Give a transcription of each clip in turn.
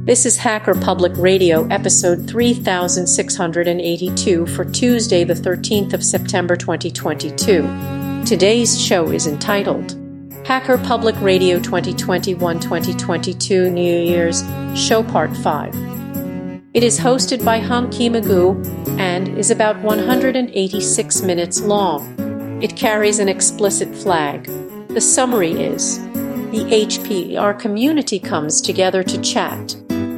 This is Hacker Public Radio, episode 3682 for Tuesday, the 13th of September 2022. Today's show is entitled Hacker Public Radio 2021-2022 New Year's Show Part 5. It is hosted by Humkey Magoo and is about 186 minutes long. It carries an explicit flag. The summary is, the HP, our community comes together to chat.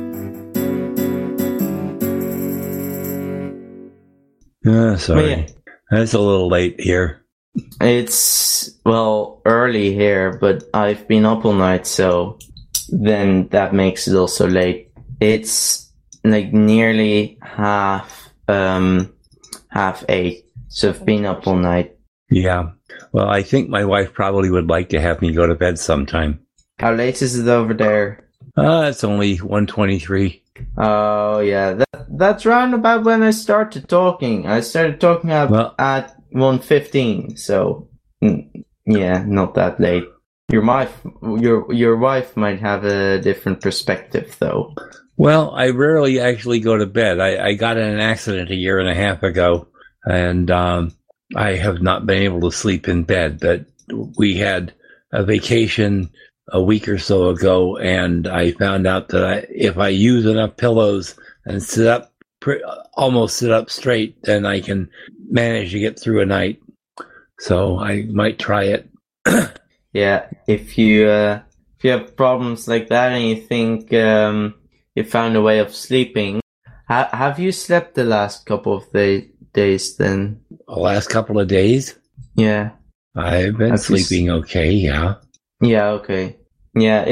Sorry. That's a little late here. It's, early here, but I've been up all night, so then that makes it also late. It's like nearly half 8, so I've been up all night. Yeah. Well, I think my wife probably would like to have me go to bed sometime. How late is it over there? It's only 1:23. Oh, yeah. That's round about when I started talking. I started talking at 1:15, so yeah, not that late. Your wife might have a different perspective, though. Well, I rarely actually go to bed. I got in an accident a year and a half ago, and I have not been able to sleep in bed. But we had a vacation a week or so ago, and I found out that if I use enough pillows and almost sit up straight, then I can manage to get through a night. So I might try it. Yeah, if you have problems like that and you think you found a way of sleeping, have you slept the last couple of days then? The last couple of days? Yeah. I've been sleeping okay, yeah. Yeah, okay. Yeah,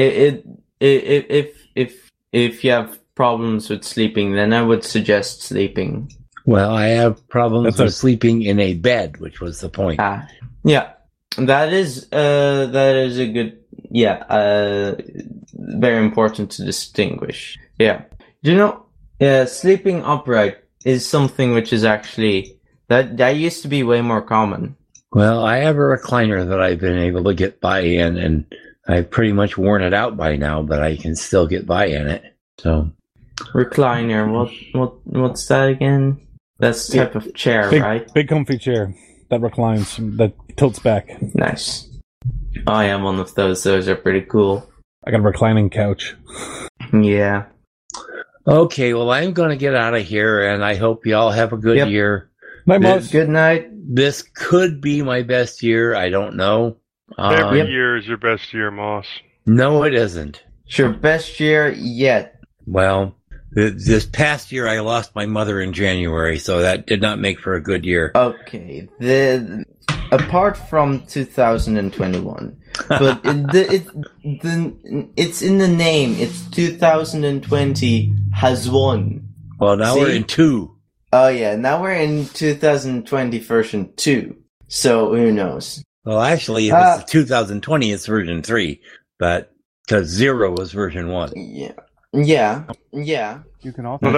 if you have problems with sleeping, then I would suggest sleeping. Well, I have problems with sleeping in a bed, which was the point. Yeah, that is a good, very important to distinguish. Yeah, sleeping upright is something which is actually that used to be way more common. Well, I have a recliner that I've been able to get by in, and I've pretty much worn it out by now, but I can still get by in it. So, recliner, what's that again? That's the type of chair, right? Big comfy chair that reclines, that tilts back. Nice. I am one of those. Those are pretty cool. I got a reclining couch. Yeah. Okay, well, I'm going to get out of here, and I hope you all have a good year. Night, Moss. Good night. This could be my best year. I don't know. Every year is your best year, Moss. No, it isn't. It's your best year yet. Well, this past year I lost my mother in January, so that did not make for a good year. Okay, apart from 2021, but it's in the name. It's 2020 has won. Well, now we're in 2. Oh yeah, now we're in 2020 version 2. So who knows? Well, actually, if it's 2020, it's version 3, but because 0 was version 1. Yeah. You can also.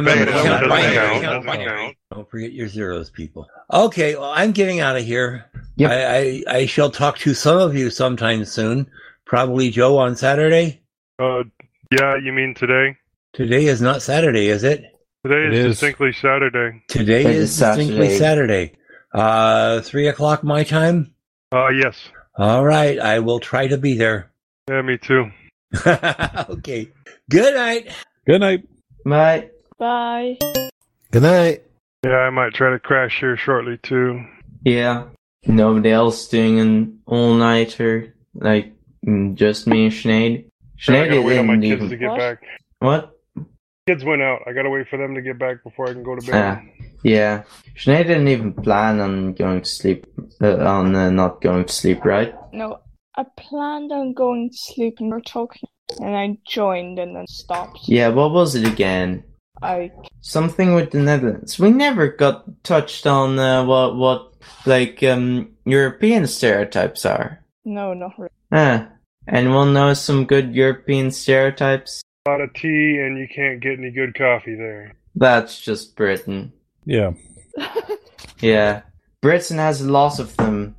Don't forget your zeros, people. Okay, well, I'm getting out of here. Yep. I shall talk to some of you sometime soon. Probably Joe on Saturday. Yeah, you mean today? Today is not Saturday, is it? Today is distinctly Saturday. Today is distinctly Saturday. 3:00 my time? Yes. All right, I will try to be there. Yeah, me too. Okay. Good night. Good night. Bye. Bye. Good night. Yeah, I might try to crash here shortly too. Yeah. Nobody else doing an all-nighter, like just me and Sinead. I gotta wait on my kids to get back. What? Kids went out. I gotta wait for them to get back before I can go to bed. Yeah. Sinead didn't even plan on going to sleep, not going to sleep, right? No, I planned on going to sleep and we're talking, and I joined and then stopped. Yeah, what was it again? Something with the Netherlands. We never got touched on what European stereotypes are. No, not really. Anyone knows some good European stereotypes? A lot of tea and you can't get any good coffee there. That's just Britain. Yeah. Yeah. Britain has a lot of them.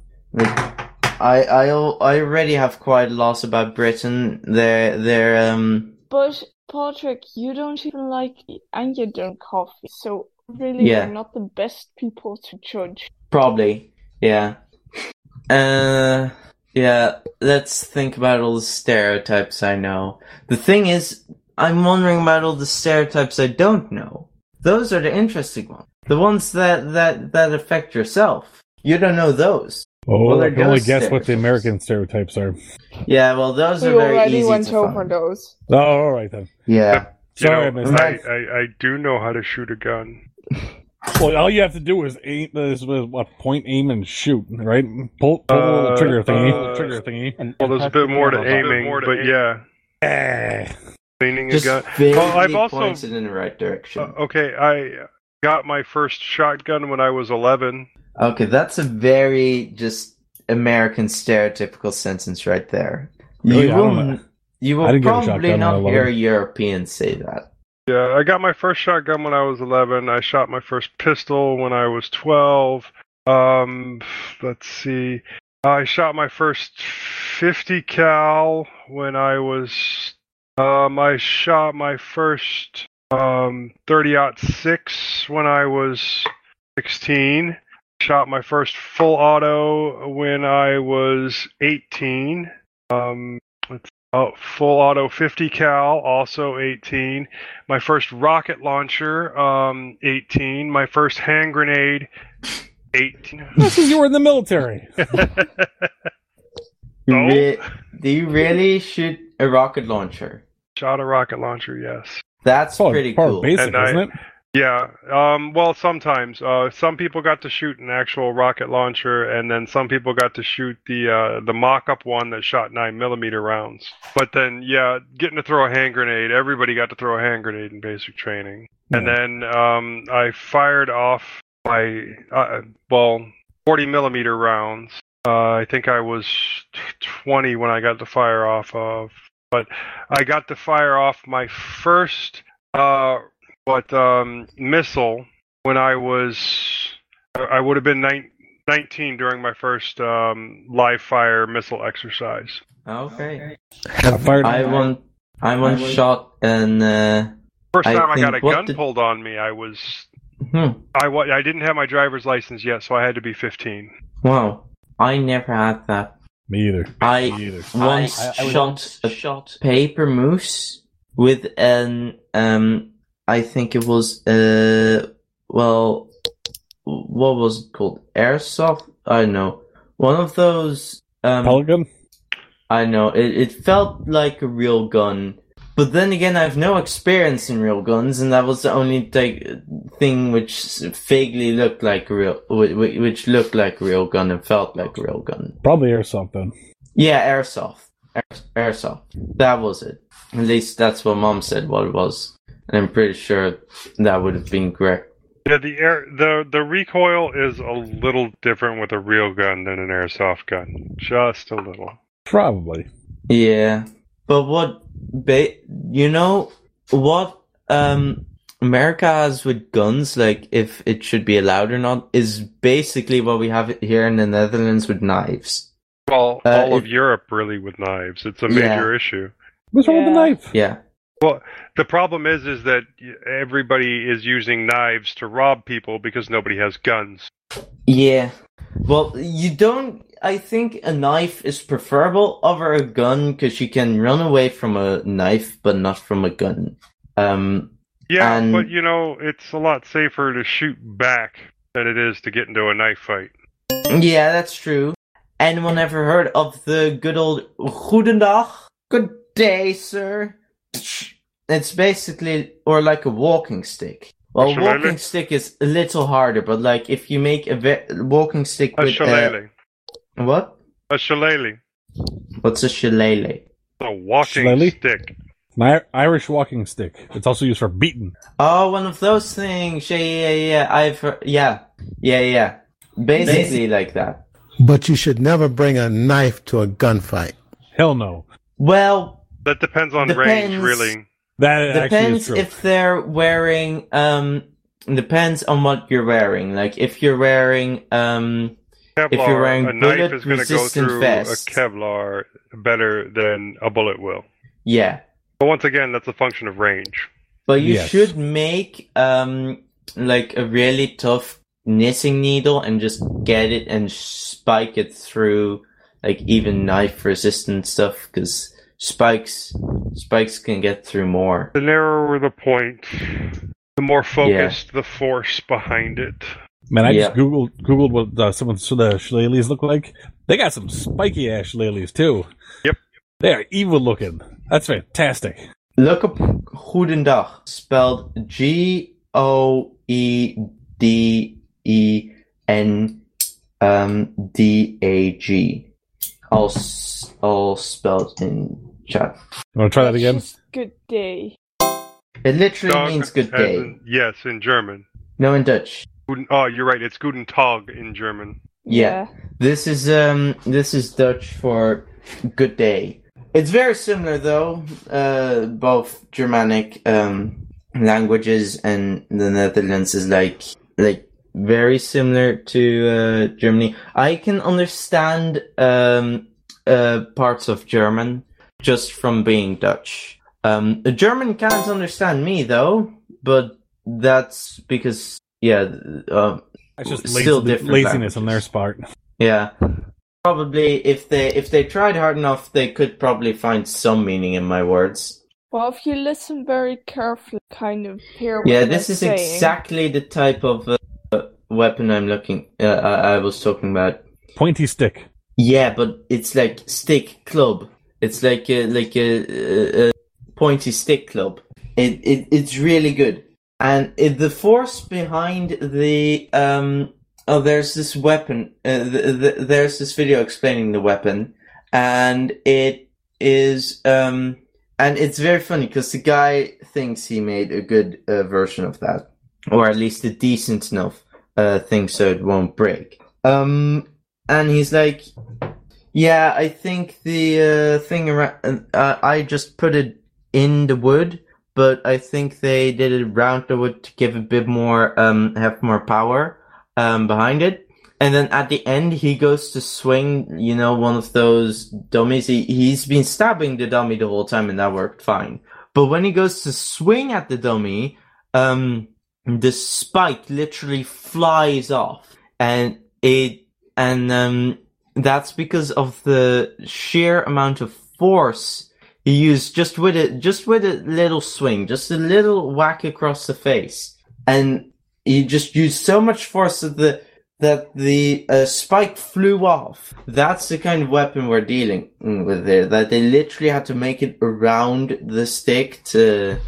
I already have quite a lot about Britain. They're But Patrick, you don't even like and you don't coffee, so really Yeah. we're not the best people to judge. Probably, yeah. Yeah, let's think about all the stereotypes I know. The thing is, I'm wondering about all the stereotypes I don't know. Those are the interesting ones. The ones that affect yourself. You don't know those. Oh, Well, I they're can only ghost guess what the stereotypes. American stereotypes are. Yeah, well, those We are very already easy went to over find. those. Oh, all right then. Yeah. Sorry, I You know, missed that. I do know how to shoot a gun. Well, all you have to do is aim. Point, aim, and shoot. Right? Pull the little trigger thingy. Well, there's a bit more to aiming, but yeah, cleaning a Just gun. vaguely Well, I've also pointed in the right direction. okay. I got my first shotgun when I was 11. Okay, that's a very just American stereotypical sentence right there. Really? I don't know. You I will didn't get a probably shotgun when I not was hear a 11. European say that. Yeah, I got my first shotgun when I was 11. I shot my first pistol when I was 12. Let's see. I shot my first 50 cal when I was. I shot my first 30-06 when I was 16. Shot my first full auto when I was 18. Full auto 50 cal, also 18. My first rocket launcher, 18. My first hand grenade, 18. This is you were in the military. No. Do you really shoot a rocket launcher? Shot a rocket launcher, yes. That's pretty cool. Basic, And isn't it? Yeah. Well, sometimes. Some people got to shoot an actual rocket launcher, and then some people got to shoot the mock-up one that shot 9mm rounds. But then, yeah, getting to throw a hand grenade. Everybody got to throw a hand grenade in basic training. Yeah. And then I fired off my 40mm rounds. I think I was 20 when I got to fire off of. But I got to fire off my first missile when I would have been 19 during my first live fire missile exercise. Okay. I I once shot an. First I time I got think a what gun the- pulled on me, I was Hmm. I didn't have my driver's license yet, so I had to be 15. Wow. I never had that. Me either. I Me either. once shot a paper moose with an I think it was what was it called? Airsoft? I don't know. One of those Pellet gun? I know. It felt like a real gun. But then again, I have no experience in real guns, and that was the only thing which vaguely looked like a real, which looked like a real gun and felt like a real gun. Probably airsoft then. Yeah, airsoft. Airsoft. That was it. At least that's what Mom said what it was. And I'm pretty sure that would have been correct. Yeah, the recoil is a little different with a real gun than an airsoft gun, just a little. Probably. Yeah. But what America has with guns, like if it should be allowed or not, is basically what we have here in the Netherlands with knives. Well, all of Europe really with knives. It's a major issue. What's wrong with the knife? Yeah. Well, the problem is that everybody is using knives to rob people because nobody has guns. Yeah. Well, I think a knife is preferable over a gun because you can run away from a knife, but not from a gun. Yeah, but it's a lot safer to shoot back than it is to get into a knife fight. Yeah, that's true. Anyone ever heard of the good old Goedendag? Good day, sir. It's basically, or like a walking stick. Well, a walking stick is a little harder, but like if you make a walking stick A with shillelagh. What? A shillelagh. What's a shillelagh? A walking Shillelagh? stick. An Irish walking stick. It's also used for beating. Oh, one of those things. Yeah. I've heard, yeah. Basically like that. But you should never bring a knife to a gunfight. Hell no. Well, that depends on range, really. That depends actually is true. if they're wearing. Depends on what you're wearing. Like if you're wearing Kevlar, if you're wearing a knife is going to go bullet-resistant through vest. a Kevlar better than a bullet will. Yeah, But once again, that's a function of range. But you Yes. should make like a really tough knitting needle and just get it and spike it through like even knife resistant stuff, because spikes can get through more. The narrower the point, the more focused the force behind it. Man, I Yeah. just googled what some of the shillelaghs look like. They got some spiky ass shillelaghs too. Yep. They are evil looking. That's fantastic. Look up Goedendag, spelled Goedendag. All spelled in chat. You want to try that It's again? just good day. It literally Dog means good as day. yes, in German. No, in Dutch. Oh, you're right. It's Guten Tag in German. Yeah. This is Dutch for good day. It's very similar though. Both Germanic languages and the Netherlands is like very similar to Germany. I can understand parts of German just from being Dutch. The German can't understand me though, but that's because It's just still different laziness on their languages. part. Yeah. Probably if they tried hard enough, they could probably find some meaning in my words. Well, if you listen very carefully, kind of hear what Yeah, they're this is saying. exactly the type of weapon I was talking about. Pointy stick. Yeah, but it's like stick club. It's like a pointy stick club. It's really good. And the force behind the there's this weapon. There's this video explaining the weapon, and it is and it's very funny because the guy thinks he made a good version of that, or at least a decent enough thing so it won't break. And he's like, yeah, I think the thing around. I just put it in the wood. But I think they did it around the wood to give a bit more, have more power, behind it. And then at the end, he goes to swing, one of those dummies. He's been stabbing the dummy the whole time and that worked fine. But when he goes to swing at the dummy, the spike literally flies off. And that's because of the sheer amount of force he used just with a little swing, just a little whack across the face, and he just used so much force that the spike flew off. That's the kind of weapon we're dealing with there. That they literally had to make it around the stick to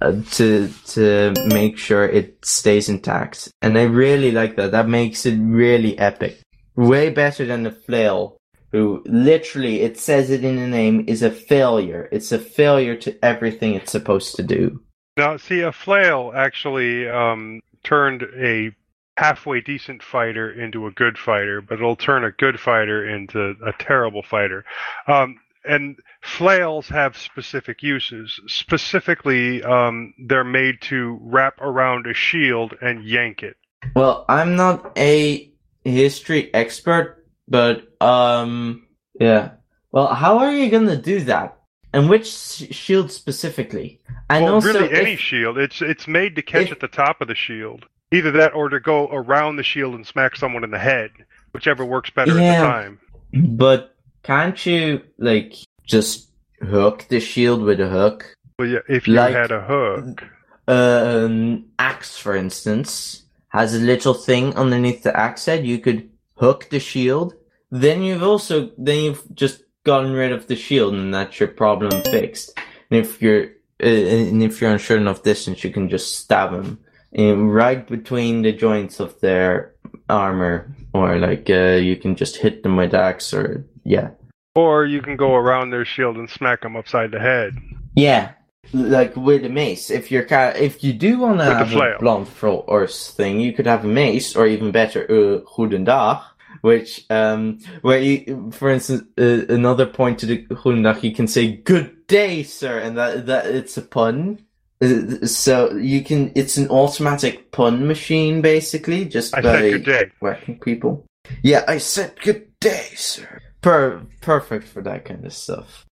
make sure it stays intact, and I really like that. That makes it really epic. Way better than the flail. Who literally, it says it in the name, is a failure. It's a failure to everything it's supposed to do. Now, see, a flail actually turned a halfway decent fighter into a good fighter, but it'll turn a good fighter into a terrible fighter. And flails have specific uses. Specifically, they're made to wrap around a shield and yank it. Well, I'm not a history expert, but yeah. Well, how are you gonna do that? And which shield specifically? And Well, also, really, any shield. It's made to catch at the top of the shield. Either that, or to go around the shield and smack someone in the head, whichever works better at the time. But can't you just hook the shield with a hook? Well, yeah, if you had a hook. Axe, for instance, has a little thing underneath the axe head. You could hook the shield. Then you've just gotten rid of the shield, and that's your problem fixed. And if you're unsure enough distance, you can just stab them right between the joints of their armor, or you can just hit them with axe, or Or you can go around their shield and smack them upside the head. Yeah, like with a mace. If you do want to have a blunt force thing, you could have a mace, or even better, Goedendag. Which, where you, for instance, another point to the Goedendag, you can say "Good day, sir," and that it's a pun. So it's an automatic pun machine, basically, just I by said good day. whacking people. Yeah, I said "Good day, sir." Perfect for that kind of stuff.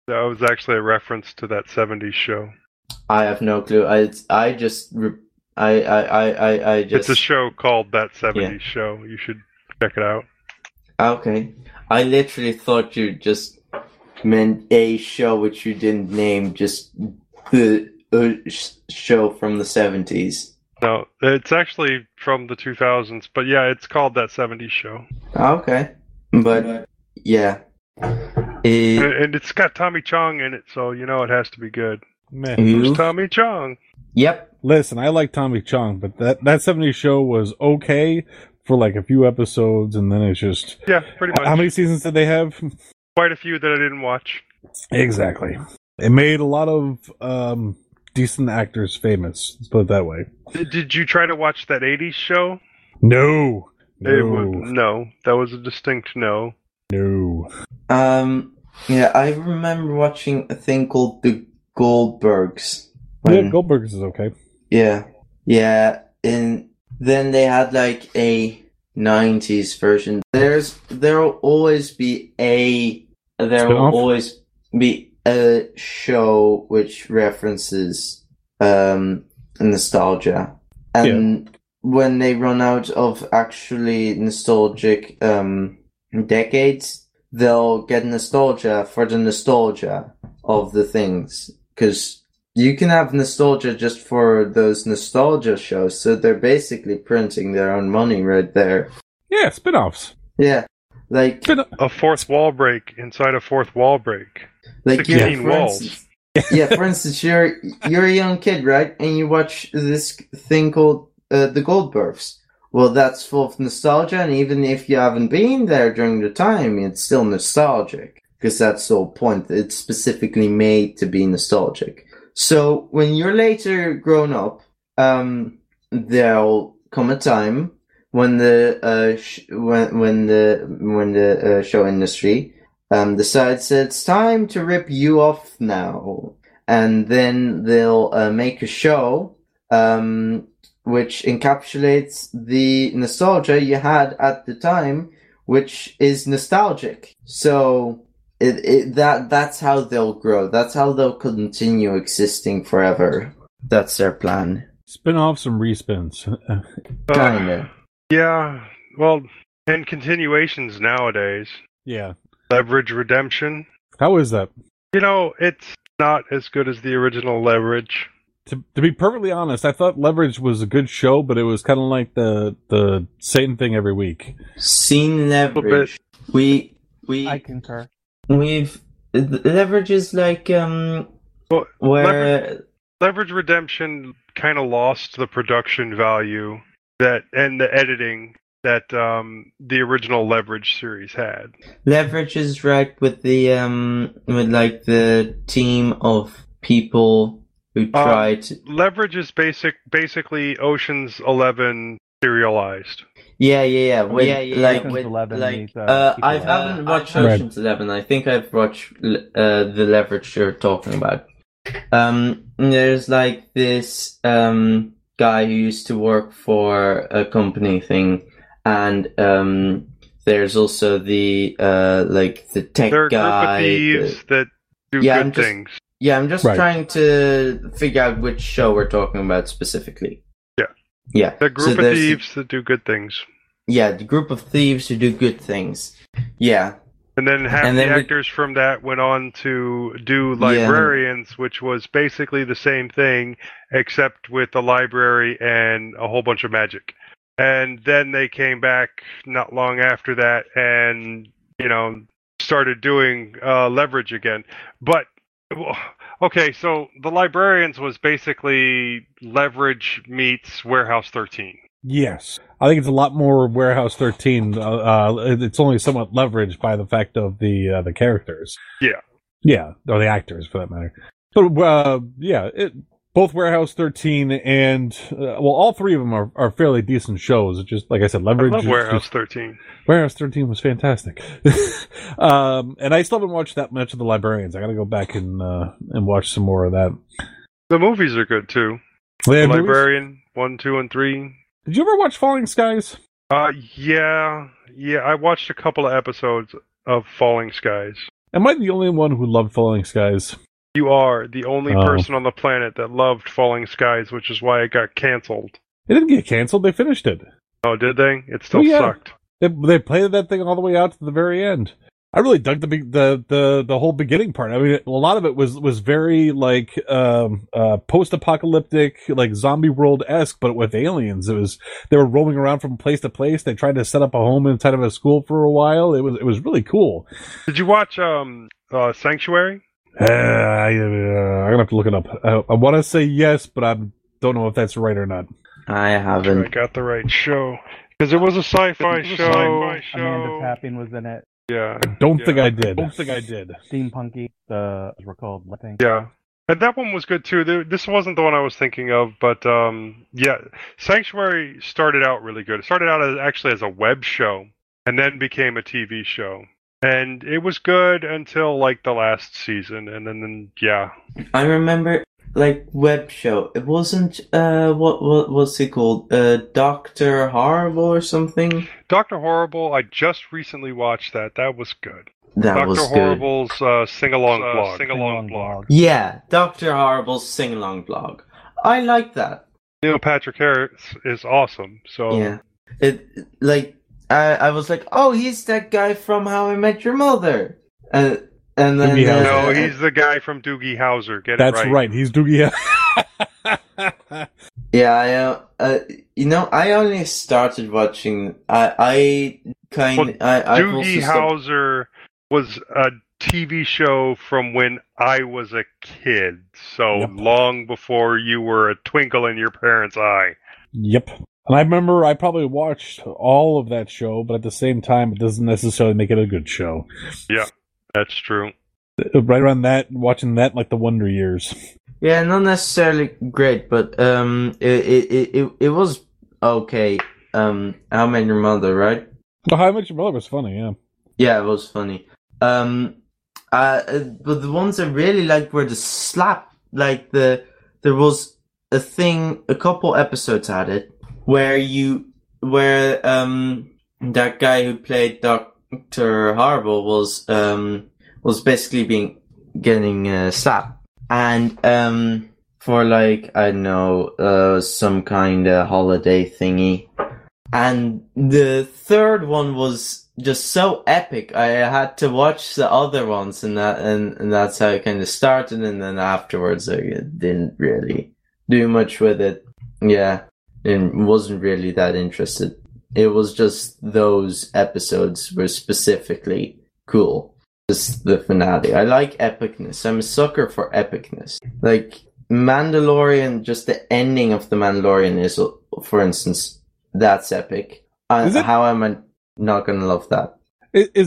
That was actually a reference to that 70s show. I have no clue. I just It's a show called That 70s Show. You should check it out. Okay. I literally thought you just meant a show which you didn't name, just the show from the 70s. No, it's actually from the 2000s, but yeah, it's called That 70s Show. Okay. But, yeah. And it's got Tommy Chong in it, so you know it has to be good. Meh. Who's Tommy Chong? Yep. Listen, I like Tommy Chong, but that 70s show was okay for like a few episodes, and then it's just... Yeah, pretty much. How many seasons did they have? Quite a few that I didn't watch. Exactly. It made a lot of decent actors famous. Let's put it that way. Did you try to watch that 80s show? No. No, that was a distinct no. No. Yeah, I remember watching a thing called The Goldbergs. Yeah, Goldbergs is okay. Yeah, and then they had like a 90s version. There'll always be a show which references nostalgia, and when they run out of actually nostalgic decades, they'll get nostalgia for the nostalgia of the things, because you can have nostalgia just for those nostalgia shows, so they're basically printing their own money right there. Yeah, spin-offs. Yeah, like a fourth wall break inside a fourth wall break. Like 16 walls. For instance, you're a young kid, right? And you watch this thing called The Goldbergs. Well, that's full of nostalgia, and even if you haven't been there during the time, it's still nostalgic, because that's the whole point. It's specifically made to be nostalgic. So when you're later grown up, there'll come a time when the show industry decides that it's time to rip you off now, and then they'll make a show which encapsulates the nostalgia you had at the time, which is nostalgic. So that's how they'll grow. That's how they'll continue existing forever. That's their plan. Spin-offs and respins. Kinda. Yeah, well, and continuations nowadays. Yeah. Leverage Redemption. How is that? You know, it's not as good as the original Leverage. To be perfectly honest, I thought Leverage was a good show, but it was kind of like the same thing every week. Seen Leverage. I concur. Leverage is like where Leverage Redemption kind of lost the production value and the editing that the original Leverage series had. Leverage is right with the the team of people who tried. Leverage is basically Ocean's 11 serialized. Yeah. Ocean's 11 I haven't watched Ocean's 11. I think I've watched the Leverage you're talking about. There's like this guy who used to work for a company thing, and there's also the tech They're guy. A group of thieves that do good things. Yeah, I'm just trying to figure out which show we're talking about specifically. Yeah. The group of thieves that do good things. Yeah, the group of thieves who do good things. Yeah. And then the actors from that went on to do Librarians, which was basically the same thing, except with the library and a whole bunch of magic. And then they came back not long after that and, started doing Leverage again. But, okay, so the Librarians was basically Leverage meets Warehouse 13. Yes. I think it's a lot more Warehouse 13. It's only somewhat leveraged by the fact of the characters. Yeah. Yeah, or the actors, for that matter. But, both Warehouse 13 and, all three of them are fairly decent shows. It's just, like I said, Leverage. I love Warehouse 13. Warehouse 13 was fantastic. And I still haven't watched that much of the Librarians. I gotta go back and watch some more of that. The movies are good, too. The Librarian, 1, 2, and 3. Did you ever watch Falling Skies? Yeah. I watched a couple of episodes of Falling Skies. Am I the only one who loved Falling Skies? You are the only person on the planet that loved Falling Skies, which is why it got canceled. It didn't get canceled. They finished it. Oh, did they? It still sucked. They played that thing all the way out to the very end. I really dug the whole beginning part. I mean, a lot of it was very like post-apocalyptic, like zombie world-esque, but with aliens. They were roaming around from place to place. They tried to set up a home inside of a school for a while. It was really cool. Did you watch Sanctuary? I'm gonna have to look it up. I want to say yes, but I don't know if that's right or not. I haven't. I got the right show because it was a sci-fi show. Amanda Tapping was in it. Yeah. I don't think I did. Steampunky, as we're called, I think. Yeah. And that one was good too. This wasn't the one I was thinking of, but yeah, Sanctuary started out really good. It started out as a web show and then became a TV show. And it was good until like the last season, and then yeah. I remember like web show. It wasn't what's it called? Dr. Horrible or something? Dr. Horrible, I just recently watched that. That was good. That was Dr. Horrible's sing-along blog. Yeah, Dr. Horrible's sing-along blog. I like that. Neil Patrick Harris is awesome. So yeah, I was like, oh, he's that guy from How I Met Your Mother, and then no, he's the guy from Doogie Howser. That's right. He's Doogie. Yeah, I only started watching. Doogie Howser was a TV show from when I was a kid, so long before you were a twinkle in your parents' eye. Yep. And I remember I probably watched all of that show, but at the same time, it doesn't necessarily make it a good show. Yeah, that's true. Right around that, watching that like the Wonder Years. Yeah, not necessarily great, but it was okay. How I Met Your Mother, right? Well, How I Met Your Mother was funny, yeah. Yeah, it was funny. But the ones I really liked were the slap. Like there was a thing, a couple episodes had it, where that guy who played Dr. Horrible was basically getting slapped. And for like, I don't know, some kind of holiday thingy. And the third one was just so epic. I had to watch the other ones, and that's how it kind of started. And then afterwards, I didn't really do much with it. Yeah, and wasn't really that interested. It was just those episodes were specifically cool. Just the finale. I like epicness. I'm a sucker for epicness. Like Mandalorian, just the ending of the Mandalorian is, for instance, that's epic. How am I not gonna love that? Is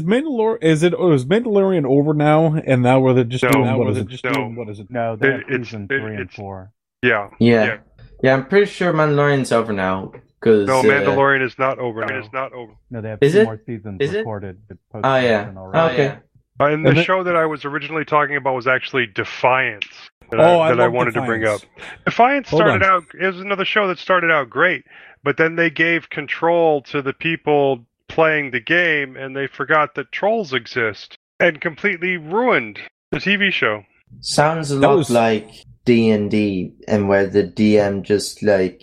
Mandalorian over now? And now we're just doing what is it? No, they're season 3 and 4. Yeah. I'm pretty sure Mandalorian's over now. No, Mandalorian is not over now. No, they have 2 more seasons recorded. Oh yeah. Okay. And the show that I was originally talking about was actually Defiance. That I wanted to bring up. Defiance is another show that started out great, but then they gave control to the people playing the game, and they forgot that trolls exist, and completely ruined the TV show. Sounds a lot like D&D, and where the DM just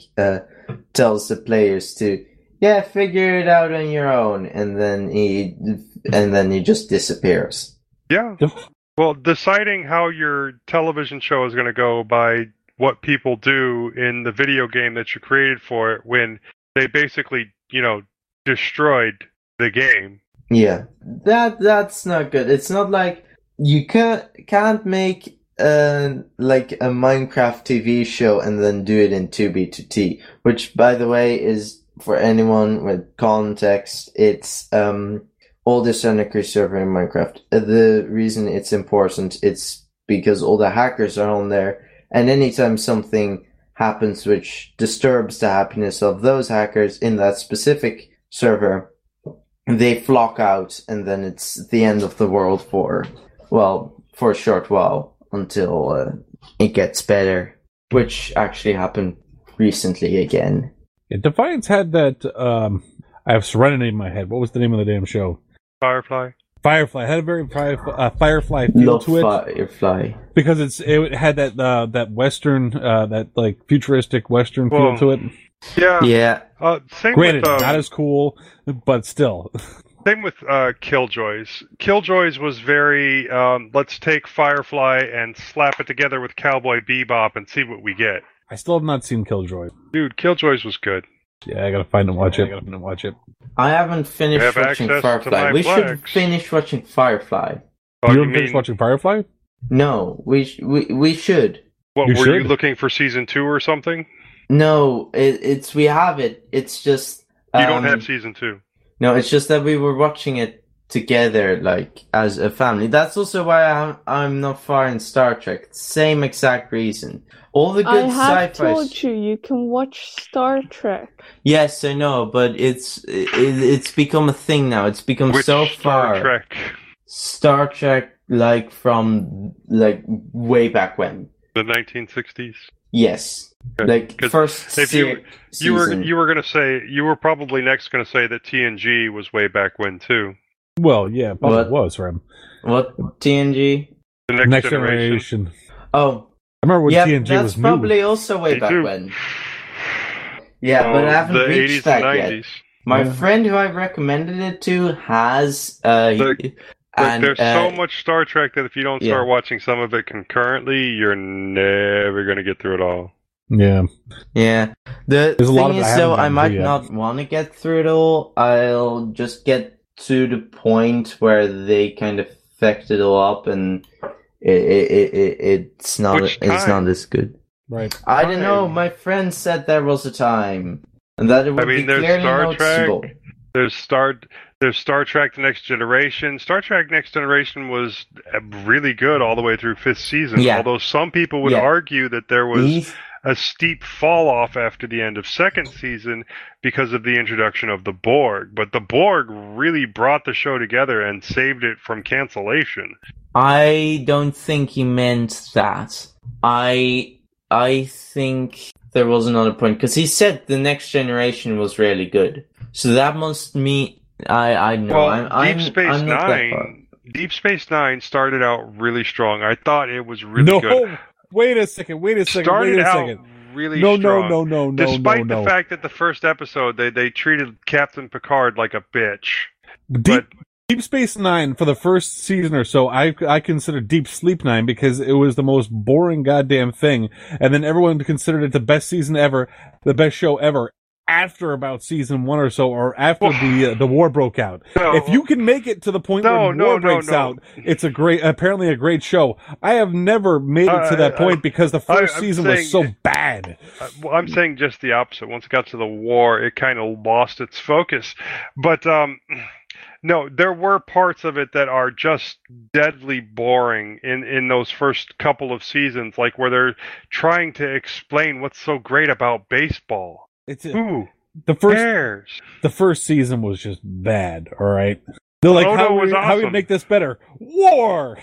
tells the players to figure it out on your own, and then he just disappears. Yeah. Well, deciding how your television show is going to go by what people do in the video game that you created for it, when they basically, destroyed the game. Yeah, that's not good. It's not like you can't make a Minecraft TV show and then do it in 2B2T, which, by the way, is, for anyone with context, it's oldest Anarchy server in Minecraft. The reason it's important, it's because all the hackers are on there, and anytime something happens which disturbs the happiness of those hackers in that specific server, they flock out, and then it's the end of the world for a short while, until it gets better, which actually happened recently again. Yeah, Defiance had that, I have Serenity in my head. What was the name of the damn show? Firefly. Firefly. It had a very Firefly feel Love to it. Firefly. Because it had that Western, that like futuristic Western feel to it. Yeah. Yeah. Same Granted, with, not as cool, but still. Same with Killjoys. Killjoys was very, let's take Firefly and slap it together with Cowboy Bebop and see what we get. I still have not seen Killjoy. Dude, Killjoys was good. Yeah, I gotta find and watch it. I haven't finished watching Firefly. We should finish watching Firefly. Oh, you haven't finished watching Firefly? No, we should. What, You were should. you looking for season 2 or something? No, it's we have it. It's just You don't have season 2. No, it's just that we were watching it together, like as a family. That's also why I'm not far in Star Trek. Same exact reason. All the good I have sci-fi. told you can watch Star Trek. Yes, I know, but it's become a thing now. It's become Which so Star far. Trek? Star Trek, like from like way back when. The 1960s? Yes, Okay. like first If you season. were gonna say, you were probably next gonna say that TNG was way back when too. Well, yeah, probably What? was for him. What TNG? The Next Generation. Oh, I remember when yeah, TNG that's was new. probably also way Me back too. when. Yeah, but I haven't the reached 80s that and yet. 90s. My Yeah. friend who I recommended it to has But there's so much Star Trek that if you don't yeah. start watching some of it concurrently, you're never gonna get through it all. Yeah. Yeah. The There's a lot thing of it I is, though, haven't I gotten might to yet. not want to get through it all. I'll just get to the point where they kind of fucked it all up, and it's not Which it's time? not as good. Right. I don't know. My friend said there was a time, and that it would mean, be there's clearly Star Trek. noticeable. There's Star Trek: The Next Generation. Star Trek: Next Generation was really good all the way through 5th season. Yeah. Although some people would Yeah. argue that there was These- a steep fall off after the end of 2nd season because of the introduction of the Borg. But the Borg really brought the show together and saved it from cancellation. I don't think he meant that. I think there was another point because he said the Next Generation was really good. So that must mean I know. Well, I'm Deep Space I'm not that far. Nine. Deep Space Nine started out really strong. I thought it was really No, good. wait a second. Started Wait a out second. really No, strong. no. Despite no. the fact that the first episode they treated Captain Picard like a bitch. Deep Space Nine for the first season or so, I considered Deep Sleep Nine because it was the most boring goddamn thing, and then everyone considered it the best season ever, the best show ever. After about season 1 or so, or after the war broke out, No. if you can make it to the point where the war breaks out, it's apparently a great show. I have never made it to that point because the first I'm season saying- was so bad. Well, I'm saying just the opposite. Once it got to the war, it kind of lost its focus. But no, there were parts of it that are just deadly boring in those first couple of seasons, like where they're trying to explain what's so great about baseball. It's Ooh, the first bears. the first season was just bad. All right, they're like, Frodo was how we awesome. make this better? War.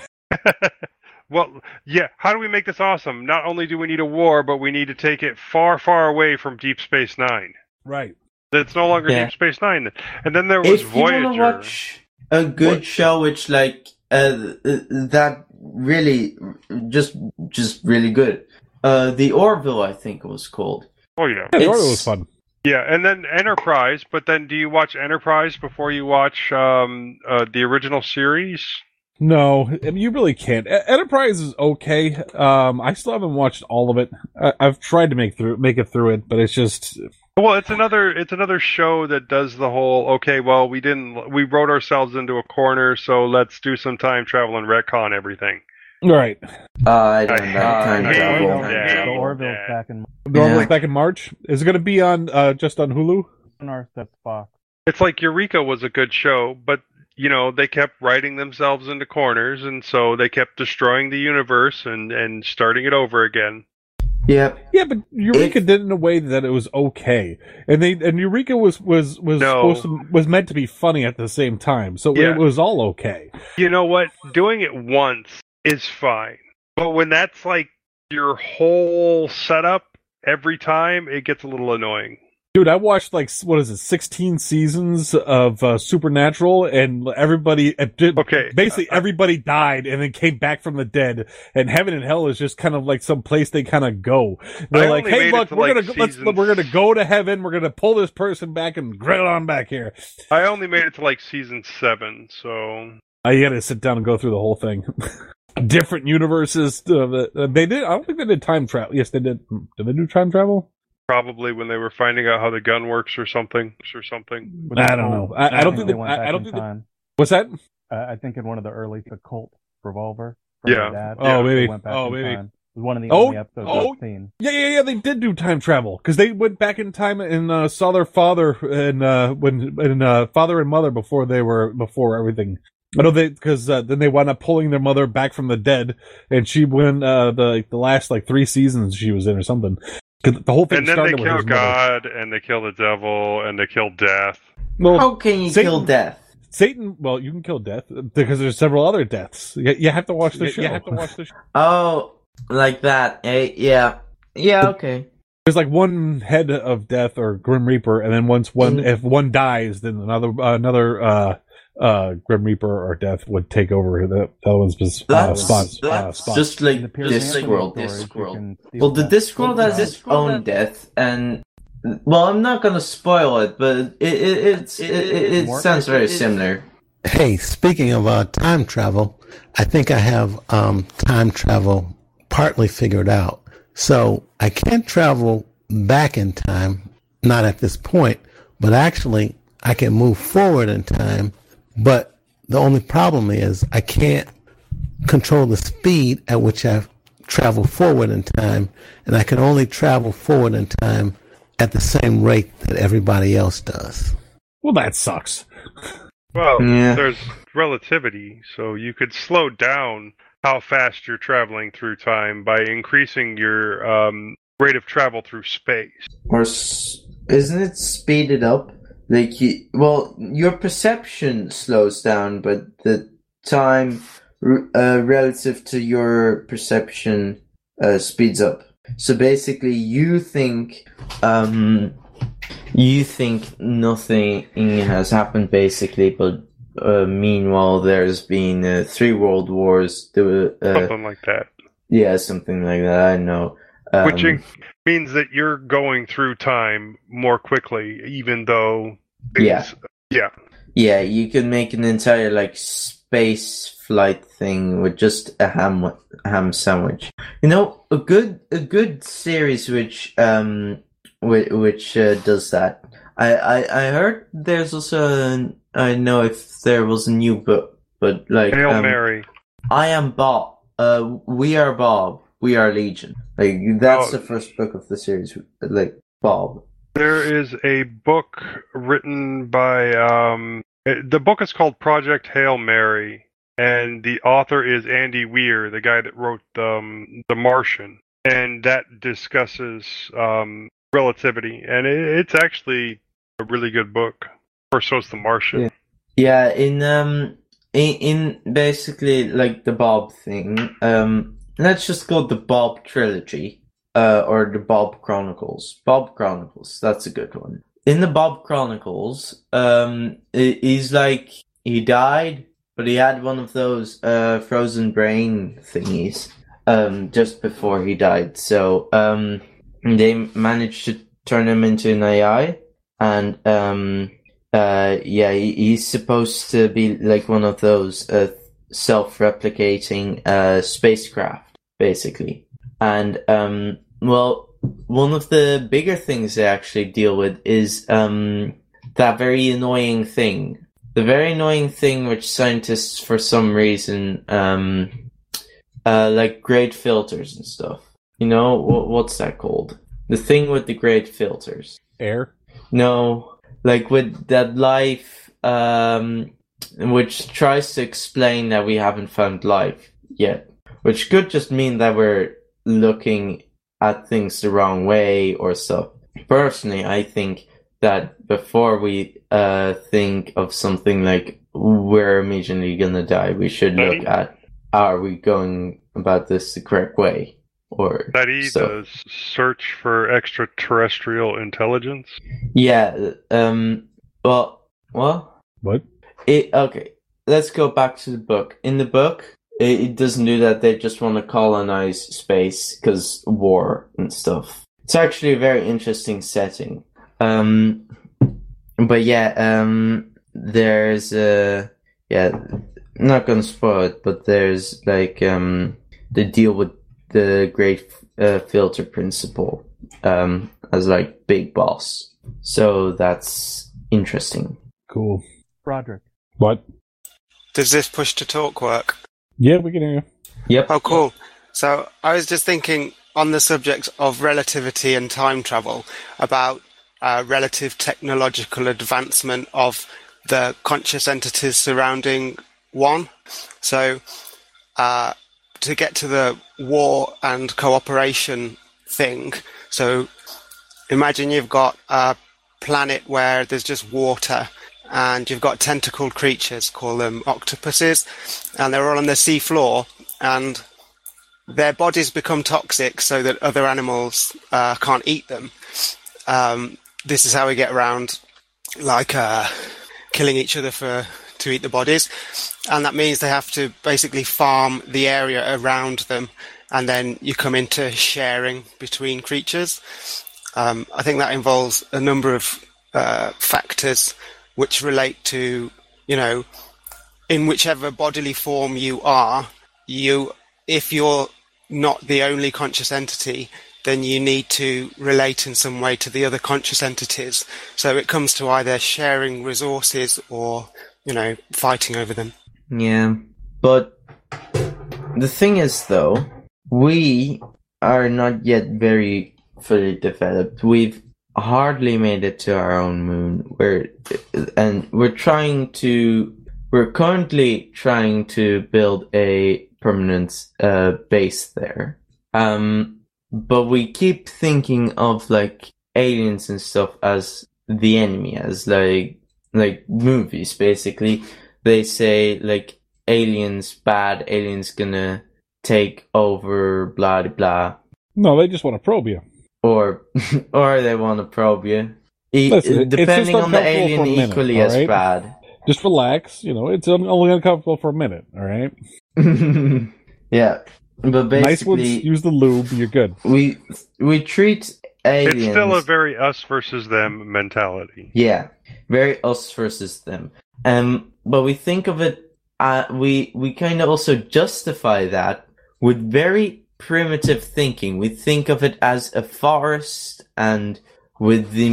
Well, yeah, how do we make this awesome? Not only do we need a war, but we need to take it far, far away from Deep Space Nine. Right. It's no longer Yeah. Deep Space Nine. And then there was If you want to Voyager. watch a good show, which like that really just really good. The Orville, I think it was called. Oh, yeah. Yeah, the It's- order was fun. Yeah, and then Enterprise, but then do you watch Enterprise before you watch the original series? No, I mean, you really can't. Enterprise is okay. I still haven't watched all of it. I've tried to make it through it, but it's just Well, it's another show that does the whole, okay, well, we wrote ourselves into a corner, so let's do some time travel and retcon everything. right. I don't know. I Time hate travel. that. The Orville's Yeah. back in Normally Yeah. back in March. Is it going to be on just on Hulu? our that's Fox. It's like Eureka was a good show, but they kept writing themselves into corners, and so they kept destroying the universe and starting it over again. Yep. Yeah, but Eureka did it in a way that it was okay, and Eureka was supposed to, was meant to be funny at the same time, so Yeah. it was all okay. You know what? Doing it once is fine, but when that's like your whole setup every time, it gets a little annoying. Dude, I watched 16 seasons of Supernatural, and everybody, basically everybody died and then came back from the dead. And heaven and hell is just kind of like some place they kind of go. They're like, hey, look, we're gonna go to heaven. We're gonna pull this person back and grill on back here. I only made it to like season 7, so You got to sit down and go through the whole thing. Different universes. They did. I don't think they did time travel. Yes, they did. Did they do time travel? probably when they were finding out how the gun works or something. I don't know. I don't think they went back in time. What's that? I think in one of the early, the Colt revolver. Yeah. Dad, maybe. Went back in time. It was one of the only episodes I've seen. Yeah. They did do time travel because they went back in time and saw their father and father and mother before everything. I know because then they wound up pulling their mother back from the dead, and she went the last 3 seasons she was in or something. The whole thing and then started they with kill his God, and they kill the devil, and they kill death. Well, how can you kill death? Satan. Well, you can kill death because there's several other deaths. You have to watch the show. Oh, like that. Yeah. Okay. There's one head of death or Grim Reaper, and then if one dies, then another Grim Reaper or death would take over the other one's spot. Just like Discworld. Well, the Discworld has its own death, and I'm not gonna spoil it, but it sounds very similar. Hey, speaking of time travel, I think I have time travel partly figured out. So I can't travel back in time, not at this point, but actually I can move forward in time. But the only problem is I can't control the speed at which I travel forward in time, and I can only travel forward in time at the same rate that everybody else does. Well, that sucks. Well, there's relativity, so you could slow down how fast you're traveling through time by increasing your rate of travel through space. Or isn't it speeded up? Your perception slows down, but the time relative to your perception speeds up. So basically, you think nothing has happened, basically, but meanwhile, there's been 3 world wars. Something like that. Yeah, something like that. I know. Which means that you're going through time more quickly, even though things, yeah, you can make an entire space flight thing with just a ham sandwich. A good series which does that. I heard there's also I know if there was a new book, but Hail Mary. I am Bob. We are Bob. We are Legion. That's the first book of the series. Bob. There is a book written by the book is called Project Hail Mary, and the author is Andy Weir, the guy that wrote The Martian, and that discusses relativity, and it's actually a really good book. Or so is The Martian. Yeah, in basically the Bob thing. Let's just go the Bob trilogy, or the Bob Chronicles. Bob Chronicles, that's a good one. In the Bob Chronicles, he's he died, but he had one of those frozen brain thingies just before he died. So they managed to turn him into an AI, and he's supposed to be one of those self-replicating spacecraft. Basically. And, one of the bigger things they actually deal with is that very annoying thing. The very annoying thing which scientists, for some reason, great filters and stuff. What's that called? The thing with the great filters. Air? No. With that life, which tries to explain that we haven't found life yet. Which could just mean that we're looking at things the wrong way or stuff. Personally, I think that before we think of something we're immediately gonna die, we should look at, are we going about this the correct way? or That so. the search for extraterrestrial intelligence. Yeah. Well. What? Okay. Let's go back to the book. In the book, it doesn't do that. They just want to colonize space because war and stuff. It's actually a very interesting setting. But yeah, there's not gonna spoil it, but there's like the deal with the Great Filter Principle as like big boss. So that's interesting. Cool. Broderick. What? Does this push to talk work? Yeah, we can hear you. Yep. Oh, cool. So I was just thinking on the subject of relativity and time travel about relative technological advancement of the conscious entities surrounding one. So to get to the war and cooperation thing, so imagine you've got a planet where there's just water and you've got tentacled creatures, call them octopuses, and they're all on the sea floor, and their bodies become toxic so that other animals can't eat them. This is how we get around like killing each other to eat the bodies, and that means they have to basically farm the area around them, and then you come into sharing between creatures. I think that involves a number of factors which relate to, in whichever bodily form you are, if you're not the only conscious entity, then you need to relate in some way to the other conscious entities. So it comes to either sharing resources or, fighting over them. Yeah, but the thing is, though, we are not yet very fully developed. We've hardly made it to our own moon. We're currently trying to build a permanent base there. But we keep thinking of like aliens and stuff as the enemy, as like movies basically. They say like aliens bad, aliens gonna take over, blah blah. No, they just want to probe you. Or they want to probe you. Listen, depending on the uncomfortable alien, for a minute, equally all as right? bad. Just relax. It's only uncomfortable for a minute. All right. Yeah, but basically, nice ones. Use the lube. You're good. We treat aliens. It's still a very us versus them mentality. Yeah, very us versus them. But we think of it. We kind of also justify that with very primitive thinking. We think of it as a forest, and with the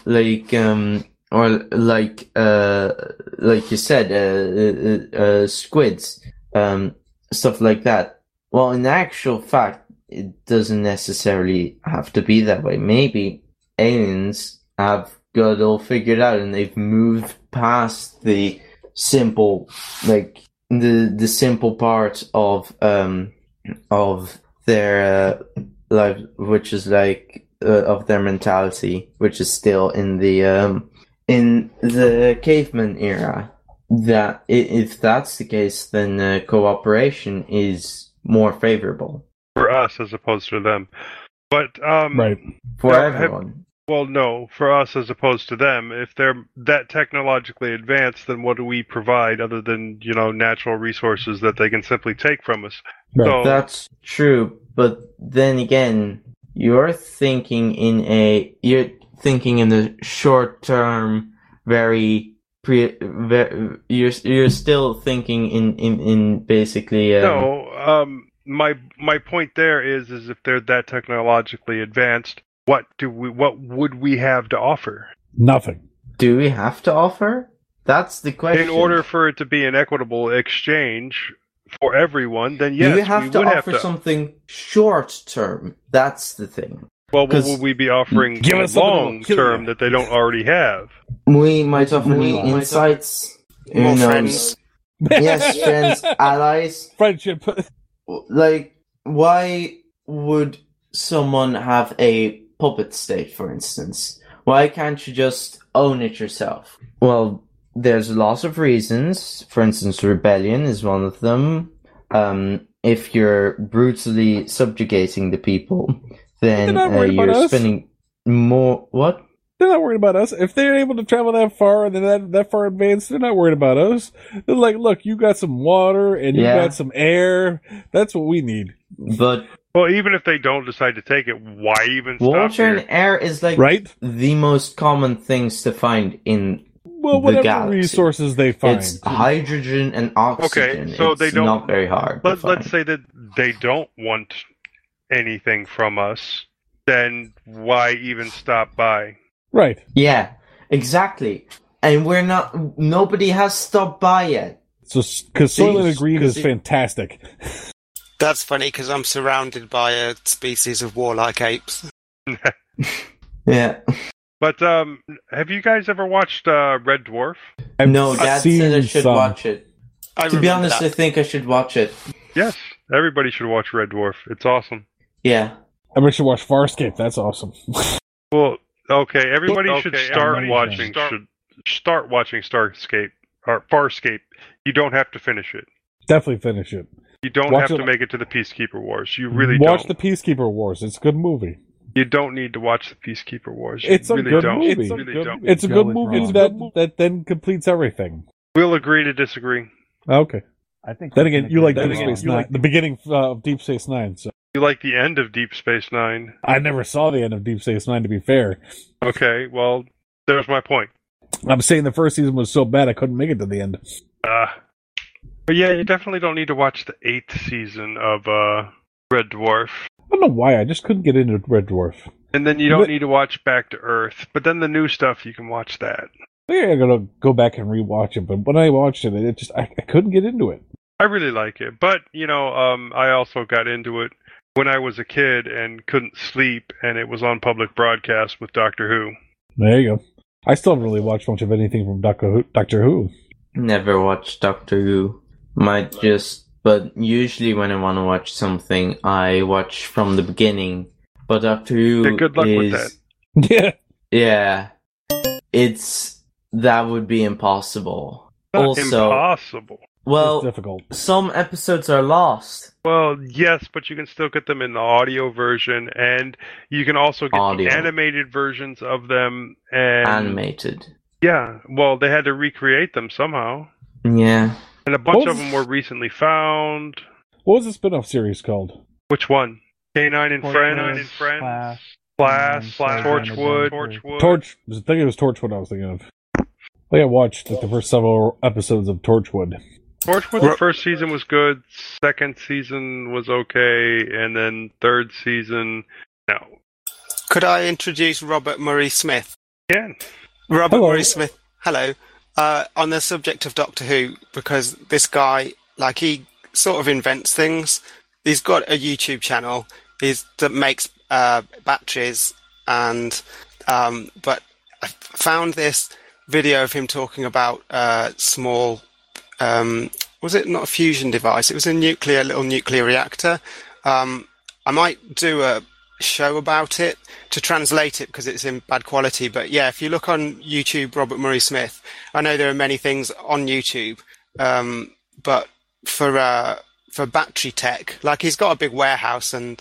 like you said, squids, stuff like that. Well, in actual fact, it doesn't necessarily have to be that way. Maybe aliens have got it all figured out, and they've moved past the simple, the simple part of their life, which is of their mentality, which is still in the caveman era. That if that's the case, then cooperation is more favorable for us as opposed to them. But right, for everyone. No, for us as opposed to them. If they're that technologically advanced, then what do we provide other than natural resources that they can simply take from us? Right. So, that's true, but then again, you're thinking in the short term, you're still thinking in basically. No, my point there is if they're that technologically advanced, what would we have to offer? Nothing. Do we have to offer? That's the question. In order for it to be an equitable exchange for everyone, then yes, we have we to would offer have to. something short term. That's the thing. Well, what would we be offering long term that they don't already have? We might offer new insights, more friends. Yes, friends, allies, friendship. Like, why would someone have a puppet state, for instance? Why can't you just own it yourself? Well, there's lots of reasons. For instance, rebellion is one of them. if you're brutally subjugating the people, then They're not worried about you're us. spending more. What? They're not worried about us. If they're able to travel that far and they're that far advanced, they're not worried about us. They're like, look, you got some water and you got some air. That's what we need. But Well, even if they don't decide to take it, why even stop water here? and air is like Right? the most common things to find in Well, the whatever galaxy. resources they find. It's hydrogen and oxygen. Okay, so it's they don't- not very hard. to Let's find. say that they don't want anything from us, then why even stop by? Right. Yeah, exactly. And we're not. Nobody has stopped by yet. So, because Soylent Green is 'cause it- fantastic. That's funny because I'm surrounded by a species of warlike apes. Yeah. But have you guys ever watched Red Dwarf? No, Dad said I seen should some. watch it. I To be remember honest, that. I think I should watch it. Yes, everybody should watch Red Dwarf. It's awesome. Yeah. I should watch Farscape. That's awesome. Well, okay, everybody should start everybody watching. Should start watching Starscape or Farscape. You don't have to finish it. Definitely finish it. You don't Watch have it- to make it to the Peacekeeper Wars. You really Watch don't. the Peacekeeper Wars. It's a good movie. You don't need to watch the Peacekeeper Wars. You It's a really good don't. movie. You really don't. It's a Joe good is movie wrong. that then completes everything. We'll agree to disagree. Okay. I think. Then we again, can you agree like that Deep wrong. Space Nine, the beginning of Deep Space Nine. So You like the end of Deep Space Nine. I never saw the end of Deep Space Nine. To be fair, Okay, well, there's my point. I'm saying the first season was so bad I couldn't make it to the end. But yeah, you definitely don't need to watch the 8th season of Red Dwarf. I don't know why. I just couldn't get into Red Dwarf. And then you don't But- need to watch Back to Earth. But then the new stuff, you can watch that. I think I gotta go back and rewatch it. But when I watched it, I couldn't get into it. I really like it. But, I also got into it when I was a kid and couldn't sleep, and it was on public broadcast with Doctor Who. There you go. I still haven't really watched much of anything from Doctor Who. Never watched Doctor Who. Might just, but usually when I want to watch something, I watch from the beginning. But Doctor Who Yeah, good luck with is, that. Yeah. yeah, that would be impossible. Not Also, impossible. It's well, difficult. some episodes are lost. Well, yes, but you can still get them in the audio version, and you can also get Audio. the animated versions of them. And Animated. yeah, well, they had to recreate them somehow, Yeah. and a bunch What of was- them were recently found. What was the spin-off series called? Which one? K9 and Torchwood, Friends, Flash, Flash, Flash, Torchwood, Torchwood. Torch. I think it was Torchwood I was thinking of. I think I watched the first several episodes of Torchwood. Torchwood. The first season was good. Second season was okay, and then third season, no. Could I introduce Robert Murray Smith? Again, Robert Hello. Murray Smith, hello. On the subject of Doctor Who, because this guy, he sort of invents things. He's got a YouTube channel that makes batteries, and but I found this video of him talking about small. Was it not a fusion device? It was a little nuclear reactor. I might do a show about it to translate it because it's in bad quality. But yeah, if you look on YouTube, Robert Murray Smith, I know there are many things on YouTube, but for battery tech, he's got a big warehouse and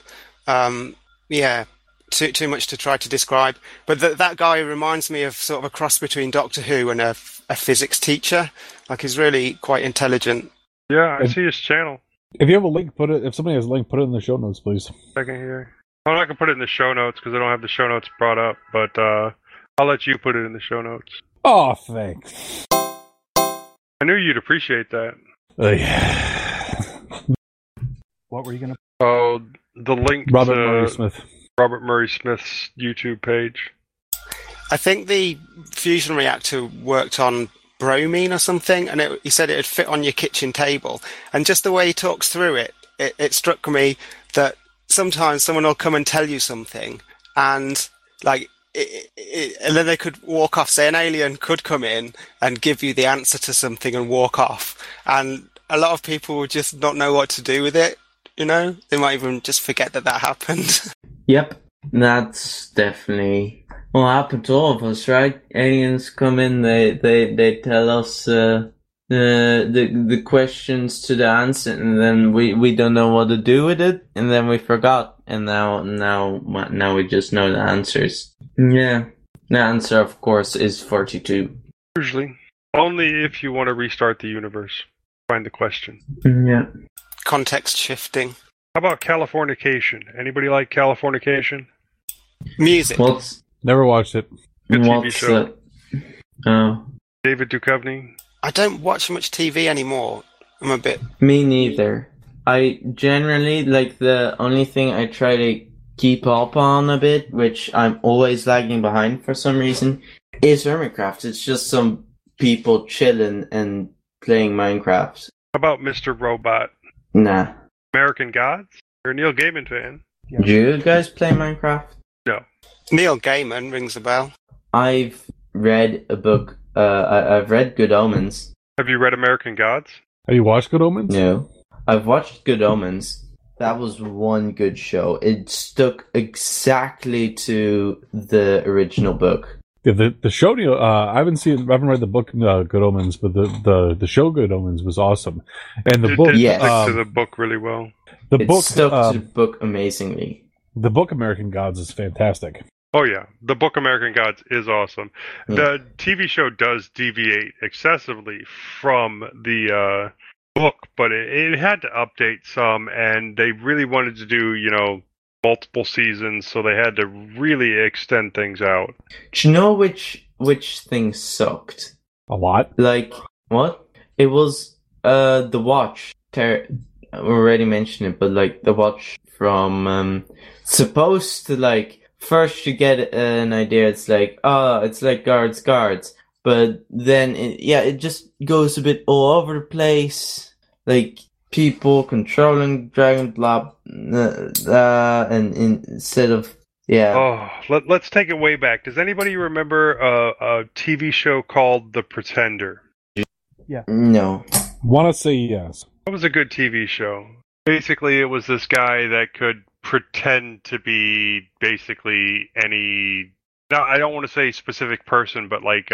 too much to try to describe. But that guy reminds me of sort of a cross between Doctor Who and a physics teacher. He's really quite intelligent. yeah, I see his channel. If you have a link, put it. If somebody has a link, put it in the show notes, please. Second here. I'm not gonna put it in the show notes because I don't have the show notes brought up, but I'll let you put it in the show notes. Oh, thanks. I knew you'd appreciate that. What were you gonna? Oh, the link Robert to Murray Smith. Robert Murray Smith's YouTube page. I think the fusion reactor worked on bromine or something, and he said it would fit on your kitchen table. And just the way he talks through it struck me that sometimes someone will come and tell you something, and and then they could walk off. Say an alien could come in and give you the answer to something and walk off, and a lot of people would just not know what to do with it. They might even just forget that happened. Yep. That's definitely what happened to all of us, right? Aliens come in, they tell us, they the questions to the answer, and then we don't know what to do with it, and then we forgot, and now we just know the answers. Yeah, the answer, of course, is 42. Usually, only if you want to restart the universe. Find the question. Yeah. Context shifting. How about Californication? Anybody like Californication? Music. Never watched it. Good TV show. Oh. David Duchovny. I don't watch much TV anymore. I'm a bit... Me neither. I generally, like, the only thing I try to keep up on a bit, which I'm always lagging behind for some reason, is Hermitcraft. It's just some people chilling and playing Minecraft. How about Mr. Robot? Nah. American Gods? You're a Neil Gaiman fan. Do you guys play Minecraft? No. Neil Gaiman rings a bell. I've read a book. I've read Good Omens. Have you read American Gods? Have you watched Good Omens? No. I've watched Good Omens. That was one good show. It stuck exactly to the original book. Yeah, the show. I haven't read the book Good Omens, but the show Good Omens was awesome, and the book stick to the book really well. It stuck to the book amazingly. The book American Gods is fantastic. Oh yeah, the book American Gods is awesome. Yeah. The TV show does deviate excessively from the book, but it had to update some, and they really wanted to do, multiple seasons, so they had to really extend things out. Do you know which thing sucked? A lot? Like, what? It was The Watch. I already mentioned it, but like The Watch from supposed to, like, first you get an idea, it's like, it's like guards, but then it just goes a bit all over the place, like people controlling Dragon Blob, and instead of let's take it way back. Does anybody remember a TV show called The Pretender? Yeah. No. Want to say yes. That was a good TV show. Basically, it was this guy that could pretend to be basically any... Now, I don't want to say specific person, but like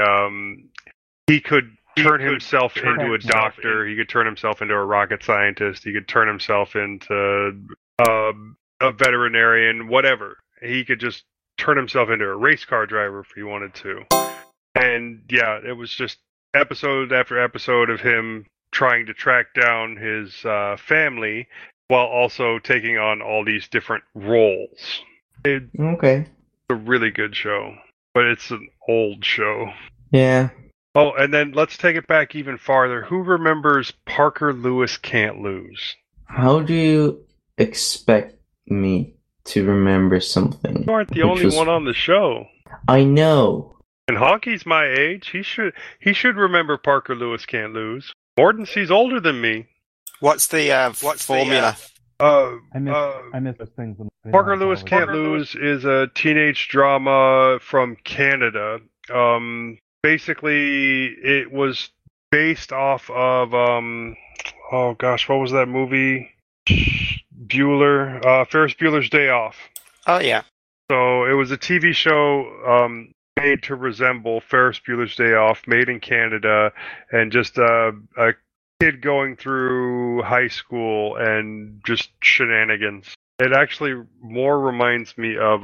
he could turn himself into a doctor. He could turn himself into a rocket scientist. He could turn himself into a veterinarian, whatever. He could just turn himself into a race car driver if he wanted to. And yeah, it was just episode after episode of him trying to track down his family while also taking on all these different roles. Okay. It's a really good show, but it's an old show. Yeah. Oh, and then let's take it back even farther. Who remembers Parker Lewis Can't Lose? How do you expect me to remember something? You aren't the only one on the show. I know. And Honky's my age. He should remember Parker Lewis Can't Lose. Mordency's older than me. What's the formula? I miss those things. Parker Lewis Can't Lose is a teenage drama from Canada. Basically, it was based off of what was that movie? Ferris Bueller's Day Off. Oh yeah. So it was a TV show made to resemble Ferris Bueller's Day Off, made in Canada, and just a kid going through high school and just shenanigans. It actually more reminds me of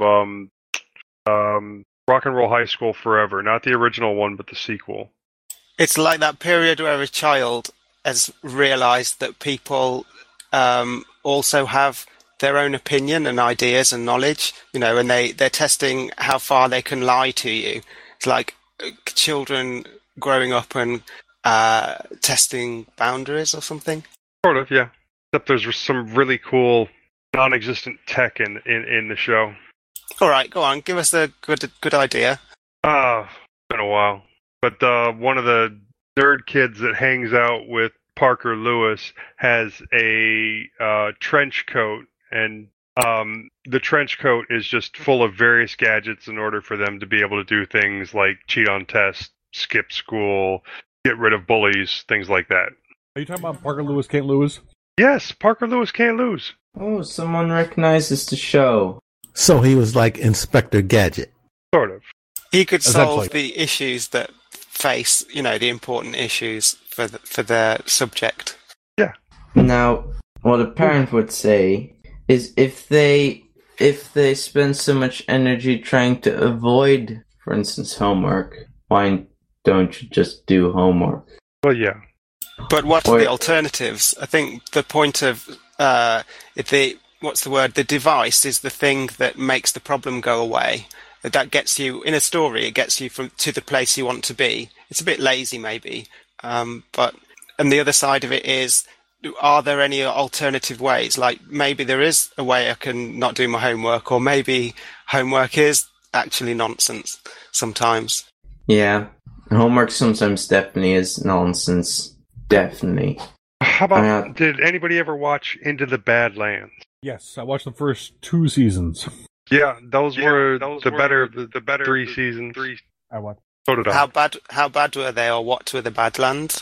Rock and Roll High School Forever, not the original one, but the sequel. It's like that period where a child has realised that people also have their own opinion and ideas and knowledge, and they're testing how far they can lie to you. It's like children growing up and testing boundaries or something. Sort of, yeah. Except there's some really cool non-existent tech in the show. All right, go on. Give us a good idea. It's been a while. But one of the nerd kids that hangs out with Parker Lewis has a trench coat, and the trench coat is just full of various gadgets in order for them to be able to do things like cheat on tests, skip school, get rid of bullies, things like that. Are you talking about Parker Lewis Can't Lose? Yes, Parker Lewis Can't Lose. Oh, someone recognizes the show. So he was like Inspector Gadget. Sort of. He could solve the issues that face, the important issues for the subject. Now, what a parent would say is if they spend so much energy trying to avoid, for instance, homework, why don't you just do homework? Well, yeah. But what are the alternatives? I think the point of the device is the thing that makes the problem go away. That gets you, in a story, it gets you to the place you want to be. It's a bit lazy, maybe. And the other side of it is, are there any alternative ways? Like, maybe there is a way I can not do my homework, or maybe homework is actually nonsense sometimes. Yeah. Homework sometimes definitely is nonsense. Definitely. How about, did anybody ever watch Into the Badlands? Yes, I watched the first 2 seasons. Yeah, those were the better 3 seasons. I watched. So did I. How bad were they, or what were the Badlands?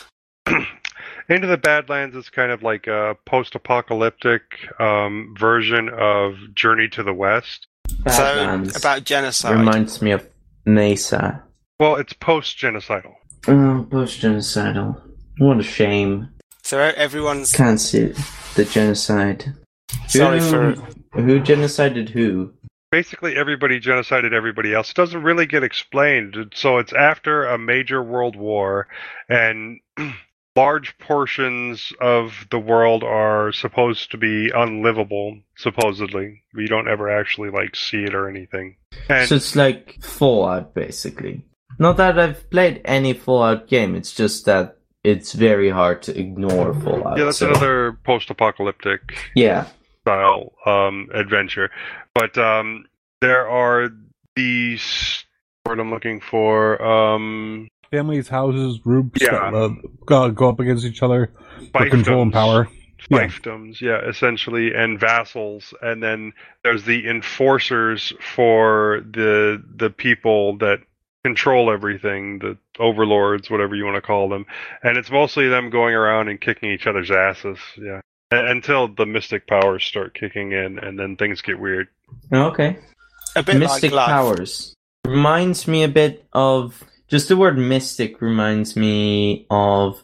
Into the Badlands is kind of like a post-apocalyptic version of Journey to the West. Badlands So, about genocide. reminds me of Mesa. Well, it's post-genocidal. Oh, post-genocidal. What a shame. So everyone's... Can't see the genocide. Sorry Who genocided who? Basically, everybody genocided everybody else. It doesn't really get explained. So it's after a major world war, and large portions of the world are supposed to be unlivable, supposedly. We don't ever actually, see it or anything. And So it's like Fallout, basically. Not that I've played any Fallout game, it's just that it's very hard to ignore Fallout. yeah, that's another post-apocalyptic Yeah. style adventure. But there are these... What I'm looking for... Families, houses, groups Yeah. that go up against each other for control and power. Yeah. Fiefdoms, yeah, essentially, and vassals, and then there's the enforcers for the people that control everything, the overlords, whatever you want to call them, and it's mostly them going around and kicking each other's asses, yeah, until the mystic powers start kicking in, and then things get weird. Okay. A bit Mystic like life. powers. Reminds me a bit of... Just the word mystic reminds me of...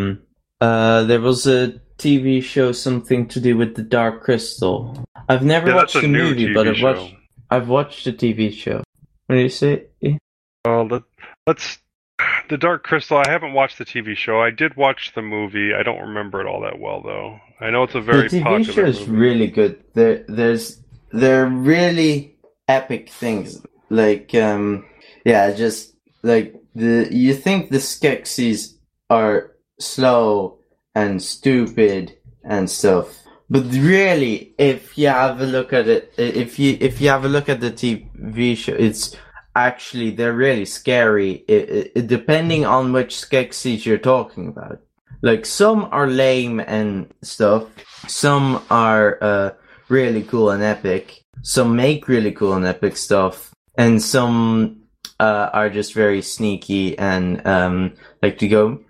there was a TV show, something to do with the Dark Crystal. I've never Yeah, watched that's a the new movie, TV but show. I've watched the TV show. What do you say? Well, let's... The Dark Crystal, I haven't watched the TV show. I did watch the movie. I don't remember it all that well, though. I know it's a very The TV popular show is movie. really good. They're really epic things. You think the Skeksis are slow and stupid and stuff, but really, if you have a look at it, if you have a look at the TV show, it's actually they're really scary. Depending on which Skeksis you're talking about. Like, some are lame and stuff. Some are really cool and epic. Some make really cool and epic stuff. And some are just very sneaky and like to go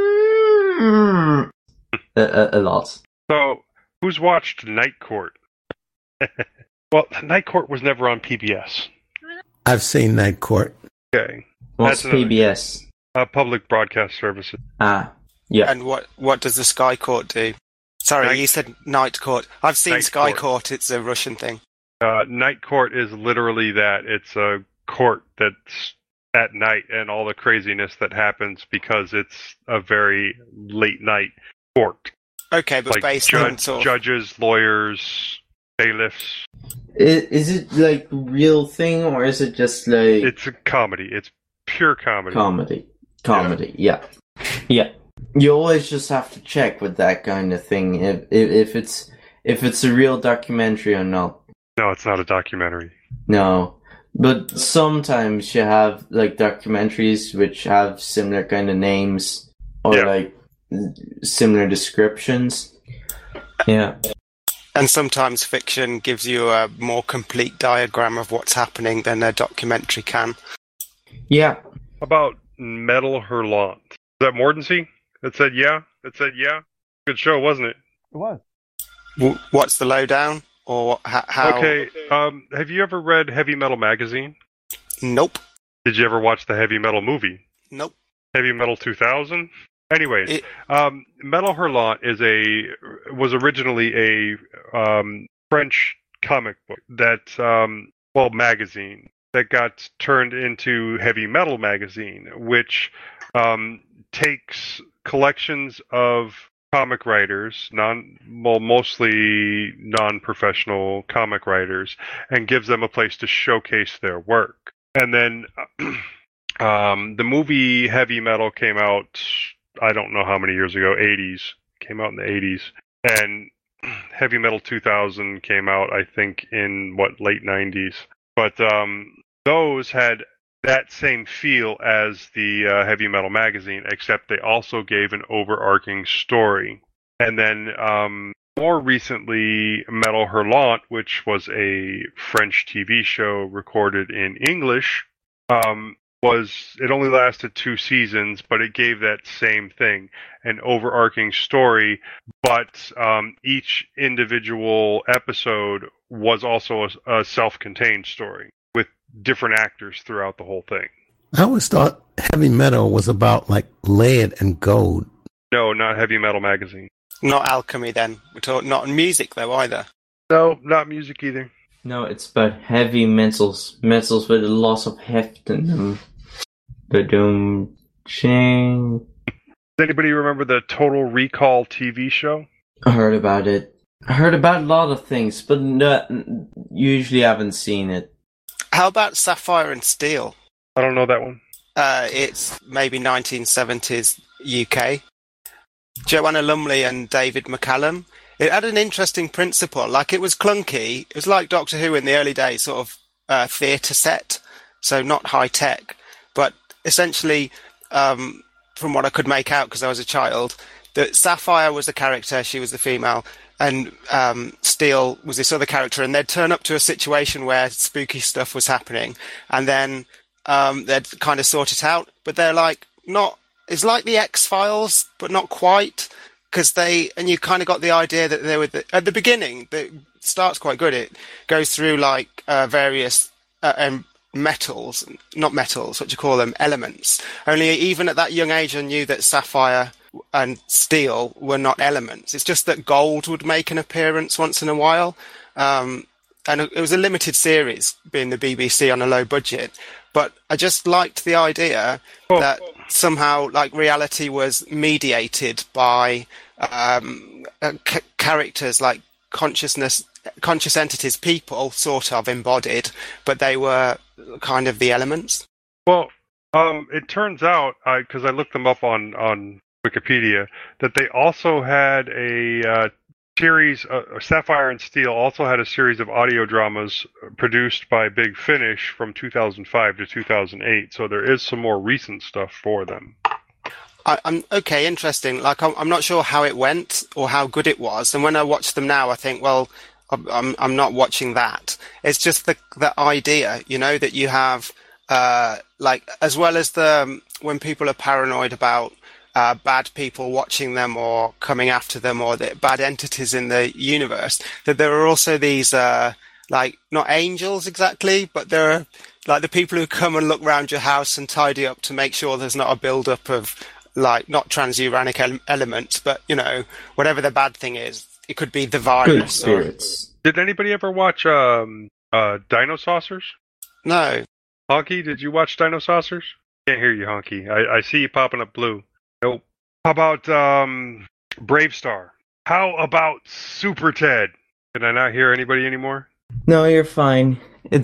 a lot. So, who's watched Night Court? Well, Night Court was never on PBS. I've seen Night Court. Okay. What's That's another- PBS? Public Broadcast Services. Yeah. And what does the Sky Court do? Sorry, you said Night Court. I've seen Night Sky Court. Court. It's a Russian thing. Night Court is literally that. It's a court that's at night and all the craziness that happens because it's a very late night court. Okay, but Like based on sort of... judges, lawyers, bailiffs. Is it like real thing, or is it just like It's a comedy. It's pure comedy. comedy? Yeah. You always just have to check with that kind of thing if it's a real documentary or not. No, it's not a documentary. No, but sometimes you have like documentaries which have similar kind of names or like similar descriptions. Yeah. And sometimes fiction gives you a more complete diagram of what's happening than a documentary can. Yeah. About Metal Hurlant. Is that Mordency? That said yeah? Good show, wasn't it? It was. What's the lowdown? Or how... Okay, have you ever read Heavy Metal Magazine? Nope. Did you ever watch the Heavy Metal movie? Nope. Heavy Metal 2000? Anyways, Metal Hurlant was originally a French comic book magazine that got turned into Heavy Metal magazine, which takes collections of comic writers, mostly non-professional comic writers, and gives them a place to showcase their work. And then the movie Heavy Metal came out, I don't know how many years ago, came out in the 80s. And Heavy Metal 2000 came out, I think, in late 90s. But those had that same feel as the Heavy Metal magazine, except they also gave an overarching story. And then more recently, Metal Hurlant, which was a French TV show recorded in English, it only lasted 2 seasons, but it gave that same thing, an overarching story, but each individual episode was also a self-contained story with different actors throughout the whole thing. I always thought Heavy Metal was about like lead and gold. No, not Heavy Metal magazine. Not alchemy then. We're talking not music though either. No, not music either. No, it's about heavy metals with a loss of heft in them. Ba-doom, ching. Does anybody remember the Total Recall TV show? I heard about it. I heard about a lot of things, but usually I haven't seen it. How about Sapphire and Steel? I don't know that one. It's maybe 1970s UK. Joanna Lumley and David McCallum. It had an interesting principle. Like, it was clunky. It was like Doctor Who in the early days, sort of theatre set, so not high tech. But essentially, from what I could make out because I was a child, that Sapphire was the character, she was the female, and Steel was this other character, and they'd turn up to a situation where spooky stuff was happening, and then they'd kind of sort it out. But they're like, it's like the X-Files, but not quite, and you kind of got the idea that they were, at the beginning, it starts quite good. It goes through like various elements. Only even at that young age, I knew that Sapphire and Steel were not elements. It's just that gold would make an appearance once in a while. And it was a limited series, being the BBC on a low budget. But I just liked the idea that somehow, like, reality was mediated by characters, like conscious entities, people sort of embodied, but they were kind of the elements. Well, it turns out, because I looked them up on Wikipedia, that they also had a series, Sapphire and Steel also had a series of audio dramas produced by Big Finish from 2005 to 2008, so there is some more recent stuff for them. I'm okay, interesting. Like, I'm not sure how it went or how good it was, and when I watch them now, I think, well, I'm not watching that. It's just the idea, that you have, like, as well as when people are paranoid about bad people watching them or coming after them, or the bad entities in the universe, that there are also these, like, not angels exactly, but there are like the people who come and look around your house and tidy up to make sure there's not a build-up of, like, not transuranic elements, but, whatever the bad thing is. It could be the virus. Good spirits. Did anybody ever watch Dino Saucers? No. Honky, did you watch Dino Saucers? Can't hear you, Honky. I see you popping up blue. Nope. How about Brave Star? How about Super Ted? Can I not hear anybody anymore? No, you're fine.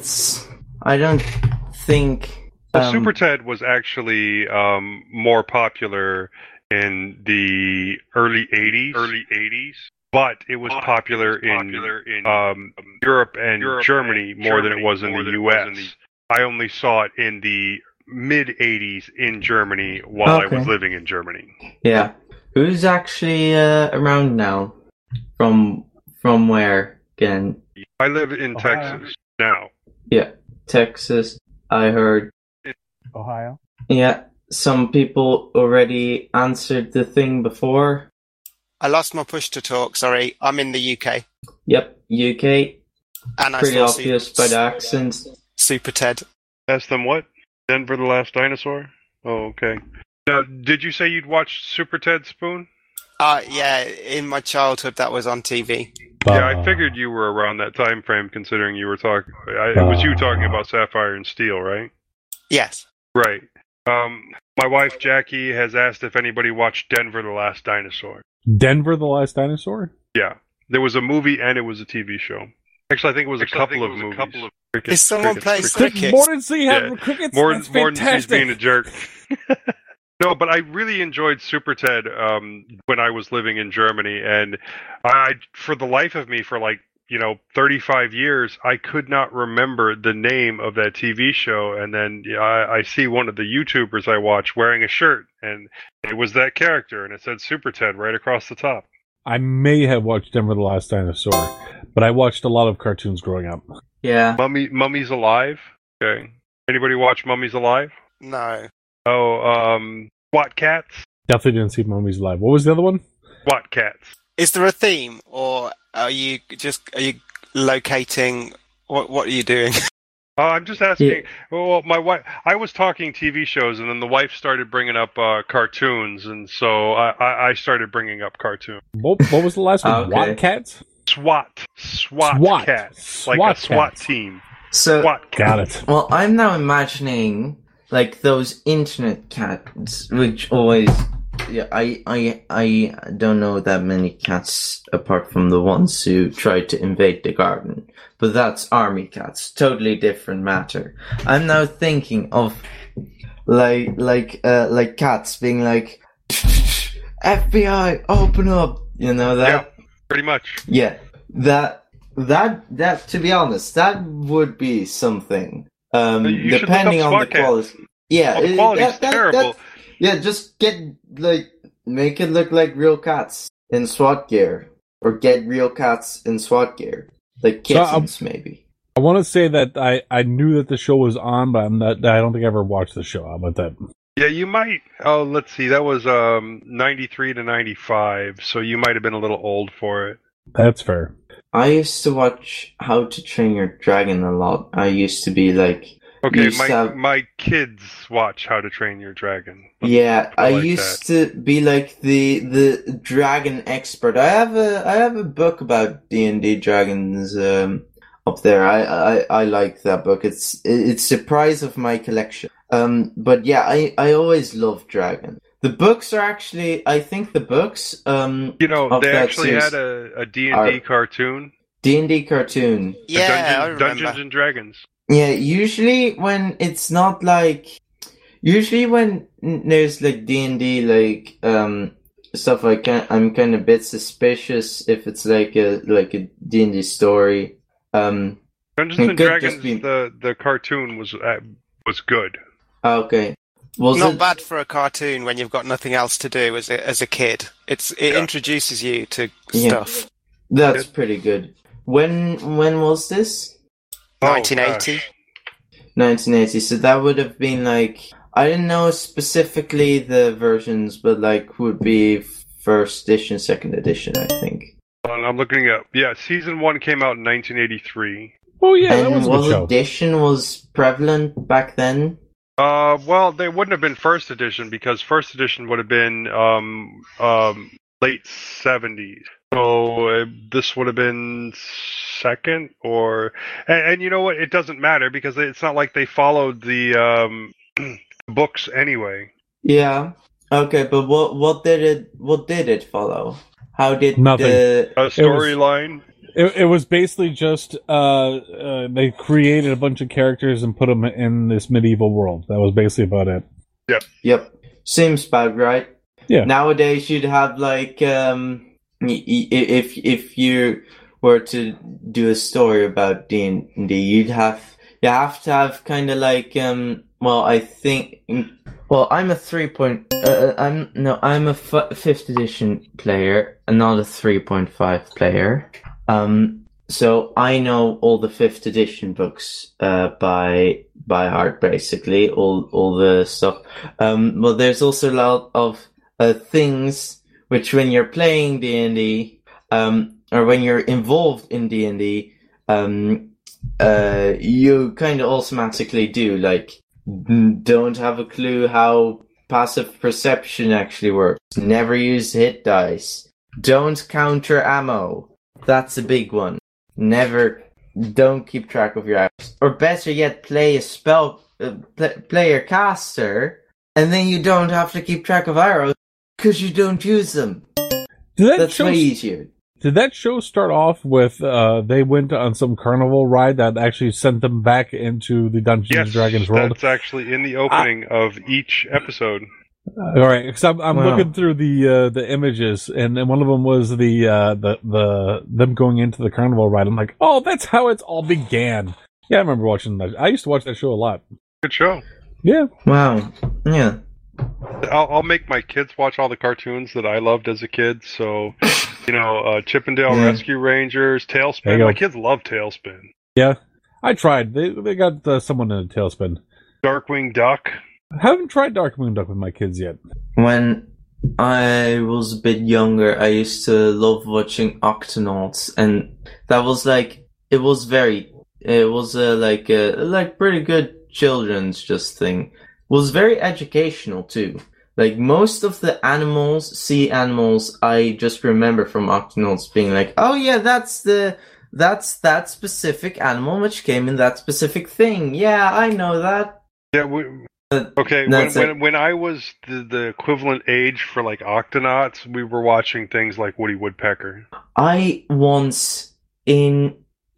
I don't think... Well, Super Ted was actually more popular in the early 80s. But it was popular in Europe and Germany more than it was in the U.S. I only saw it in the mid-'80s in Germany while I was living in Germany. Yeah. Who's actually around now? From where, again? I live in Texas now. Yeah, Texas. I heard. Ohio? Yeah, some people already answered the thing before. I lost my push to talk, sorry. I'm in the UK. Yep, UK. And pretty obvious by the accent. Super Ted. Ask them what? Denver the Last Dinosaur? Oh, okay. Now, did you say you'd watched Super Ted Spoon? Yeah, in my childhood that was on TV. Yeah, I figured you were around that time frame, considering you were talking. It was you talking about Sapphire and Steel, right? Yes. Right. My wife Jackie has asked if anybody watched Denver the Last Dinosaur. Denver the Last Dinosaur? Yeah, there was a movie and it was a TV show. Actually, I think it was a couple of movies. Is someone playing cricket? Mortensey having crickets? That's Mortensen's fantastic. being a jerk. No, but I really enjoyed Super Ted when I was living in Germany, and I, for the life of me, for 35 years, I could not remember the name of that TV show. And then I see one of the YouTubers I watch wearing a shirt, and it was that character, and it said Super Ted right across the top. I may have watched Denver the Last Dinosaur, but I watched a lot of cartoons growing up. Yeah. Mummies Alive? Okay. Anybody watch Mummies Alive? No. Oh, SWAT Cats? Definitely didn't see Mummies Alive. What was the other one? SWAT Cats. Is there a theme, or are you locating? What are you doing? I'm just asking. Well, my wife. I was talking TV shows, and then the wife started bringing up cartoons, and so I started bringing up cartoons. What was the last one? Okay. What Cats? SWAT Cats, like SWAT a SWAT Cats. team. So, SWAT Cats. Got it. well, I'm now imagining like those internet cats, which always, yeah, I don't know that many cats apart from the ones who tried to invade the garden, but that's army cats, totally different matter. I'm now thinking of like cats being like, FBI, open up, you know that? Yeah, pretty much. Yeah, that to be honest, that would be something. You should Depending look up on the SWAT Cats. quality. Yeah, The quality's terrible. yeah, just make it look like real cats in SWAT gear, or get real cats in SWAT gear, like kittens, maybe. I want to say that I knew that the show was on, but I don't think I ever watched the show. How about that? Yeah, you might. Oh, let's see. That was 93 to 95, so you might have been a little old for it. That's fair. I used to watch How to Train Your Dragon a lot. I used to be like, Okay, used to have- my kids watch How to Train Your Dragon. yeah, I like used to be like the dragon expert. I have a book about D&D dragons up there. I like that book. It's the prize of my collection. But yeah, I always loved dragon. The books are actually, I think the books of They that actually series had a D&D are- cartoon. D&D cartoon. Yeah, I remember. Dungeons and Dragons. Yeah, usually when it's not like, usually when there's like D&D like stuff, I'm kind of a bit suspicious if it's like a D&D story. Dungeons It and could Dragons, just be- the cartoon was good. Okay. Was Not it bad for a cartoon when you've got nothing else to do as a kid. It introduces you to Yeah. stuff. That's pretty good. When was this? 1980. 1980. So that would have been like, I didn't know specifically the versions, but like would be first edition, second edition, I think. I'm looking up. Yeah, season 1 came out in 1983. Oh yeah, that And was a good was show. edition was prevalent back then? Well, they wouldn't have been first edition because first edition would have been late 70s. So this would have been second, or and you know what? It doesn't matter because it's not like they followed the books anyway. Yeah. Okay, but what did it follow? How did Nothing. the A storyline. It was basically just they created a bunch of characters and put them in this medieval world. That was basically about it. Yep. Seems about right. Yeah. Nowadays you'd have like if you were to do a story about D&D, you have to have kind of like well, I think, well, I'm a 3. I'm a 5th edition player and not a 3.5 player. So I know all the 5th edition books by heart, basically, all the stuff. Well, there's also a lot of things which, when you're playing D&D, or when you're involved in D&D, you kind of automatically do, like, don't have a clue how passive perception actually works. Never use hit dice. Don't counter ammo. That's a big one. Don't keep track of your arrows. Or better yet, play a spell, play your caster, and then you don't have to keep track of arrows because you don't use them. That's way easier. Did that show start off with they went on some carnival ride that actually sent them back into the Dungeons and Dragons world? That's actually in the opening of each episode. All right, because I'm looking through the images, and one of them was the them going into the carnival ride. I'm like, oh, that's how it all began. Yeah, I remember watching that. I used to watch that show a lot. Good show. Yeah. Wow. Yeah. I'll make my kids watch all the cartoons that I loved as a kid. So, Chip and Dale Rescue Rangers, Tailspin. My kids love Tailspin. Yeah, I tried. They got someone in a Tailspin. Darkwing Duck. I haven't tried Darkwing Duck with my kids yet. When I was a bit younger, I used to love watching Octonauts, and that was it was pretty good children's thing. It was very educational too. Like most of the sea animals, I just remember from Octonauts being like, oh yeah, that's that specific animal which came in that specific thing. Yeah, I know that. Yeah, okay, when I was the equivalent age for like Octonauts, we were watching things like Woody Woodpecker. I once in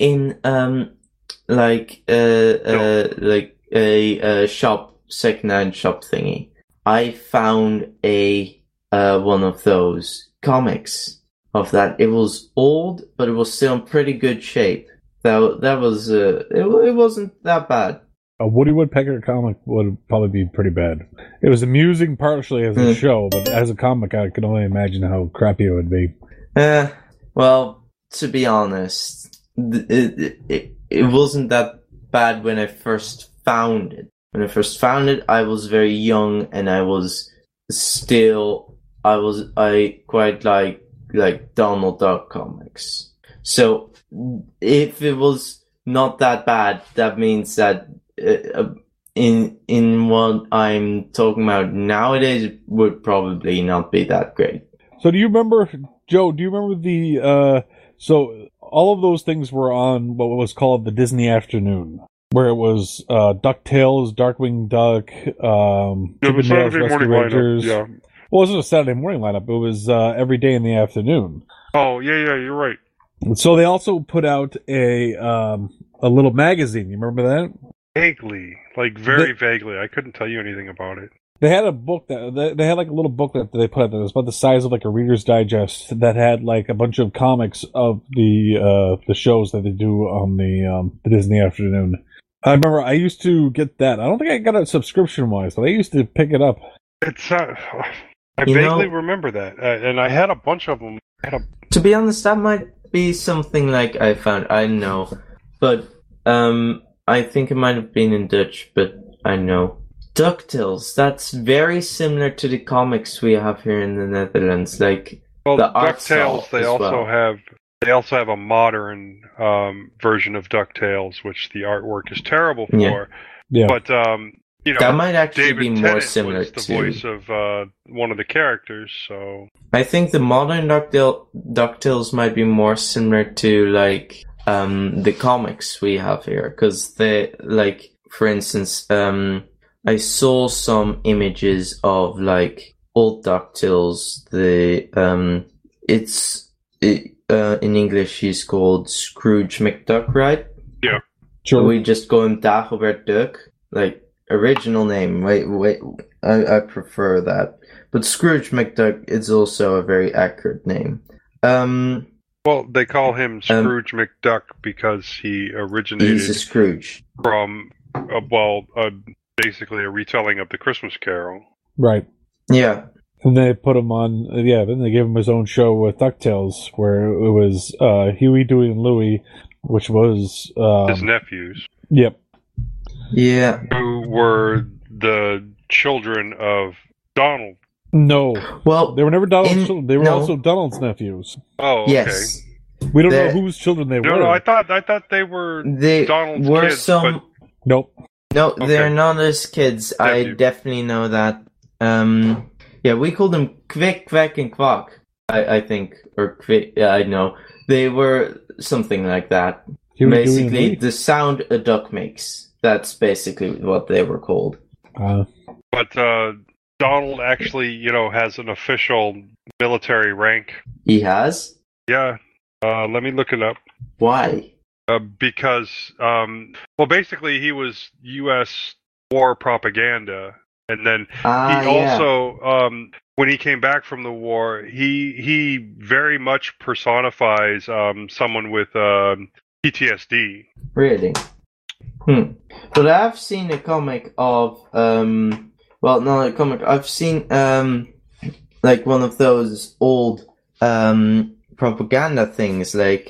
a secondhand shop thingy, I found a one of those comics of that. It was old, but it was still in pretty good shape. That was it wasn't that bad. A Woody Woodpecker comic would probably be pretty bad. It was amusing partially as a show, but as a comic, I could only imagine how crappy it would be. Well, to be honest, it wasn't that bad when I first found it. When I first found it, I was very young, and I quite like Donald Duck comics. So if it was not that bad, that means that in what I'm talking about nowadays, it would probably not be that great. So do you remember, Joe, the so all of those things were on what was called the Disney Afternoon, where it was DuckTales, Darkwing Duck, Chip and Dale's Rescue Rangers. Yeah. Well, it wasn't a Saturday morning lineup. It was every day in the afternoon. Oh, yeah, you're right. So they also put out a little magazine. You remember that? Vaguely, very vaguely. I couldn't tell you anything about it. They had a book they had like a little book that they put out there. It was about the size of like a Reader's Digest that had like a bunch of comics of the shows that they do on the Disney Afternoon. I remember I used to get that. I don't think I got it subscription wise, but I used to pick it up. It's I vaguely remember that, and I had a bunch of them. To be honest, that might be something like I found. I don't know, but I think it might have been in Dutch, but I know. DuckTales, that's very similar to the comics we have here in the Netherlands. Like the DuckTales, they also have a modern version of DuckTales, which the artwork is terrible for. Yeah. But that might actually David be more Tennant similar was the to voice of one of the characters. So I think the modern DuckTales might be more similar to like the comics we have here, because they like, for instance, I saw some images of like old DuckTales. In English he's called Scrooge McDuck, right? Yeah. Sure. We just call him Dagobert Duck, like original name. Wait, I prefer that. But Scrooge McDuck is also a very accurate name. Well, they call him Scrooge McDuck because he originated. He's a Scrooge from basically a retelling of the Christmas Carol. Right. Yeah. And they put him on. Then they gave him his own show with DuckTales, where it was Huey, Dewey, and Louie, which was his nephews. Yep. Yeah. Who were the children of Donald. No. Well, they were never Donald's children. They were also Donald's nephews. Oh, okay. Yes. We don't know whose children they were. No, I thought they were Donald's kids. Nope. No, Okay. they're not his kids. I definitely know that. we called them Quick, Quack, and Quack. I think, or Quick. Yeah, I know they were something like that. Basically, the sound a duck makes. That's basically what they were called. But Donald actually, has an official military rank. He has? Yeah. Let me look it up. Why? Because, basically he was U.S. war propaganda. And then he also, when he came back from the war, he very much personifies someone with PTSD. Really? But I've seen a comic of, not a comic, I've seen, like one of those old, propaganda things, like,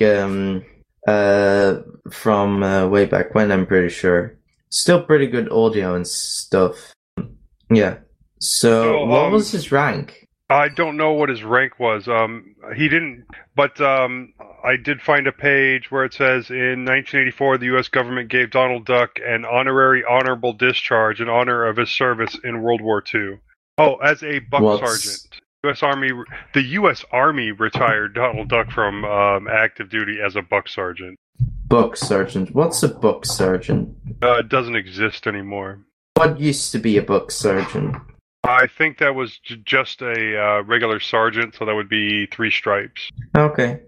from, way back when, I'm pretty sure. Still pretty good audio and stuff. Yeah. So what was his rank? I don't know what his rank was. He didn't, but I did find a page where it says in 1984 the U.S. government gave Donald Duck an honorary honorable discharge in honor of his service in World War II. Oh, as a buck sergeant. The U.S. Army retired Donald Duck from active duty as a buck sergeant. Buck sergeant? What's a buck sergeant? It doesn't exist anymore. What used to be a buck sergeant? I think that was just a regular sergeant, so that would be 3 stripes. Okay.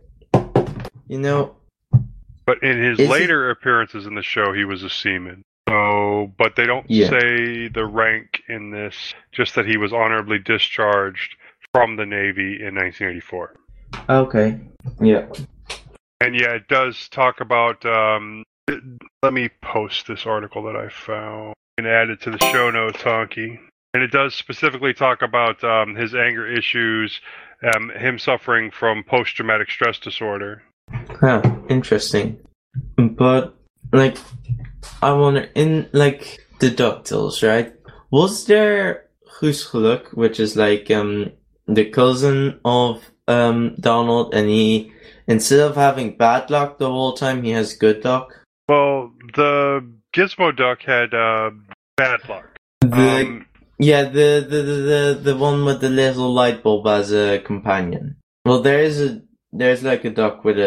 But in his later appearances in the show, he was a seaman. So, but they don't say the rank in this, just that he was honorably discharged from the Navy in 1984. Okay. Yeah. And yeah, it does talk about, let me post this article that I found and add it to the show notes, Honky. And it does specifically talk about his anger issues, him suffering from post-traumatic stress disorder. Huh, interesting. But, I wonder, in, the DuckTales, right? Was there Guus Geluk, which is, the cousin of Donald, and he, instead of having bad luck the whole time, he has good luck? Well, the Gizmo Duck had bad luck. Yeah, the one with the little light bulb as a companion. Well, there's a duck with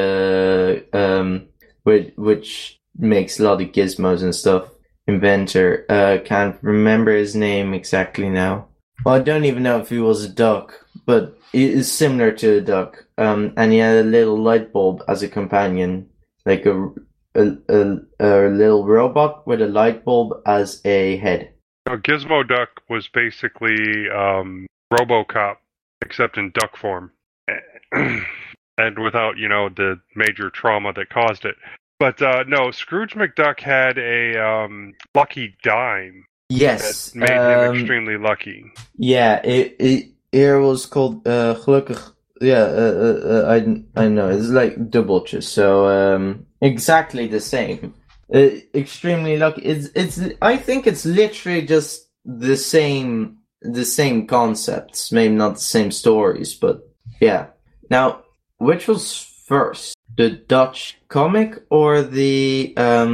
which makes a lot of gizmos and stuff. Inventor, can't remember his name exactly now. Well, I don't even know if he was a duck, but it is similar to a duck. And he had a little light bulb as a companion, like a little robot with a light bulb as a head. Gizmo Duck was basically RoboCop, except in duck form, and without the major trauma that caused it. But no, Scrooge McDuck had a lucky dime. Yes, that made him extremely lucky. Yeah, it was called gelukkig. Yeah, I know it's like dubbeltjes, so exactly the same. Extremely lucky. It's. I think it's literally just the same concepts. Maybe not the same stories, but yeah. Now, which was first, the Dutch comic or the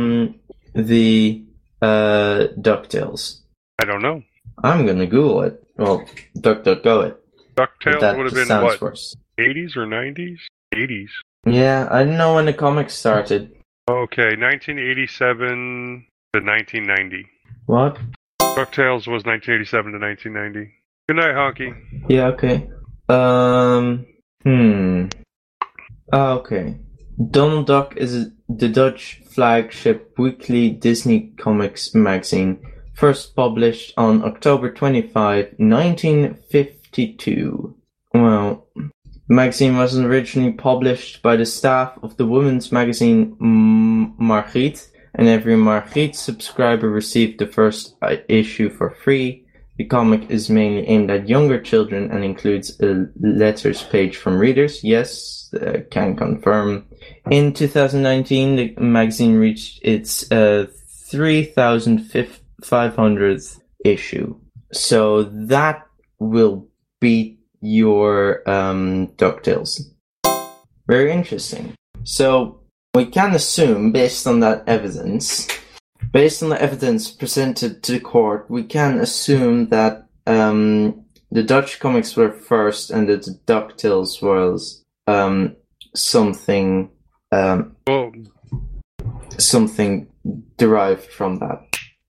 DuckTales? I don't know. I'm gonna Google it. Well, DuckDuckGo it. DuckTales would have been what? Worse. 80s or 90s? 80s. Yeah, I don't know when the comics started. Okay, 1987 to 1990. What? DuckTales was 1987 to 1990. Good night, Honky. Yeah, okay. Okay. Donald Duck is the Dutch flagship weekly Disney Comics magazine, first published on October 25, 1952. Well, the magazine was originally published by the staff of the women's magazine Margriet, and every Margriet subscriber received the first issue for free. The comic is mainly aimed at younger children and includes a letters page from readers. Yes, can confirm. In 2019, the magazine reached its 3,500th issue. So that will beat your DuckTales. Very interesting. So we can assume, based on the evidence presented to the court, we can assume that the Dutch comics were first, and the DuckTales was something something derived from that.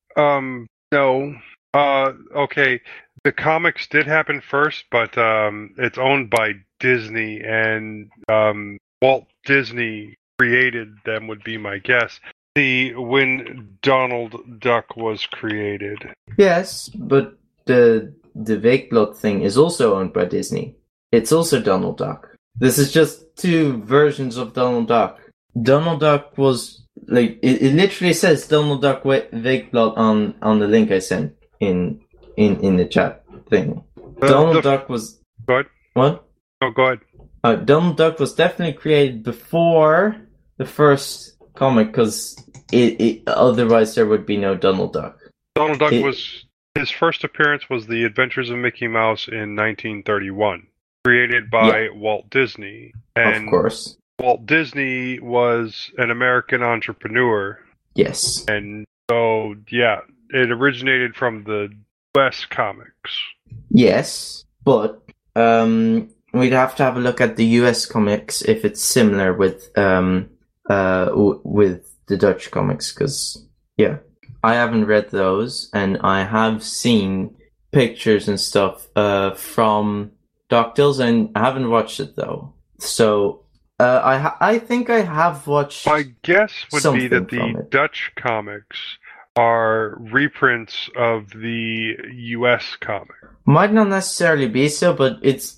No. Okay. The comics did happen first, but it's owned by Disney, and Walt Disney created them, would be my guess. When Donald Duck was created. Yes, but the Weekblad thing is also owned by Disney. It's also Donald Duck. This is just two versions of Donald Duck. Donald Duck was like it literally says Donald Duck Weekblad on the link I sent in the chat thing. Donald Duck was. Go ahead. What? Oh, go ahead. Donald Duck was definitely created before the first comic, because otherwise there would be no Donald Duck. Donald Duck his first appearance was The Adventures of Mickey Mouse in 1931, created by Walt Disney. And of course. Walt Disney was an American entrepreneur. Yes. And so, yeah, it originated from the US comics. Yes, but we'd have to have a look at the US comics if it's similar with the Dutch comics, because, yeah, I haven't read those, and I have seen pictures and stuff from DuckTales, and I haven't watched it, though. So, I think I have watched. My guess would be that the Dutch comics are reprints of the US comic. Might not necessarily be so, but it's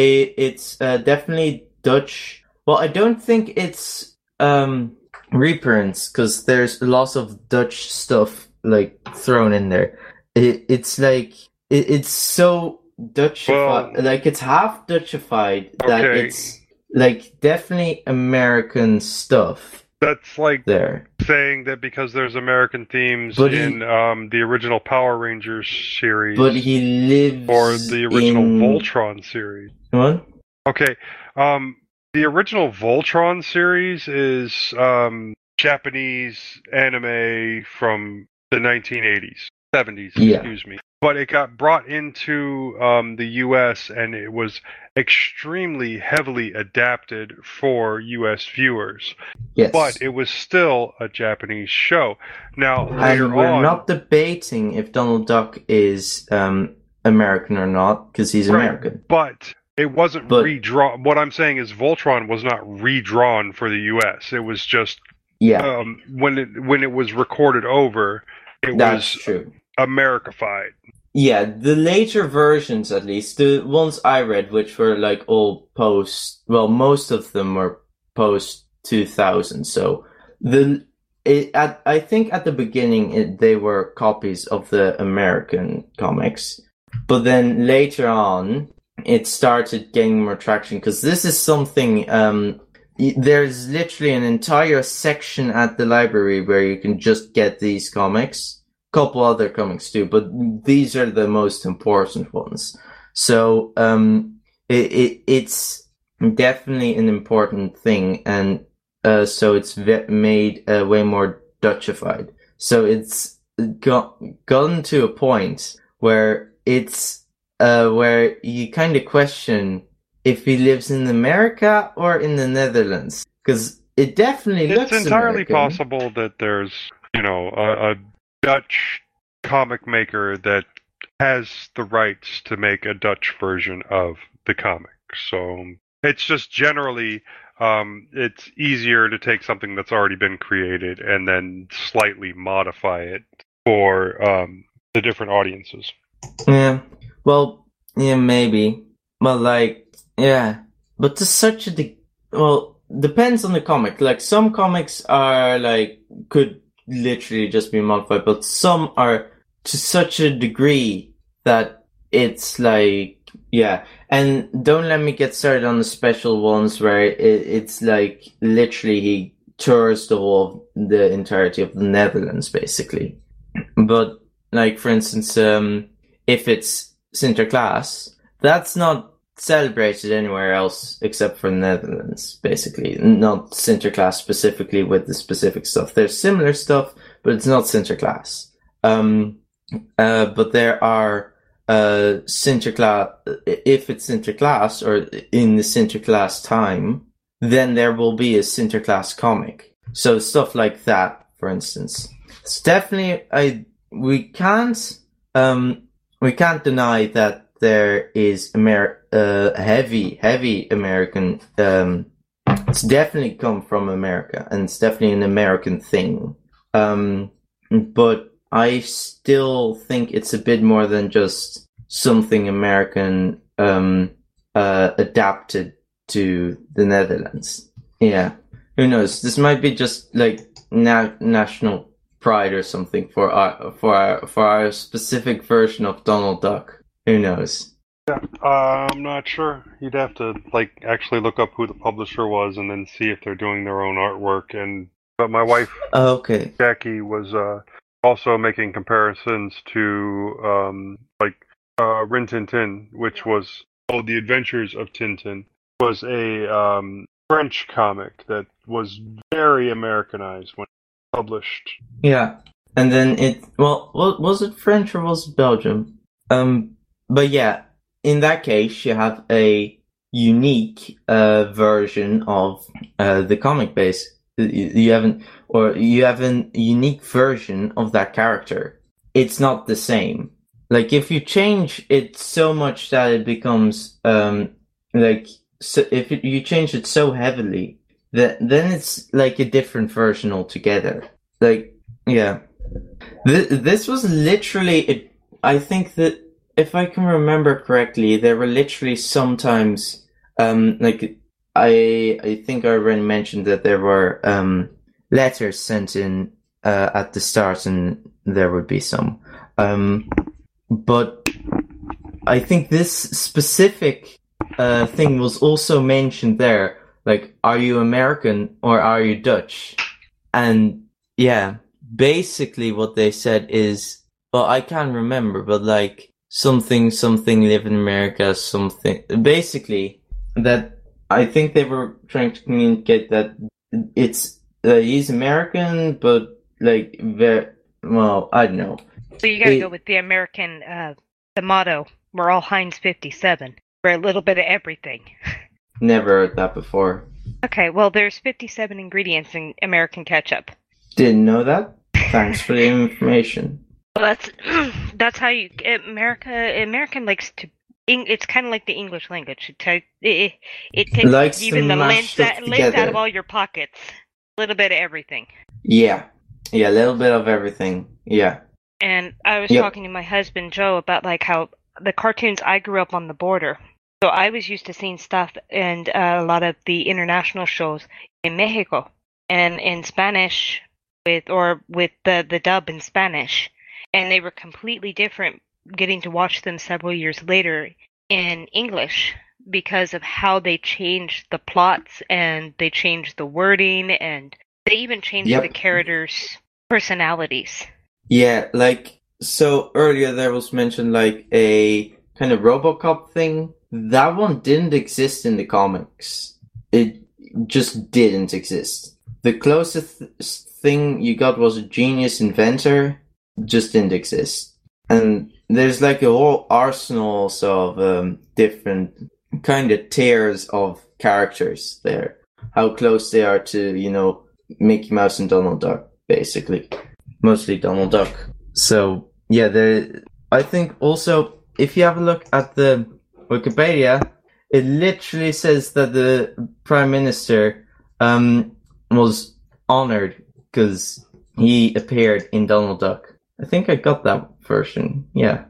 definitely Dutch. Well, I don't think it's reprints, because there's lots of Dutch stuff like thrown in there. It's like it's so Dutchified, like it's half Dutchified that it's like definitely American stuff. That's like there saying that because there's American themes in the original Power Rangers series, but he lives or the original Voltron series. What? Okay, the original Voltron series is Japanese anime from the 1980s, 70s, excuse me. But it got brought into the U.S. and it was extremely heavily adapted for U.S. viewers. Yes. But it was still a Japanese show. Now, later we're not debating if Donald Duck is American or not, because he's American. But it wasn't redrawn. What I'm saying is Voltron was not redrawn for the U.S. It was just when it was recorded over, That's true. Americified. Yeah, the later versions, at least, the ones I read, which were like all most of them were post 2000. So I think at the beginning they were copies of the American comics, but then later on it started gaining more traction, because this is something. There's literally an entire section at the library where you can just get these comics. Couple other comics too, but these are the most important ones. So it's definitely an important thing, and so it's made way more Dutchified. So it's gotten to a point where it's where you kind of question if he lives in America or in the Netherlands, because it definitely looks. It's entirely American. possible that there's a Dutch comic maker that has the rights to make a Dutch version of the comic. So it's just generally it's easier to take something that's already been created and then slightly modify it for the different audiences. Yeah. Well, yeah, maybe. Well, but to such a depends on the comic. Like some comics are could literally just be modified, but some are to such a degree that it's and don't let me get started on the special ones where it's like literally he tours the entirety of the Netherlands basically. But like for instance, if it's Sinterklaas, that's not celebrated anywhere else except for the Netherlands, basically. Not Sinterklaas specifically with the specific stuff. There's similar stuff, but it's not Sinterklaas. But there are Sinterklaas, if it's Sinterklaas or in the Sinterklaas time, then there will be a Sinterklaas comic. So stuff like that, for instance. It's definitely we can't deny that there is heavy American. It's definitely come from America, and it's definitely an American thing. But I still think it's a bit more than just something American adapted to the Netherlands. Yeah, who knows? This might be just like national pride or something for our specific version of Donald Duck. Who knows? Yeah, I'm not sure. You'd have to actually look up who the publisher was and then see if they're doing their own artwork. But my wife, okay, Jackie, was also making comparisons to Rin Tin Tin, which was The Adventures of Tintin, was a French comic that was very Americanized when published. Yeah, and then was it French or was it Belgium? But yeah, in that case, you have a unique version of the comic base. You have a unique version of that character. It's not the same. Like if you change it so much that it becomes you change it so heavily, then it's like a different version altogether. Like, yeah. This was literally, I think that if I can remember correctly, there were literally sometimes, I think I already mentioned that there were letters sent in at the start, and there would be some. But I think this specific thing was also mentioned there. Like, are you American or are you Dutch? And yeah, basically what they said is, well, I can't remember, but like something live in America, something. Basically, that I think they were trying to communicate that it's he's American, but like well, I don't know. So you gotta go with the American, the motto. We're all Heinz 57. We're a little bit of everything. Never heard that before. Okay, well, there's 57 ingredients in American ketchup. Didn't know that. Thanks for the information. Well, that's how American likes to. It's kind of like the English language. It takes even the lint out of all your pockets. A little bit of everything. Yeah, a little bit of everything. Yeah. And I was talking to my husband Joe about like how the cartoons. I grew up on the border, so I was used to seeing stuff and a lot of the international shows in Mexico and in Spanish with the dub in Spanish, and they were completely different. Getting to watch them several years later in English because of how they changed the plots and they changed the wording and they even changed the characters' personalities. Yeah, like, so earlier there was mentioned like a kind of RoboCop thing. That one didn't exist in the comics. It just didn't exist. The closest thing you got was a genius inventor. Just didn't exist. And there's like a whole arsenal of different kind of tiers of characters there. How close they are to, Mickey Mouse and Donald Duck, basically. Mostly Donald Duck. So, yeah, I think also, if you have a look at the Wikipedia, it literally says that the Prime Minister was honored because he appeared in Donald Duck. I think I got that version. Yeah.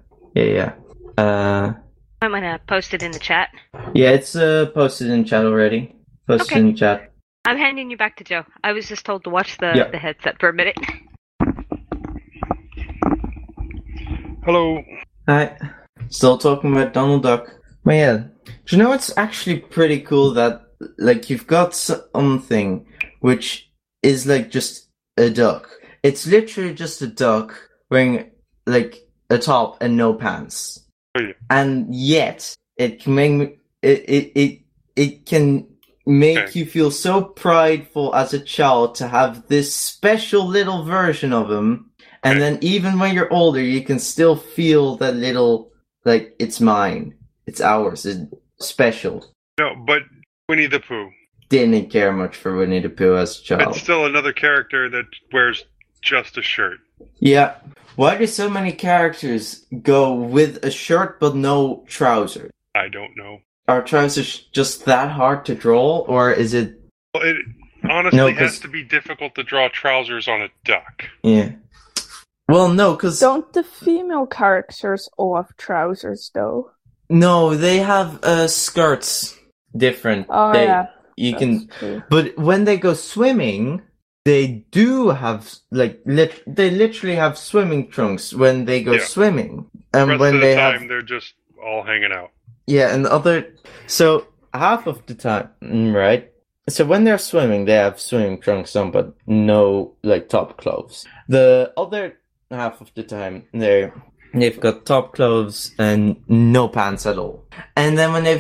I'm gonna post it in the chat. Yeah, it's posted in chat already. Posted in chat. I'm handing you back to Joe. I was just told to watch the headset for a minute. Hello. Hi. Still talking about Donald Duck. But yeah, do you know it's actually pretty cool that like you've got something which is like just a duck. It's literally just a duck wearing like a top and no pants. Oh, yeah. And yet it can make it can make you feel so prideful as a child to have this special little version of him. And then even when you're older, you can still feel that little like it's mine, it's ours, it's special. No, but Winnie the Pooh. Didn't care much for Winnie the Pooh as a child. It's still another character that wears just a shirt. Yeah. Why do so many characters go with a shirt but no trousers? I don't know. Are trousers just that hard to draw, or is it... Well, it honestly has to be difficult to draw trousers on a duck. Yeah. Well, no, because... Don't the female characters all have trousers, though? No, they have skirts. Different. Oh, yeah. You That's can... true. But when they go swimming, they do have, like, they literally have swimming trunks when they go swimming. And the rest when of the they time, have... they're just all hanging out. Yeah, and so half of the time, right? So when they're swimming, they have swimming trunks on, but no, like, top clothes. The other half of the time, they've got top clothes and no pants at all. And then when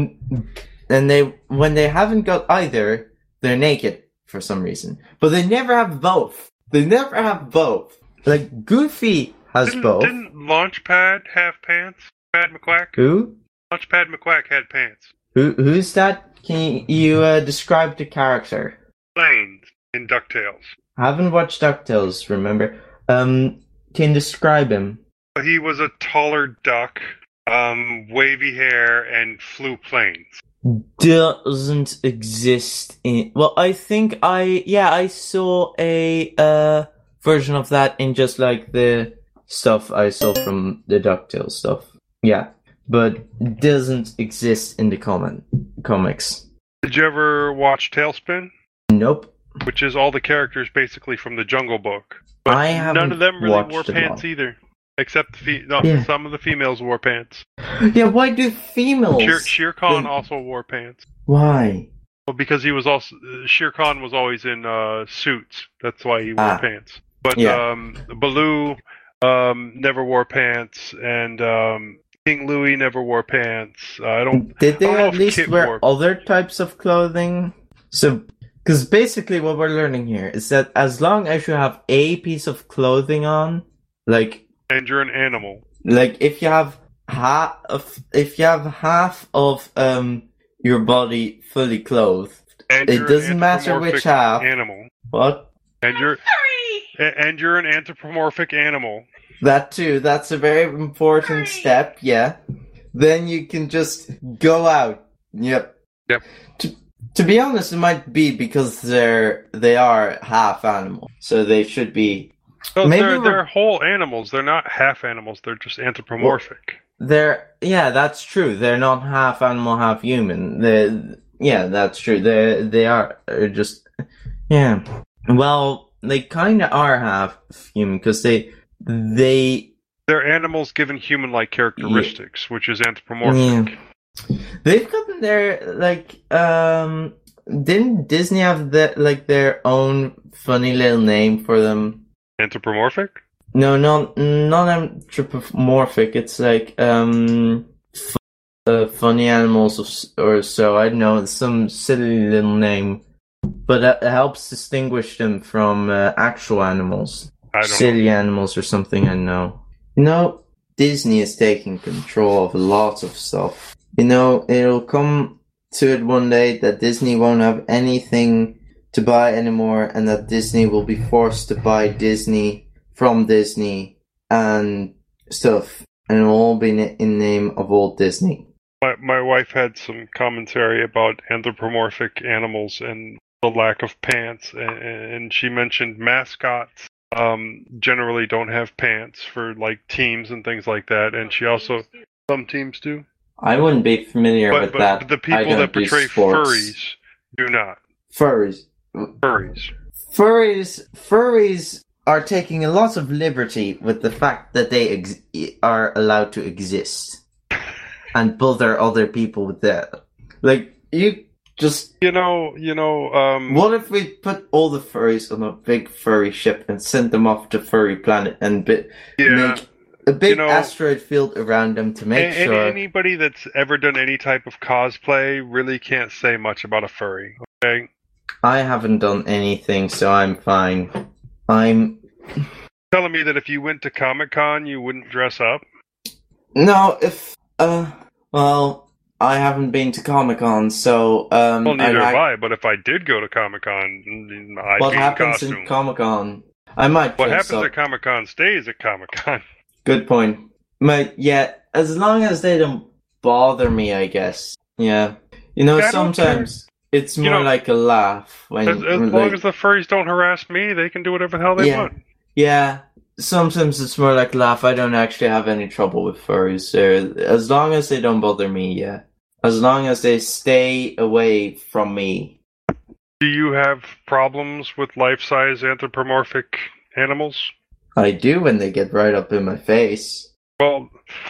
when they haven't got either, they're naked for some reason. But they never have both. Like, Goofy has both. Didn't Launchpad have pants? Pad McQuack? Who? Launchpad McQuack had pants. Who's that? Can you describe the character? Planes in DuckTales. I haven't watched DuckTales, remember? Can you describe him? He was a taller duck, wavy hair, and flew planes. Doesn't exist in... Well, I think I saw a version of that in just like the stuff I saw from the DuckTales stuff. Yeah, but doesn't exist in the comics. Did you ever watch Tailspin? Nope. Which is all the characters basically from the Jungle Book. But I haven't none of them really wore watched them pants all. either. Except some of the females wore pants. Yeah, why do females... Shere Khan also wore pants. Why? Well, because he was also... Shere Khan was always in suits. That's why he wore pants. But Baloo never wore pants, and King Louie never wore pants. Did they at least wear other types of clothing? So, because basically what we're learning here is that as long as you have a piece of clothing on, like... And you're an animal. Like, if you have half of your body fully clothed, it doesn't matter which half. Animal. What? And you're an anthropomorphic animal. That too. That's a very important step. Yeah. Then you can just go out. Yep. To be honest, it might be because they are half animal, so they should be. No, they're whole animals. They're not half animals. They're just anthropomorphic. That's true. They're not half animal, half human. That's true. They are just, yeah. Well, they kind of are half human because they're animals given human-like characteristics, which is anthropomorphic. Yeah. They've gotten their didn't Disney have their own funny little name for them? Anthropomorphic? No, not anthropomorphic. It's like funny animals or so. I don't know, some silly little name, but it helps distinguish them from actual animals. Silly animals or something. I know. Disney is taking control of lots of stuff. It'll come to it one day that Disney won't have anything to buy anymore, and that Disney will be forced to buy Disney from Disney and stuff, and it will all be in name of Walt Disney. My wife had some commentary about anthropomorphic animals and the lack of pants, and she mentioned mascots generally don't have pants for like teams and things like that, and she also some teams do. I wouldn't be familiar with that. But the people that portray furries do not. Furries are taking a lot of liberty with the fact that they are allowed to exist and bother other people with that. Like, you just... what if we put all the furries on a big furry ship and sent them off to Furry Planet and make a big asteroid field around them to make sure... Anybody that's ever done any type of cosplay really can't say much about a furry, okay? I haven't done anything, so I'm fine. I'm telling me that if you went to Comic-Con, you wouldn't dress up? No, well, I haven't been to Comic-Con, so, well, neither have I, but if I did go to Comic-Con, I'd what be in happens costume. in Comic-Con? I might What dress happens up. at Comic-Con stays at Comic-Con. Good point. But, yeah, as long as they don't bother me, I guess. Yeah. You know, Yeah, I don't sometimes it's You more know, like a laugh when... As long as the furries don't harass me, they can do whatever the hell they want. Yeah, sometimes it's more like a laugh. I don't actually have any trouble with furries. As long as they don't bother me, yeah. As long as they stay away from me. Do you have problems with life-size anthropomorphic animals? I do when they get right up in my face. Well,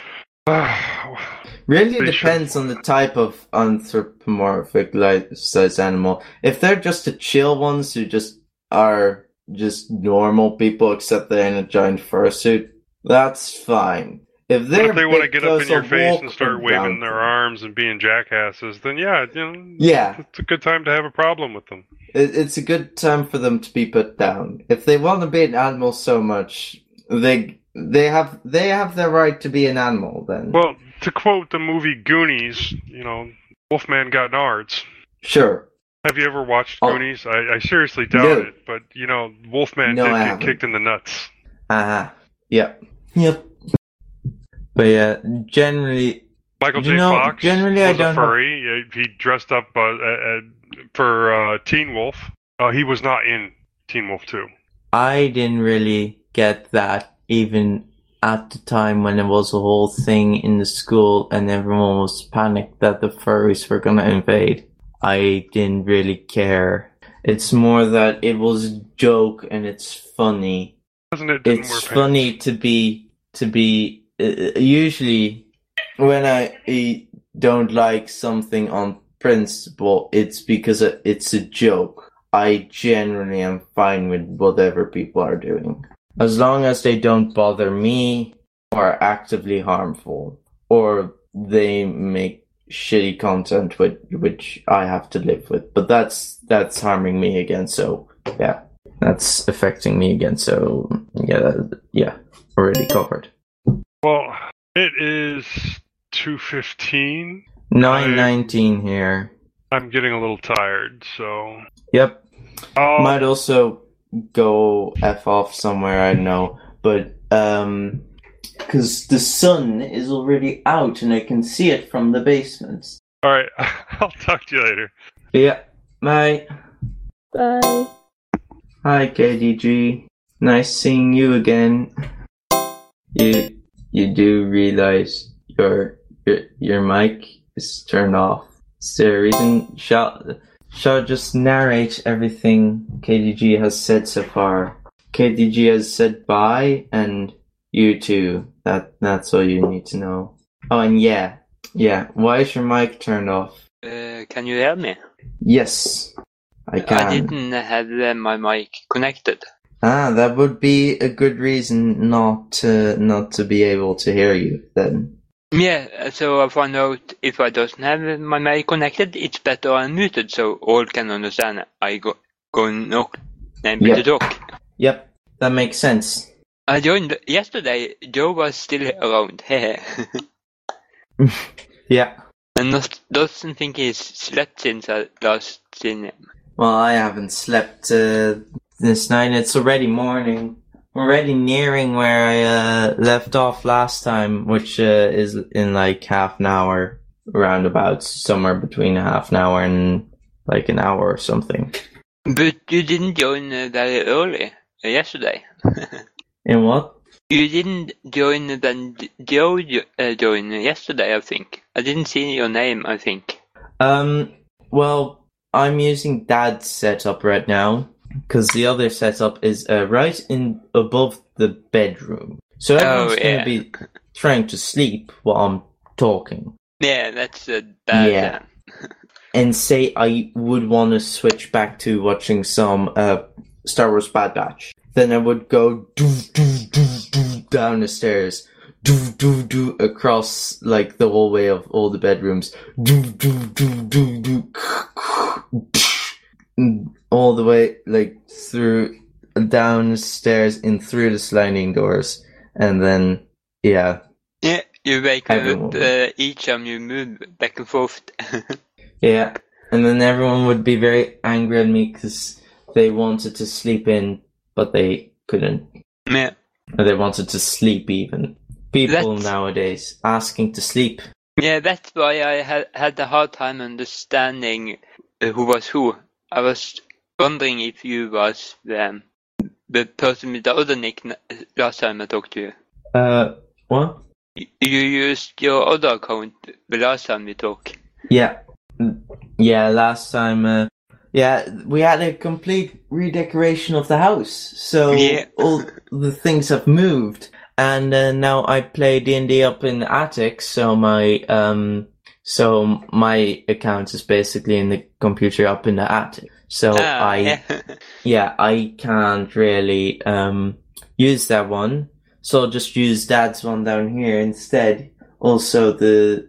really they depends on the type of anthropomorphic life-size animal. If they're just the chill ones who just are just normal people except they're in a giant fursuit, that's fine. If But if they want to big get up in your close, face walk and start them waving down. their arms and being jackasses, then yeah, Yeah. it's a good time to have a problem with them. It's a good time for them to be put down. If they want to be an animal so much, they have their right to be an animal. Then, Well, to quote the movie Goonies, Wolfman got nards. sure. Have you ever watched Oh. Goonies? I seriously doubt No. it, but Wolfman No, did I get haven't. kicked in the nuts. Yep. But yeah, generally, Michael You J. know, Fox generally I was a don't have- furry. He dressed up for Teen Wolf. He was not in Teen Wolf 2. I didn't really get that even at the time when it was a whole thing in the school and everyone was panicked that the furries were gonna invade. I didn't really care. It's more that it was a joke and it's funny. Doesn't it? Didn't It's wear pants. funny to be usually when I don't like something on principle, it's because it's a joke. I generally am fine with whatever people are doing. As long as they don't bother me or are actively harmful or they make shitty content which I have to live with. But that's harming me again, so yeah. That's affecting me again, so yeah, already covered. Well, it is 2:15. 9:19 here. I'm getting a little tired, so Yep. I'll- Might also go F off somewhere, I know. But, because the sun is already out and I can see it from the basement. all right. I'll talk to you later. Yeah. Bye. Bye. Hi, KDG. Nice seeing you again. You do realize your mic is turned off. Is there a reason? Shall I just narrate everything KDG has said so far? KDG has said bye, and you too. That's all you need to know. Oh, and yeah. Why is your mic turned off? Can you hear me? Yes, I can. I didn't have my mic connected. That would be a good reason not to be able to hear you then. Yeah, so I found out if I don't have my mic connected, it's better unmuted so all can understand. I go not able to talk. Yep, that makes sense. I joined yesterday. Joe was still around. Yeah. And doesn't think he's slept since I last seen him. Well, I haven't slept this night. It's already morning. Already nearing where I left off last time, which is in like half an hour, roundabouts, somewhere between a half an hour and like an hour or something. But you didn't join very early yesterday. In what? You didn't join when Joe joined yesterday, I think. I didn't see your name, I think. Well, I'm using Dad's setup right now, because the other setup is right in above the bedroom. So everyone's going to be trying to sleep while I'm talking. Yeah, that's bad. Yeah. And say I would want to switch back to watching some Star Wars Bad Batch. Then I would go down the stairs, across like the hallway of all the bedrooms, all the way like through down the stairs and through the sliding doors, and then yeah. You wake up Everyone. each time you move back and forth. Yeah, and then everyone would be very angry at me because they wanted to sleep in, but they couldn't. Yeah. Or they wanted to sleep even. People nowadays asking to sleep. Yeah, that's why I had a hard time understanding who was who. I was wondering if you was the person with the other nick last time I talked to you. What? You used your other account the last time we talked. Yeah. Yeah, last time, we had a complete redecoration of the house. So all the things have moved. And now I play D&D up in the attic, so my account is basically in the computer up in the attic. So I can't really use that one. So I'll just use Dad's one down here instead. Also, the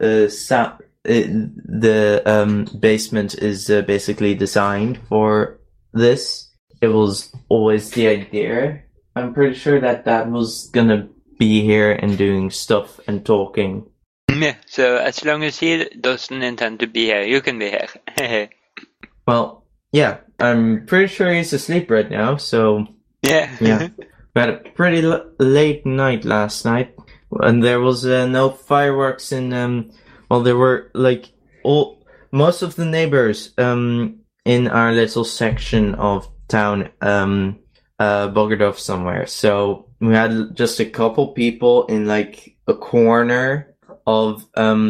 basement is basically designed for this. It was always the idea. I'm pretty sure that was gonna be here and doing stuff and talking. Yeah, so as long as he doesn't intend to be here, you can be here. Well, yeah, I'm pretty sure he's asleep right now, so... Yeah. We had a pretty late night last night, and there was no fireworks in... there were, most of the neighbors in our little section of town buggered off somewhere, so we had just a couple people in, a corner of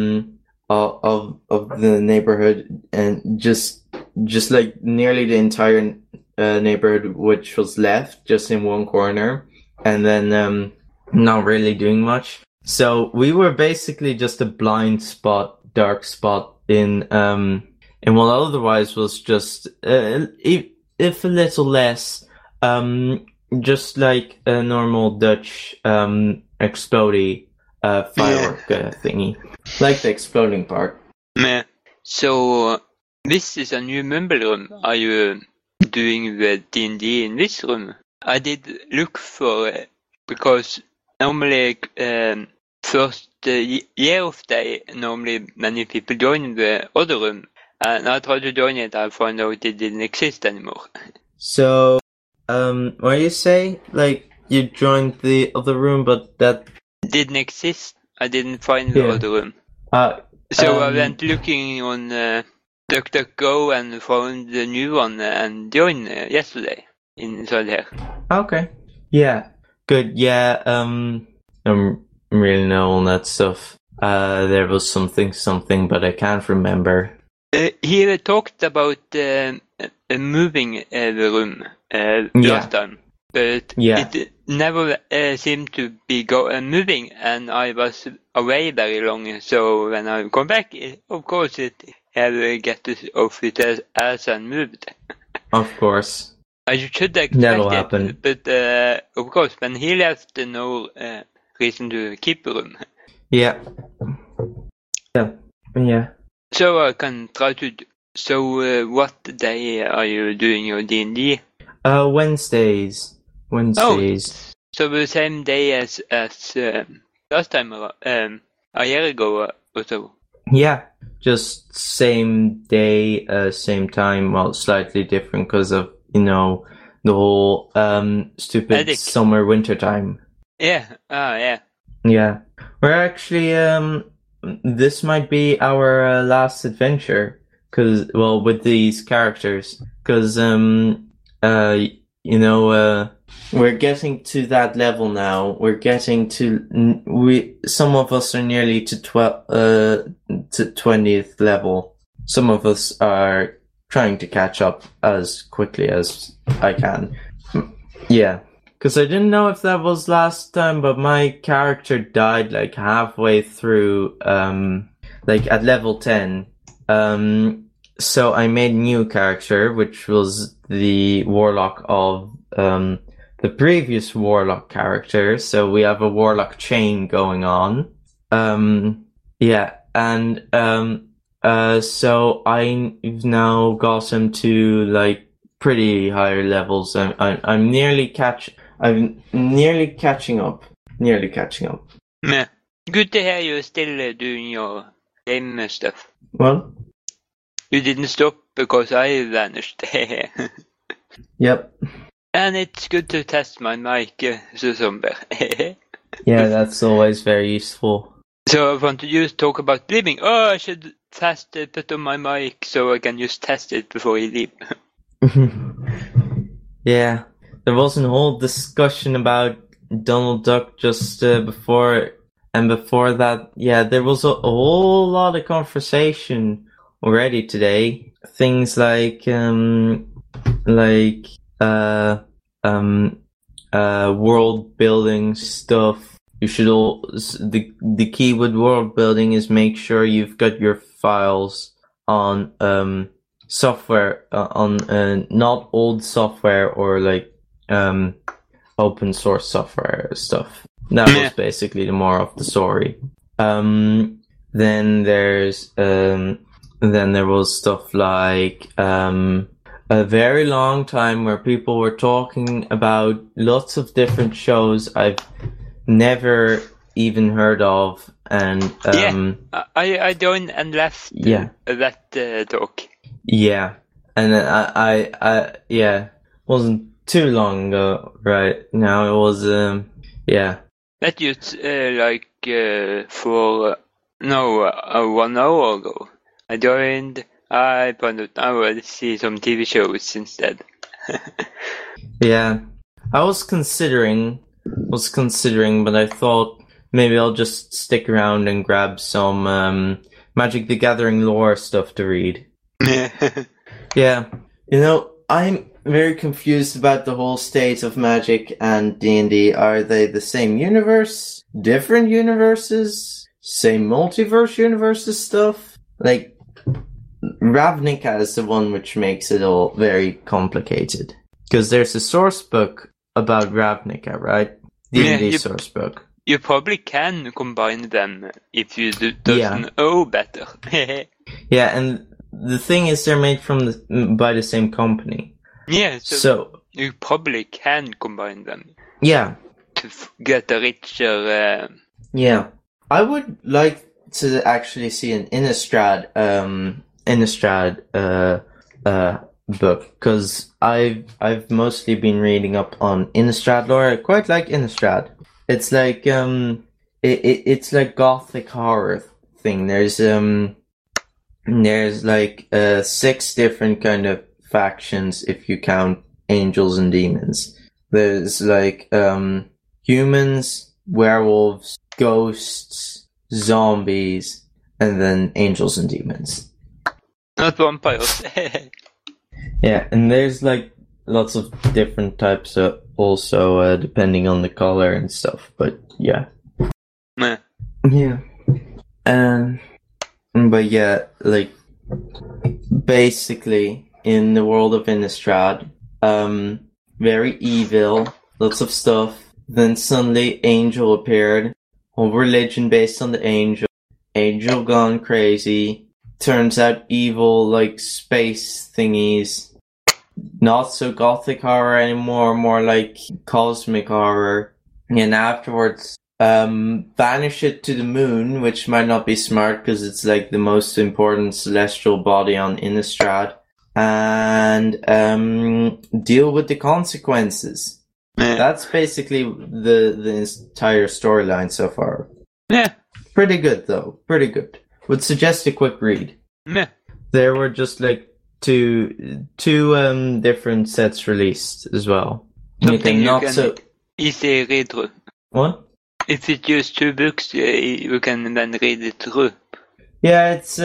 the neighborhood, and just nearly the entire neighborhood which was left just in one corner, and then not really doing much. So we were basically just a blind spot, dark spot in what otherwise was just if a little less just like a normal Dutch explodey firework thingy, like the exploding part. Yeah. So this is a new member room. Are you doing the D&D in this room? I did look for it because normally first year of day, normally many people join the other room, and I tried to join it. I found out it didn't exist anymore. So, what you say? You joined the other room, but that didn't exist. I didn't find the other room. So I went looking on DuckDuckGo and found the new one and joined yesterday inside here. Okay. Yeah. Good. Yeah. I don't really know all that stuff. There was something, but I can't remember. He talked about moving the room last time, but it never seemed to be moving, and I was away very long. So when I come back, of course it had get off its ass and moved. Of course. I should expect that'll it, happen. But of course, when he left, no reason to keep the room. Yeah. Yeah. So I can try to. So what day are you doing your D&D? Wednesdays. Oh, so the same day as last time, a year ago or so. Yeah, just same day, same time. Well, slightly different because of the whole stupid summer winter time. Yeah. Yeah. Yeah, we're actually this might be our last adventure with these characters, because we're getting to that level now. We're getting to some of us are nearly to 20th level. Some of us are trying to catch up as quickly as I can. Yeah. Because I didn't know if that was last time, but my character died halfway through, at level 10. So I made a new character, which was the warlock of the previous warlock character. So we have a warlock chain going on. So I've now got him to pretty higher levels. I'm nearly catching up. Meh. Good to hear you're still doing your game stuff. Well, You didn't stop because I vanished. yep. And it's good to test my mic, Zomber. Yeah, that's always very useful. So I want to just talk about leaving. Oh, I should put on my mic so I can just test it before you leave. Yeah, there was a whole discussion about Donald Duck just before, and before that, yeah, there was a whole lot of conversation already today. Things like world building stuff. You should the key with world building is make sure you've got your files on software on not old software or like open source software stuff. That was basically the more of the story. Then there was stuff like a very long time where people were talking about lots of different shows I've never even heard of, and I joined and left that talk. Yeah, and I wasn't too long ago, right? Now it was That just for 1 hour ago. I joined. I found out I would see some TV shows instead. Yeah, I was considering, but I thought maybe I'll just stick around and grab some Magic the Gathering lore stuff to read. Yeah, I'm very confused about the whole state of Magic and D&D. Are they the same universe? Different universes? Same multiverse universes stuff? Like, Ravnica is the one which makes it all very complicated. Because there's a source book about Ravnica, right? D&D source book. You probably can combine them if you doesn't know better. Yeah, and the thing is they're made by the same company. Yeah, so you probably can combine them. Yeah. To get a richer... Yeah. I would like to actually see an Innistrad book, because I've mostly been reading up on Innistrad lore. I quite like Innistrad. It's like it's like gothic horror thing. There's like 6 different kind of factions if you count angels and demons. There's like humans, werewolves, ghosts, zombies, and then angels and demons. Not vampires. Yeah, and there's like lots of different types also depending on the color and stuff, but yeah. Yeah. But yeah, like basically in the world of Innistrad, very evil, lots of stuff. Then suddenly Angel appeared, whole religion based on the Angel. Angel gone crazy. Turns out evil, like space thingies. Not so gothic horror anymore, more like cosmic horror. And afterwards, banish it to the moon, which might not be smart because it's like the most important celestial body on Innistrad. And deal with the consequences. That's basically the entire storyline so far. Yeah. Pretty good though. Pretty good. Would suggest a quick read. Yeah. There were just like two different sets released as well. Something you can easily read through. What? If it's just 2 books, you can then read it through. Yeah, it's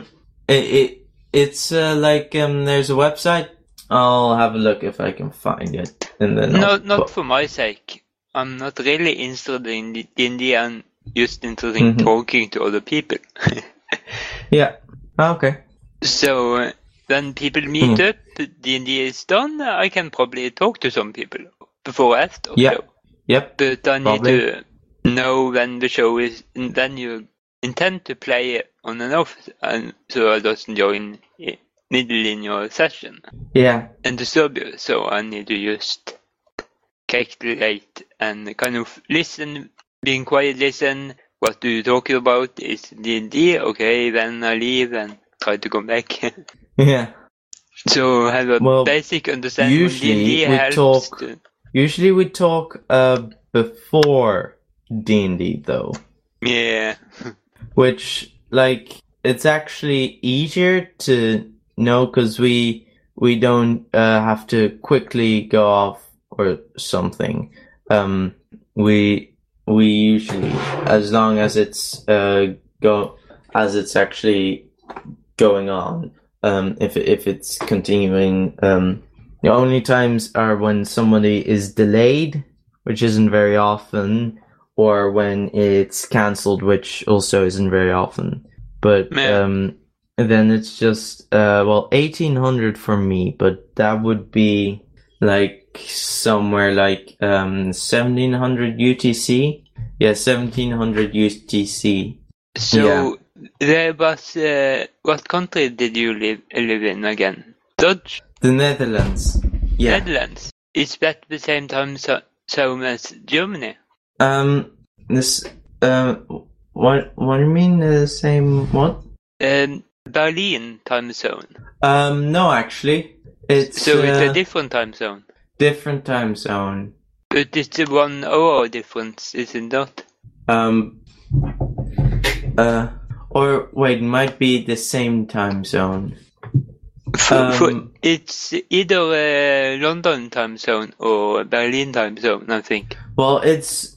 like there's a website. I'll have a look if I can find it, and then not for my sake. I'm not really interested in D&D and just interested in talking to other people. Yeah. Okay. So when people meet up, D&D is done. I can probably talk to some people before after. Yeah. Yep. But I need to know when the show is, and then you intend to play on and off, and so I doesn't join middle in your session. Yeah. And disturb you. So I need to just calculate and kind of listen, being quiet, listen, what do you talk about? Is D&D? Okay, then I leave and try to come back. Yeah. So have a basic understanding of D&D helps. Usually we talk before D&D though. Yeah. Which, like, it's actually easier to know because we don't have to quickly go off or something. We usually, as long as it's actually going on. If it's continuing, the only times are when somebody is delayed, which isn't very often, or when it's cancelled, which also isn't very often. But then it's just 1800 for me, but that would be like somewhere like 1700 UTC. Yeah, 1700 UTC. So. Yeah. There was, what country did you live in again? Dutch? The Netherlands. Yeah. Netherlands. Is that the same time zone as Germany? What do you mean the same what? Berlin time zone. No, actually, it's a different time zone. Different time zone. But it's a 1 hour difference, is it not? Or wait, might be the same time zone. It's either London time zone or Berlin time zone, I think. Well, it's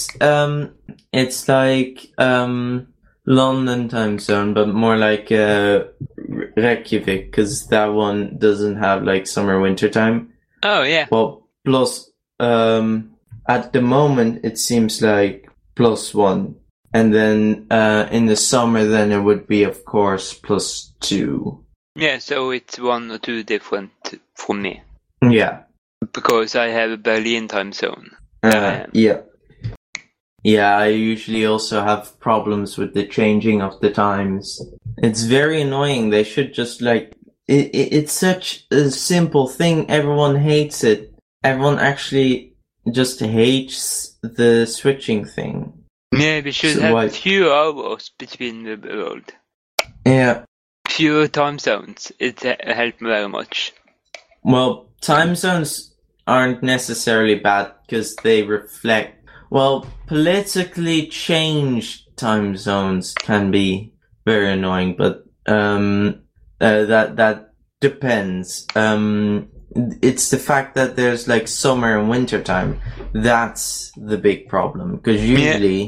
like London time zone, but more like Reykjavik, because that one doesn't have like summer winter time. Oh yeah. Well, plus at the moment it seems like +1. And then in the summer, then it would be, of course, +2. Yeah, so it's 1 or 2 different for me. Yeah. Because I have a Berlin time zone. Yeah. Yeah, I usually also have problems with the changing of the times. It's very annoying. They should just like... It's such a simple thing. Everyone hates it. Everyone actually just hates the switching thing. Yeah, we should have few hours between the world. Yeah. Fewer time zones. It helped very much. Well, time zones aren't necessarily bad because they reflect... Well, politically changed time zones can be very annoying, but that depends. It's the fact that there's like summer and winter time. That's the big problem because usually...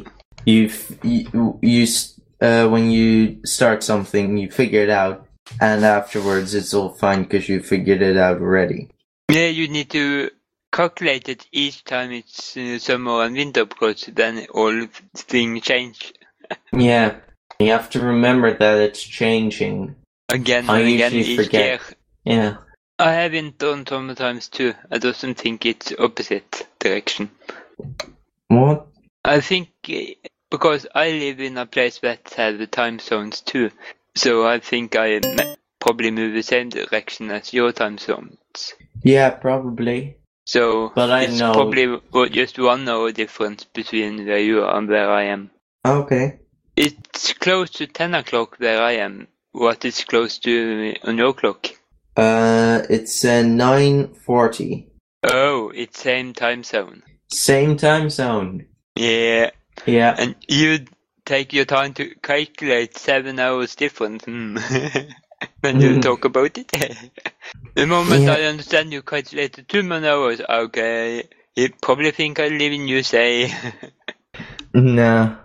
when you start something, you figure it out, and afterwards it's all fine because you figured it out already. Yeah, you need to calculate it each time it's summer and winter, because then all things change. Yeah, you have to remember that it's changing. Again and again each forget. Year. Yeah. I haven't done sometimes too. I don't think it's opposite direction. What? I think... Because I live in a place that has the time zones too, so I think I probably move the same direction as your time zones. Yeah, probably. So, but I it's know probably just 1 hour difference between where you are and where I am. Okay. It's close to 10 o'clock where I am. What is close to on your clock? It's 9:40. Oh, it's same time zone. Same time zone. Yeah. Yeah. And you take your time to calculate 7 hours difference when you talk about it. The moment I understand you calculated 2 more hours, okay, you probably think I live in USA. Nah.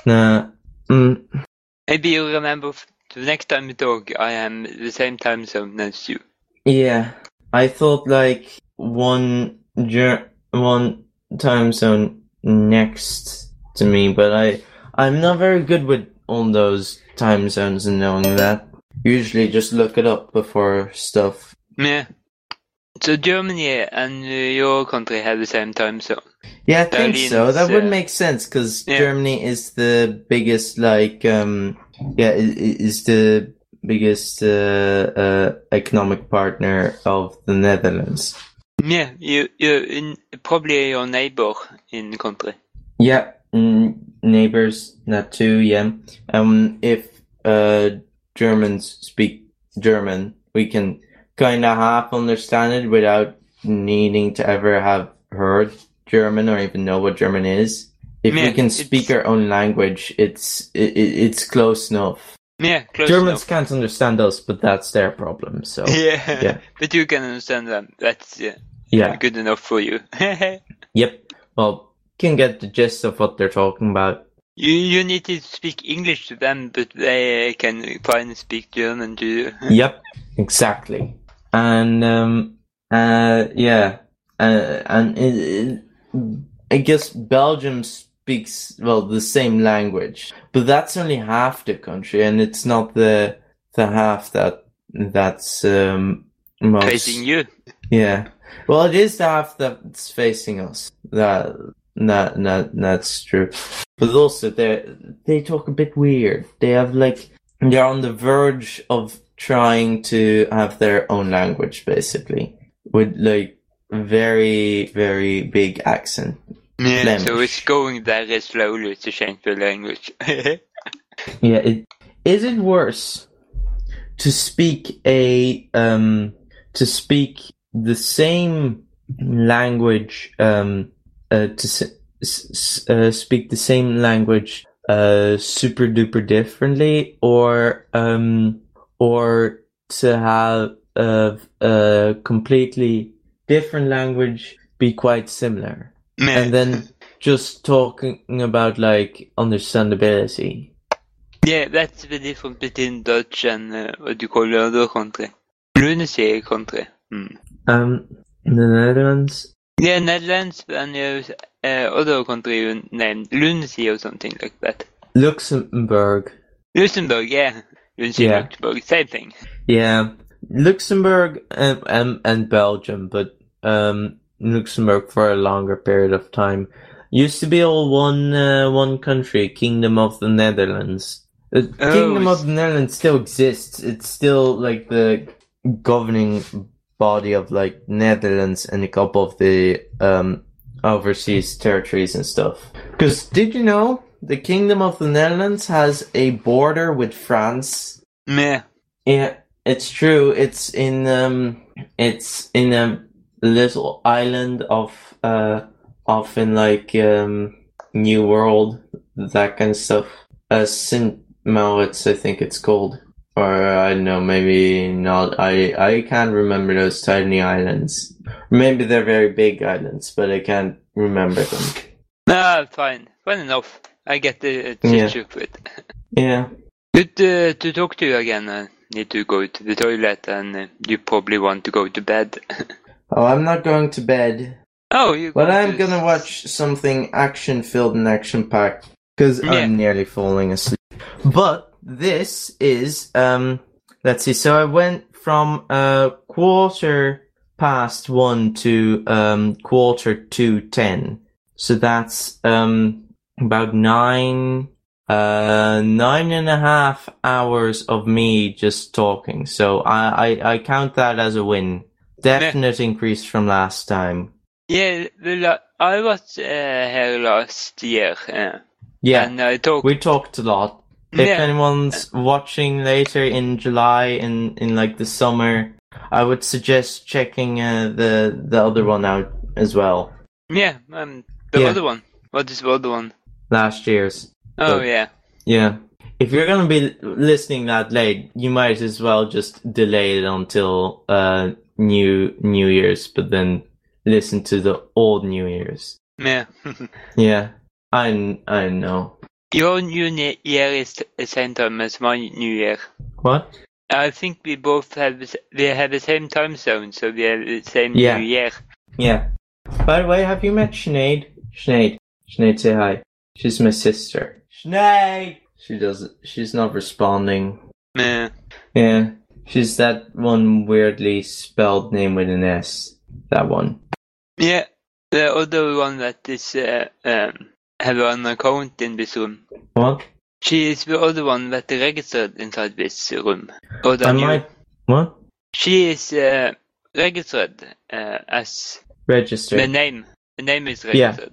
Maybe you remember the next time we talk, I am the same time zone as you. Yeah. I thought like one time zone next to me, but I'm not very good with all those time zones and knowing that. Usually just look it up before stuff. Yeah. So Germany and your country have the same time zone? Yeah, I think so. That would make sense because Germany is the biggest, like, is the biggest economic partner of the Netherlands. Yeah, you're probably your neighbor in the country. Yeah. neighbors, that too, yeah. If Germans speak German, we can kind of half understand it without needing to ever have heard German or even know what German is. If we can speak our own language, it's close enough. Yeah, close Germans enough. can't understand us, but that's their problem. So Yeah. But you can understand them. That's good enough for you. Yep. Well, can get the gist of what they're talking about. You need to speak English to them, but they can finally speak German to you. Yep, exactly. And I guess Belgium speaks the same language, but that's only half the country, and it's not the half that's most facing you. Yeah. Well, it is the half that's facing us. That's true. But also, they talk a bit weird. They're on the verge of trying to have their own language, basically, with very, very big accent. Yeah, Flemish. so it's going very slowly to change the language. Yeah, is it worse to speak the same language speak the same language super duper differently, or to have a completely different language be quite similar, and then just talking about understandability? Yeah, that's the difference between Dutch and what you call the other country. Lunacy country. The Netherlands? Yeah, Netherlands and other country named Lunacy or something like that. Luxembourg, yeah. Lunacy, Yeah. Luxembourg, same thing. Yeah. Luxembourg and Belgium, but Luxembourg for a longer period of time. Used to be all one country, Kingdom of the Netherlands. The Kingdom of the Netherlands still exists. It's still the governing body of Netherlands and a couple of the overseas territories and stuff. Because did you know the Kingdom of the Netherlands has a border with France? Yeah. Yeah, it's true. It's in a little island of New World, that kind of stuff. St. Moritz, I think it's called. Or I don't know, maybe not. I can't remember those tiny islands. Maybe they're very big islands, but I can't remember them. No, fine enough. I get the gist of it. Yeah. Good to talk to you again. I need to go to the toilet, and you probably want to go to bed. Oh, I'm not going to bed. Oh, you. But I'm gonna watch something action-filled and action-packed, because I'm nearly falling asleep. But this is, let's see, so I went from 1:15 to 1:45. So that's about 9.5 hours of me just talking. So I count that as a win. Definite increase from last time. Yeah, I was here last year. Yeah, and we talked a lot. If anyone's watching later in July in the summer, I would suggest checking the other one out as well. Yeah, the other one. What is the other one? Last year's. Oh, yeah. Yeah. If you're gonna be listening that late, you might as well just delay it until New Year's, but then listen to the old New Year's. Yeah. Yeah. I know. Your New Year is the same time as my New Year. What? I think we both have the same time zone, so we have the same New Year. Yeah. By the way, have you met Sinead? Sinead, say hi. She's my sister. Sinead! She's not responding. Yeah. Yeah. She's that one weirdly spelled name with an S. That one. Yeah. The other one that is have an account in this room. What? She is the other one that registered inside this room. What? She is registered as... Registered. The name is registered.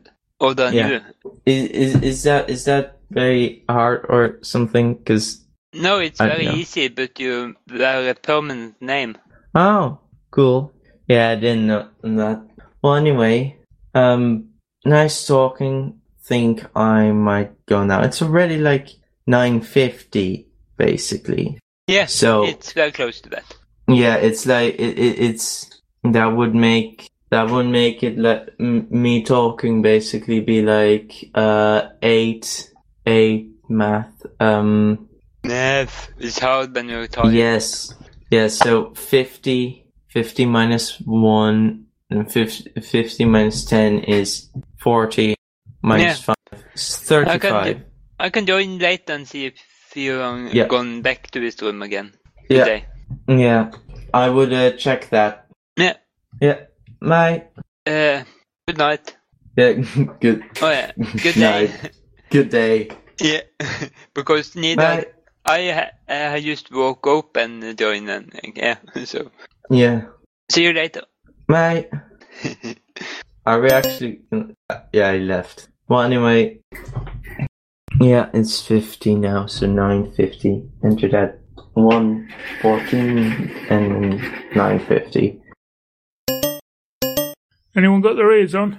than you. Is that very hard or something? Because no, it's very easy, but you wear a permanent name. Oh, cool. Yeah, I didn't know that. Well, anyway, nice talking. Think I might go now. It's already like 9:50, basically. Yeah, so it's very close to that. Yeah, it's like it's that would make it like me talking basically be like 8 math. Math is hard when you're talking. Yes. So 50 minus 1 and 50 minus 10 is 40 minus 5 is 35. I can join later and see if you've gone back to this room again today. Yeah, I would check that. Yeah. Bye. Good night. Yeah, good. Oh yeah, good day. Good day. Yeah, because neither I just woke up and joined and so. Yeah. See you later. Bye. Are we actually? Yeah, I left. Well, anyway. Yeah, it's 50 now, so 9:50. Enter that 1:14 and 9:50. Anyone got their ears on?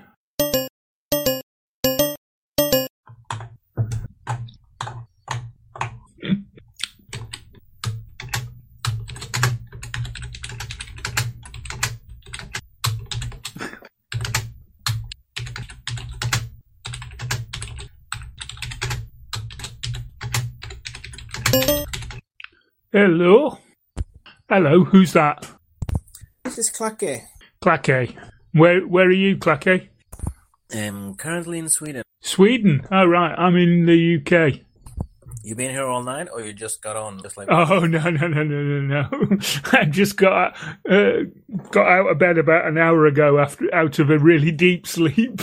Hello, who's that? This is Clacke. Clacke. Where are you, Clacke? Currently in Sweden. Sweden? Oh, right. I'm in the UK. You been here all night, or you just got on just like? Oh, no. I just got out of bed about an hour ago out of a really deep sleep.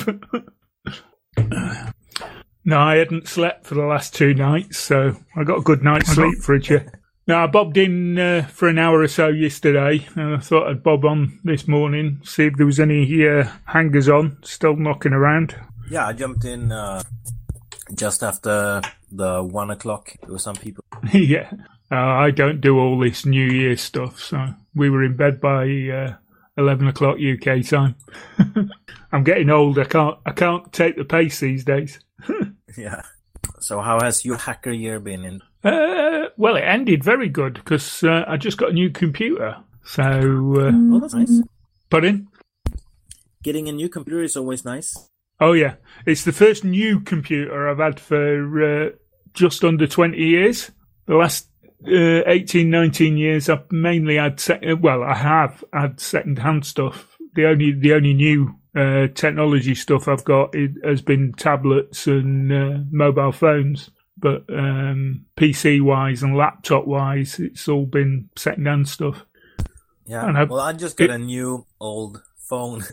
No, I hadn't slept for the last 2 nights, so I got a good night's sleep for a change. Now, I bobbed in for an hour or so yesterday, and I thought I'd bob on this morning, see if there was any hangers on still knocking around. Yeah, I jumped in just after the 1 o'clock. There were some people. Yeah, I don't do all this New Year stuff, so we were in bed by 11 o'clock UK time. I'm getting old. I can't take the pace these days. Yeah. So how has your hacker year been? Well, it ended very good because I just got a new computer. So, oh, that's nice. Pardon? Getting a new computer is always nice. Oh yeah, it's the first new computer I've had for just under 20 years. The last 18, 19 years, I've mainly had I have had second-hand stuff. The only new technology stuff I've got has been tablets and mobile phones. But PC-wise and laptop-wise, it's all been second-hand stuff. Yeah, I just got a new old phone.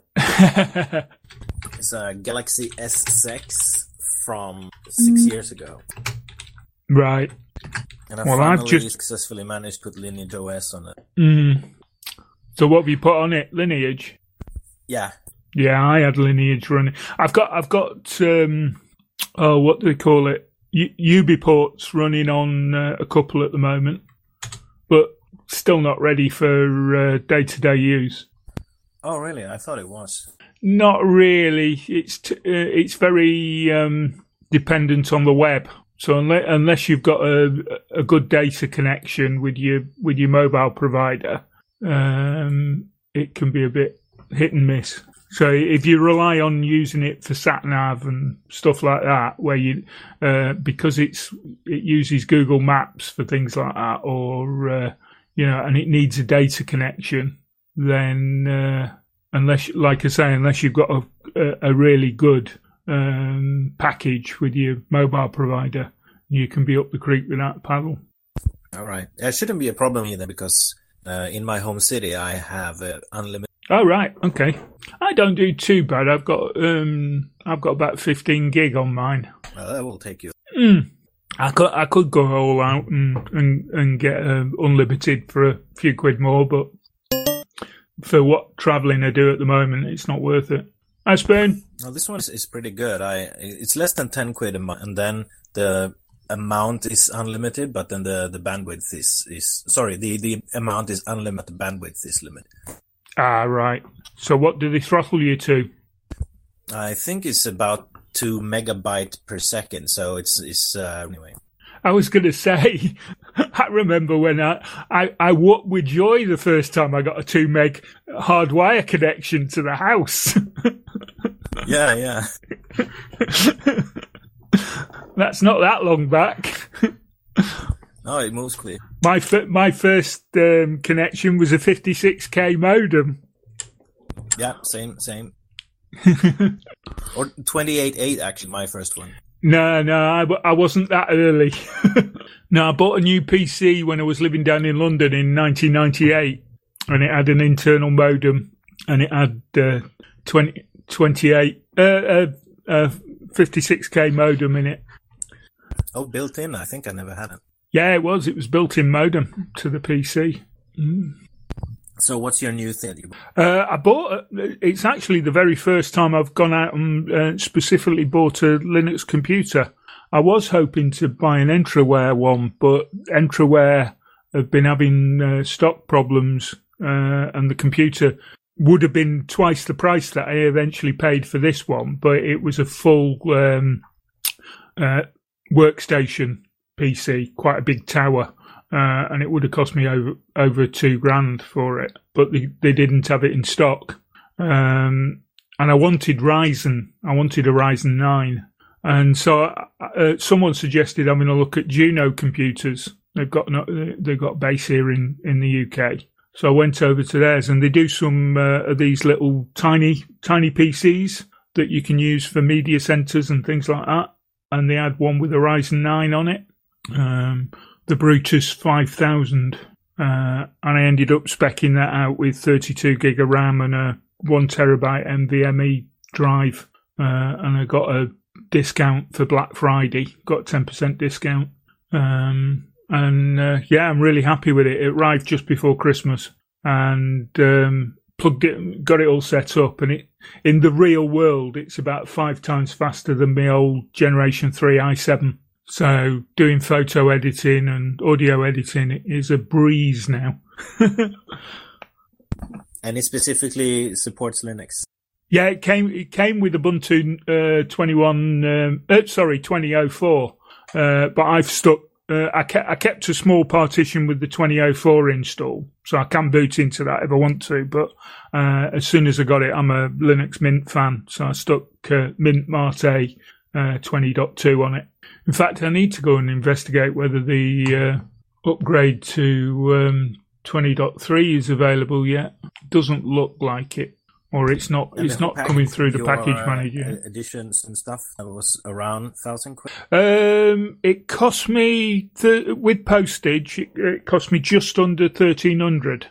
It's a Galaxy S6 from 6 years ago. Right. And I finally successfully managed to put Lineage OS on it. Mm. So what have you put on it? Lineage? Yeah. Yeah, I had Lineage running. I've got what do they call it? UbiPorts running on a couple at the moment, but still not ready for day-to-day use. Oh, really? I thought it was. Not really. It's very dependent on the web. So unless you've got a good data connection with your mobile provider, it can be a bit hit and miss. So if you rely on using it for sat-nav and stuff like that, where because it uses Google Maps for things like that, or and it needs a data connection, then unless you've got a really good package with your mobile provider, you can be up the creek without a paddle. All right, it shouldn't be a problem either because in my home city I have unlimited. Oh right, okay. I don't do too bad. I've got about 15 gig on mine. Well, that will take you. I could go all out and get unlimited for a few quid more, but for what travelling I do at the moment, it's not worth it. Hi, Spoon. No, this one is pretty good. It's less than 10 quid a month, and then the amount is unlimited, but then the bandwidth is sorry, the amount is unlimited, bandwidth is limited. Ah, right. So what do they throttle you to? I think it's about 2 megabyte per second, so it's anyway. I was going to say, I remember when I walked with joy the first time I got a 2 meg hardwire connection to the house. Yeah. That's not that long back. No, it moves quick. My first connection was a 56k modem. Yeah, same. Or 28.8 actually, my first one. No, I wasn't that early. No, I bought a new PC when I was living down in London in 1998, and it had an internal modem, and it had 56k modem in it. Oh, built in? I think I never had it. Yeah, it was. It was built-in modem to the PC. So what's your new thing? I bought, it's actually the very first time I've gone out and specifically bought a Linux computer. I was hoping to buy an Entroware one, but Entroware have been having stock problems, and the computer would have been twice the price that I eventually paid for this one, but it was a full workstation PC, quite a big tower. And it would have cost me over $2,000 for it, but they didn't have it in stock. And I wanted Ryzen. I wanted a Ryzen 9, and so someone suggested having a look at Juno computers. They've got base here in the UK. So I went over to theirs, and they do some of these little tiny PCs that you can use for media centers and things like that. And they had one with a Ryzen 9 on it. The Brutus 5000, and I ended up speccing that out with 32 gig of RAM and a 1 terabyte NVMe drive, and I got a discount for Black Friday, got a 10% discount, and yeah, I'm really happy with it. It arrived just before Christmas, and plugged it, got it all set up, and it in the real world, it's about 5 times faster than my old Generation 3 i7. So doing photo editing and audio editing is a breeze now. And it specifically supports Linux. Yeah, it came with Ubuntu 2004. But I've stuck. I kept a small partition with the 2004 install, so I can boot into that if I want to. But as soon as I got it, I'm a Linux Mint fan, so I stuck Mint Mate 20.2 on it. In fact, I need to go and investigate whether the upgrade to 20.3 is available yet. Doesn't look like it, or it's not. It's not coming through the package manager. Additions and stuff that was around 1,000 quid. It cost me with postage. It cost me just under 1,300.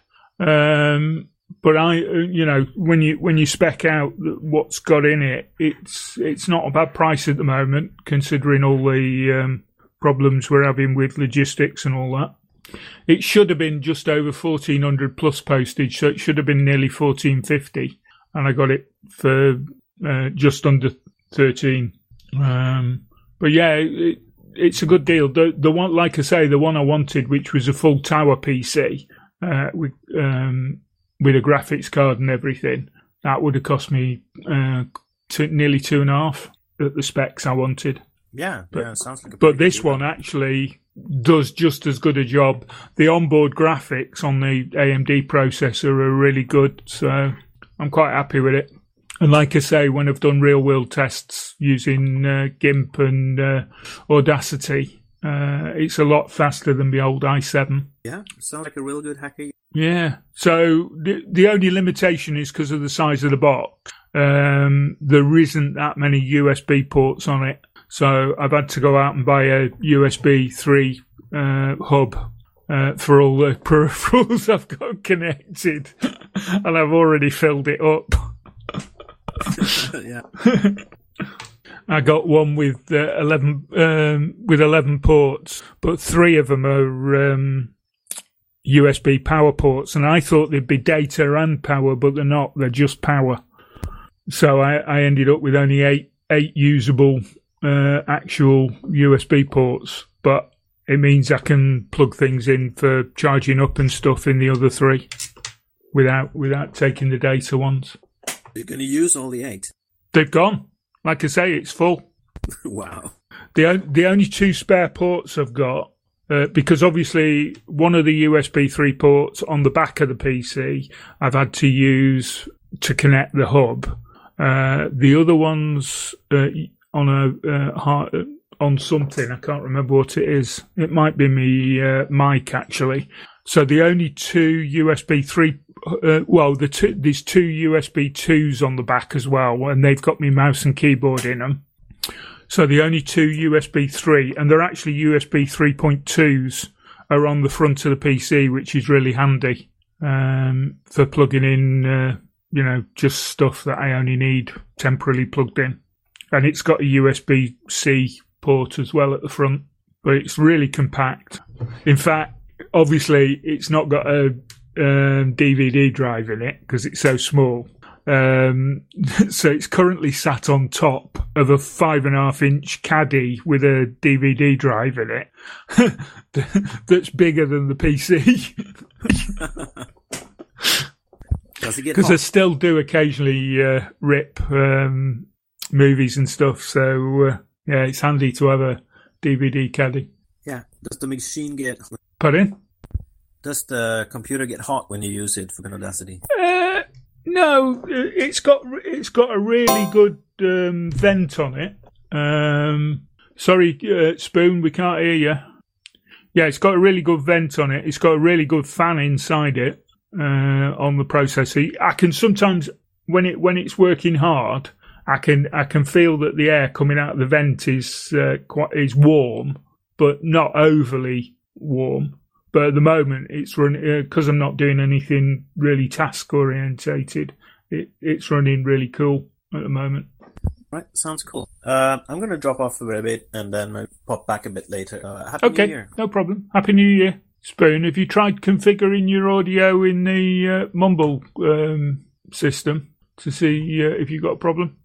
But when you spec out what's got in it, it's not a bad price at the moment, considering all the problems we're having with logistics and all that. It should have been just over 1,400 plus postage, so it should have been nearly 1,450, and I got it for just under 13. But yeah, it's a good deal. The one, like I say, the one I wanted, which was a full tower PC with a graphics card and everything, that would have cost me nearly 2.5 at the specs I wanted. Yeah, sounds like a but this one actually does just as good a job. The onboard graphics on the AMD processor are really good, so I'm quite happy with it. And like I say, when I've done real-world tests using GIMP and Audacity, it's a lot faster than the old i7. Yeah, sounds like a real good hacker. Yeah. So the only limitation is because of the size of the box. There isn't that many USB ports on it. So I've had to go out and buy a USB 3 hub for all the peripherals I've got connected. And I've already filled it up. Yeah. I got one with 11 ports, but 3 of them are USB power ports, and I thought they'd be data and power, but they're not. They're just power. So I ended up with only eight usable actual USB ports, but it means I can plug things in for charging up and stuff in the other 3 without taking the data ones. You're going to use all the 8? They've gone. Like I say, it's full. Wow. The only 2 spare ports I've got, because obviously one of the USB 3 ports on the back of the PC I've had to use to connect the hub. The other ones on something, I can't remember what it is. It might be me mic actually. So the only 2 USB 3, there's 2 USB 2s on the back as well, and they've got me mouse and keyboard in them. So the only 2 USB 3, and they're actually USB 3.2s, are on the front of the PC, which is really handy for plugging in, just stuff that I only need temporarily plugged in. And it's got a USB-C port as well at the front, but it's really compact. In fact, obviously, it's not got a DVD drive in it because it's so small. So it's currently sat on top of a 5.5-inch caddy with a DVD drive in it that's bigger than the PC. Does it get Because hot? I still do occasionally rip movies and stuff, so it's handy to have a DVD caddy. Yeah. Does the machine get... Pardon? Does the computer get hot when you use it for Audacity? No, it's got a really good vent on it. Sorry, Spoon, we can't hear you. Yeah, it's got a really good vent on it. It's got a really good fan inside it on the processor. I can sometimes, when it's working hard, I can feel that the air coming out of the vent is warm, but not overly warm. But at the moment, it's running because I'm not doing anything really task orientated. It's running really cool at the moment. Right, sounds cool. I'm going to drop off for a bit and then I'll pop back a bit later. Happy New Year. No problem. Happy New Year. Spoon, have you tried configuring your audio in the Mumble system to see if you've got a problem?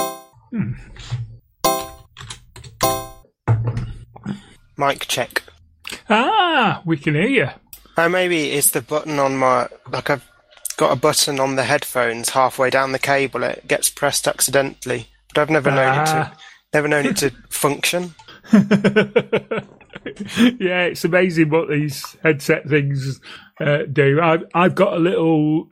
Mic check. Ah, we can hear you. Maybe it's the button on my... I've got a button on the headphones halfway down the cable. It gets pressed accidentally. But I've never known it to function. Yeah, it's amazing what these headset things do. I've got a little...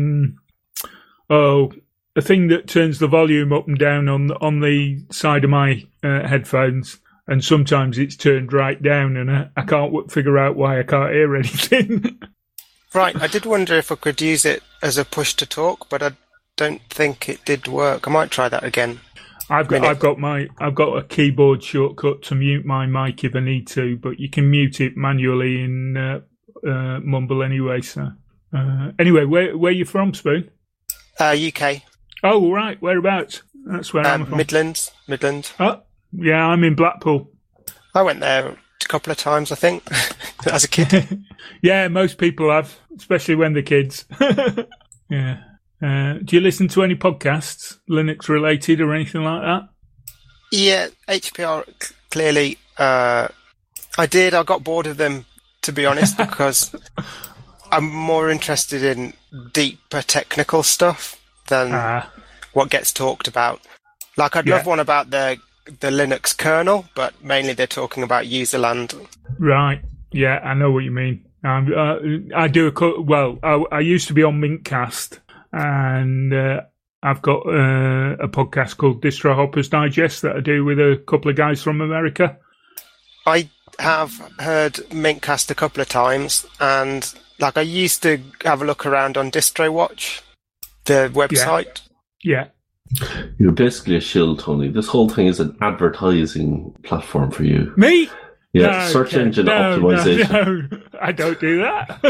a thing that turns the volume up and down on the side of my headphones, and sometimes it's turned right down, and I can't figure out why I can't hear anything. Right, I did wonder if I could use it as a push to talk, but I don't think it did work. I might try that again. I've got a keyboard shortcut to mute my mic if I need to, but you can mute it manually in Mumble anyway. So anyway, where are you from, Spoon? UK. Oh, right. Whereabouts? That's where I'm from. Midlands. Oh, yeah, I'm in Blackpool. I went there a couple of times, I think, as a kid. Yeah, most people have, especially when they're kids. Yeah. Do you listen to any podcasts, Linux related or anything like that? Yeah, HPR, clearly. I did. I got bored of them, to be honest, because I'm more interested in deeper technical stuff than what gets talked about. Like, I'd love one about the Linux kernel, but mainly they're talking about userland. Right. Yeah, I know what you mean. I do I used to be on Mintcast, and I've got a podcast called Distro Hoppers Digest that I do with a couple of guys from America. I have heard Mintcast a couple of times, and I used to have a look around on DistroWatch, the website. Yeah. You're basically a shill, Tony. This whole thing is an advertising platform for you. Me? Yeah, no, search engine optimization. No, I don't do that.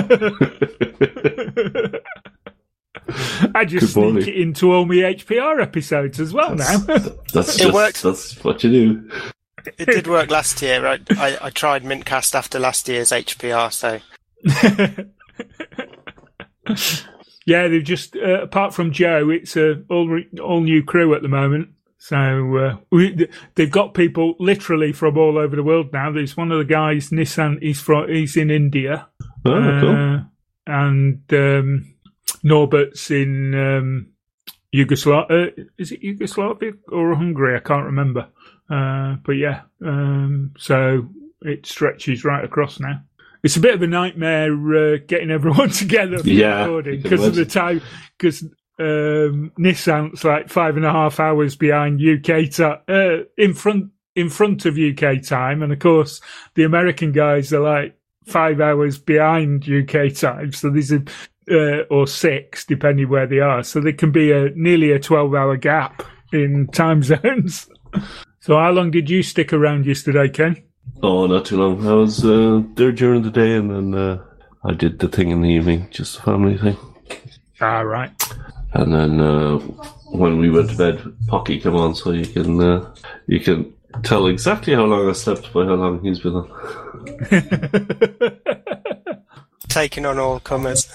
I just sneak it into all my HPR episodes as well now. That's what you do. It did work last year. I tried Mintcast after last year's HPR, so... Yeah, they've just apart from Joe, it's a all new crew at the moment. So they've got people literally from all over the world now. There's one of the guys, Nissan. He's in India, cool. And Norbert's in Yugoslavia. Is it Yugoslavia or Hungary? I can't remember. But yeah, so it stretches right across now. It's a bit of a nightmare getting everyone together for recording because of the time. Because Nissan's like 5.5 hours behind UK time, in front of UK time, and of course the American guys are like 5 hours behind UK time. So there's or 6, depending where they are. So there can be nearly a 12-hour gap in time zones. So how long did you stick around yesterday, Ken? Oh, not too long. I was there during the day, and then I did the thing in the evening, just a family thing. Ah, right. And then when we went to bed, Pocky came on, so you can tell exactly how long I slept by how long he's been on. Taking on all comers.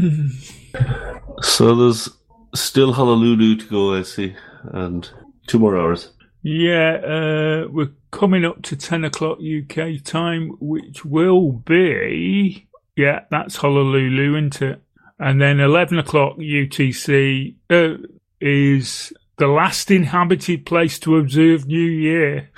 So there's still Honolulu to go, I see, and 2 more hours. Yeah, we're coming up to 10 o'clock UK time, which will be, that's Honolulu, isn't it? And then 11 o'clock UTC is the last inhabited place to observe New Year.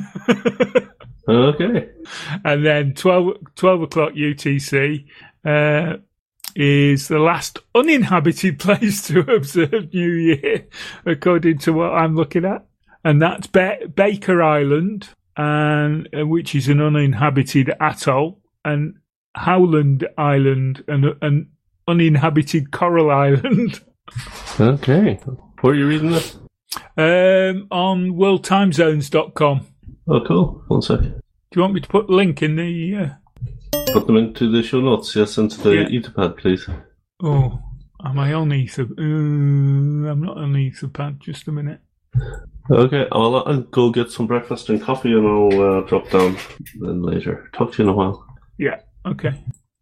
Okay. And then 12 o'clock UTC is the last uninhabited place to observe New Year, according to what I'm looking at. And that's Baker Island, and which is an uninhabited atoll, and Howland Island, and uninhabited Coral Island. Okay. Where are you reading this? On worldtimezones.com. Oh, cool. 1 sec. Do you want me to put the link in the... Put them into the show notes, yes, into the Etherpad, please. Oh, am I on Etherpad? I'm not on Etherpad, just a minute. Okay, I'll go get some breakfast and coffee, and I'll drop down then later. Talk to you in a while. Yeah, okay.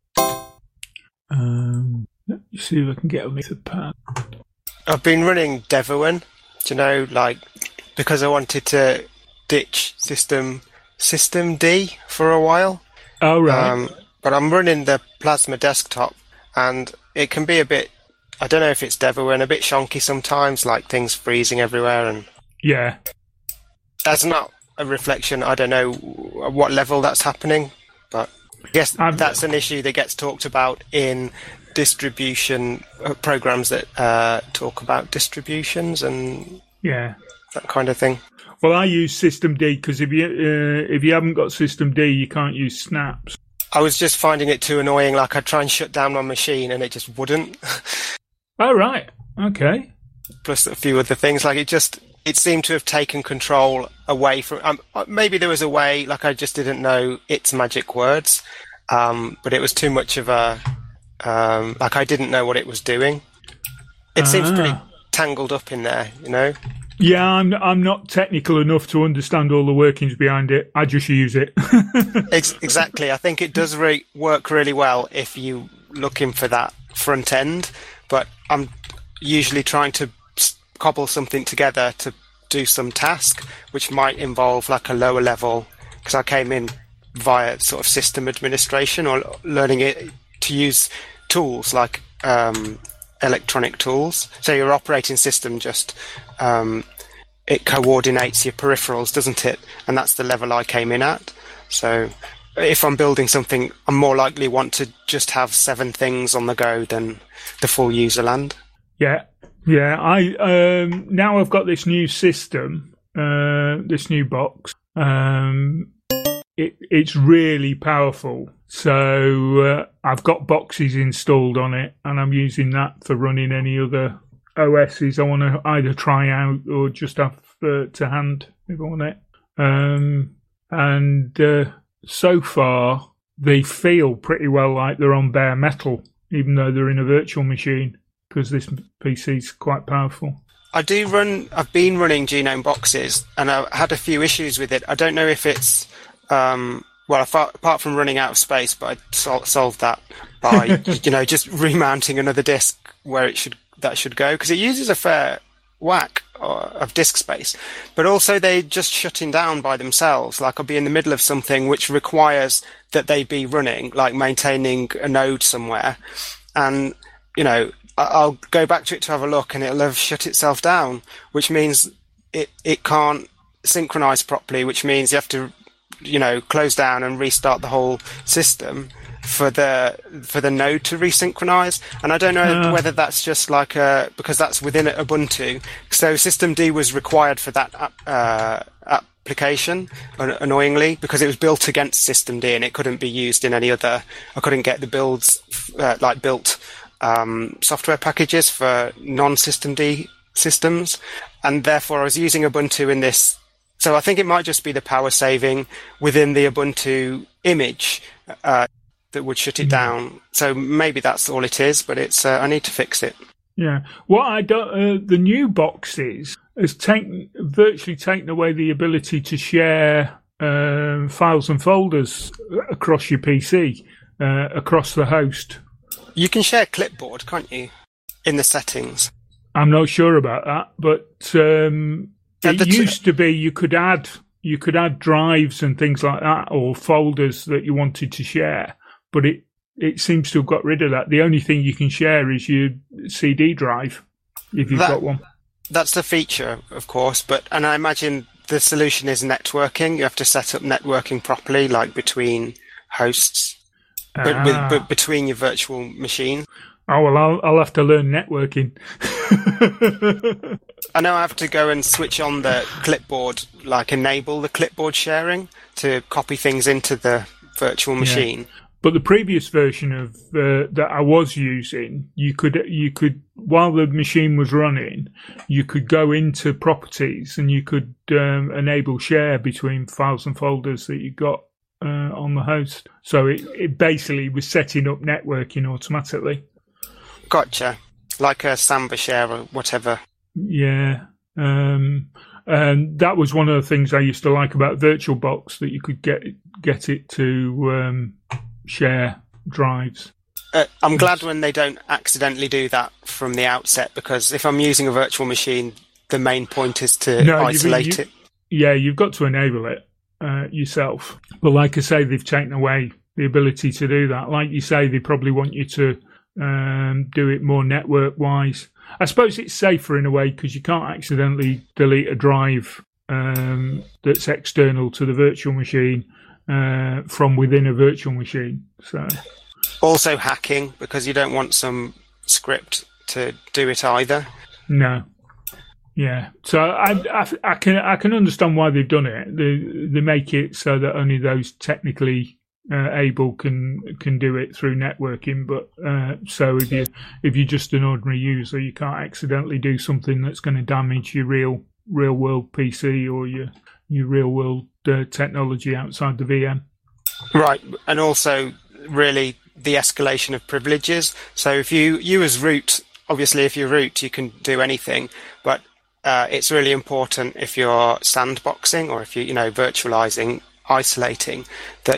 Let me see if I can get on Etherpad. I've been running Devuan, because I wanted to ditch System D for a while. Oh, right. But I'm running the Plasma desktop, and it can be a bit, I don't know if it's Devuan, a bit shonky sometimes, like things freezing everywhere. And yeah. That's not a reflection, I don't know what level that's happening, but I guess that's an issue that gets talked about in distribution programs that talk about distributions and that kind of thing. Well, I use System D because if you haven't got System D, you can't use snaps. I was just finding it too annoying. Like I'd try and shut down my machine and it just wouldn't. Oh, right. Okay. Plus a few other things. Like it seemed to have taken control away from. Maybe there was a way. Like I just didn't know its magic words. But it was too much of a. Like I didn't know what it was doing. It seems pretty tangled up in there, you know. Yeah, I'm not technical enough to understand all the workings behind it. I just use it. Exactly. I think it does work really well if you're looking for that front end. But I'm usually trying to cobble something together to do some task, which might involve like a lower level, because I came in via sort of system administration or learning it to use tools like electronic tools. So your operating system just it coordinates your peripherals, doesn't it? And that's the level I came in at. So if I'm building something, I'm more likely want to just have 7 things on the go than the full user land. Yeah. I now I've got this new system, this new box. It's really powerful. So I've got boxes installed on it, and I'm using that for running any other OSs I want to either try out or just have to hand if I want it. And so far, they feel pretty well like they're on bare metal, even though they're in a virtual machine, because this PC's quite powerful. I've been running Genome boxes, and I had a few issues with it. I don't know if it's apart from running out of space, but I solved that by just remounting another disk where that should go, because it uses a fair whack of disk space, but also they just shutting down by themselves. Like I'll be in the middle of something which requires that they be running, like maintaining a node somewhere, and I'll go back to it to have a look, and it'll have shut itself down, which means it can't synchronize properly, which means you have to close down and restart the whole system for the node to resynchronize. And I don't know whether that's just like because that's within Ubuntu. So systemd was required for that application, annoyingly, because it was built against systemd and it couldn't be used in any other. I couldn't get the builds built software packages for non-systemd systems, and therefore I was using Ubuntu in this. So I think it might just be the power saving within the Ubuntu image that would shut it down. So maybe that's all it is, but it's I need to fix it. Yeah. What I don't, the new boxes has virtually taken away the ability to share files and folders across your PC, across the host. You can share clipboard, can't you, in the settings? I'm not sure about that, but it used to be you could add drives and things like that, or folders that you wanted to share, but it seems to have got rid of that. The only thing you can share is your CD drive, if you've got one. That's the feature, of course, and I imagine the solution is networking. You have to set up networking properly, like between hosts, but between your virtual machine. Oh, well, I'll have to learn networking. I know I have to go and switch on the clipboard, like enable the clipboard sharing to copy things into the virtual machine. Yeah. But the previous version of that I was using, you could while the machine was running, you could go into properties and you could enable share between files and folders that you got on the host. So it basically was setting up networking automatically. Gotcha. Like a Samba share or whatever. Yeah. And that was one of the things I used to like about VirtualBox, that you could get it to share drives. I'm glad when they don't accidentally do that from the outset, because if I'm using a virtual machine, the main point is to isolate it. Yeah, you've got to enable it yourself. But like I say, they've taken away the ability to do that. Like you say, they probably want you to do it more network-wise. I suppose it's safer in a way because you can't accidentally delete a drive that's external to the virtual machine from within a virtual machine. So, also hacking, because you don't want some script to do it either. No. Yeah. So I can understand why they've done it. They make it so that only those technically able can do it through networking, but so if you're just an ordinary user, you can't accidentally do something that's going to damage your real world PC or your real world technology outside the VM. Right, and also really the escalation of privileges. So if you as root, obviously if you're root, you can do anything, but it's really important if you're sandboxing or if you're virtualizing, isolating, that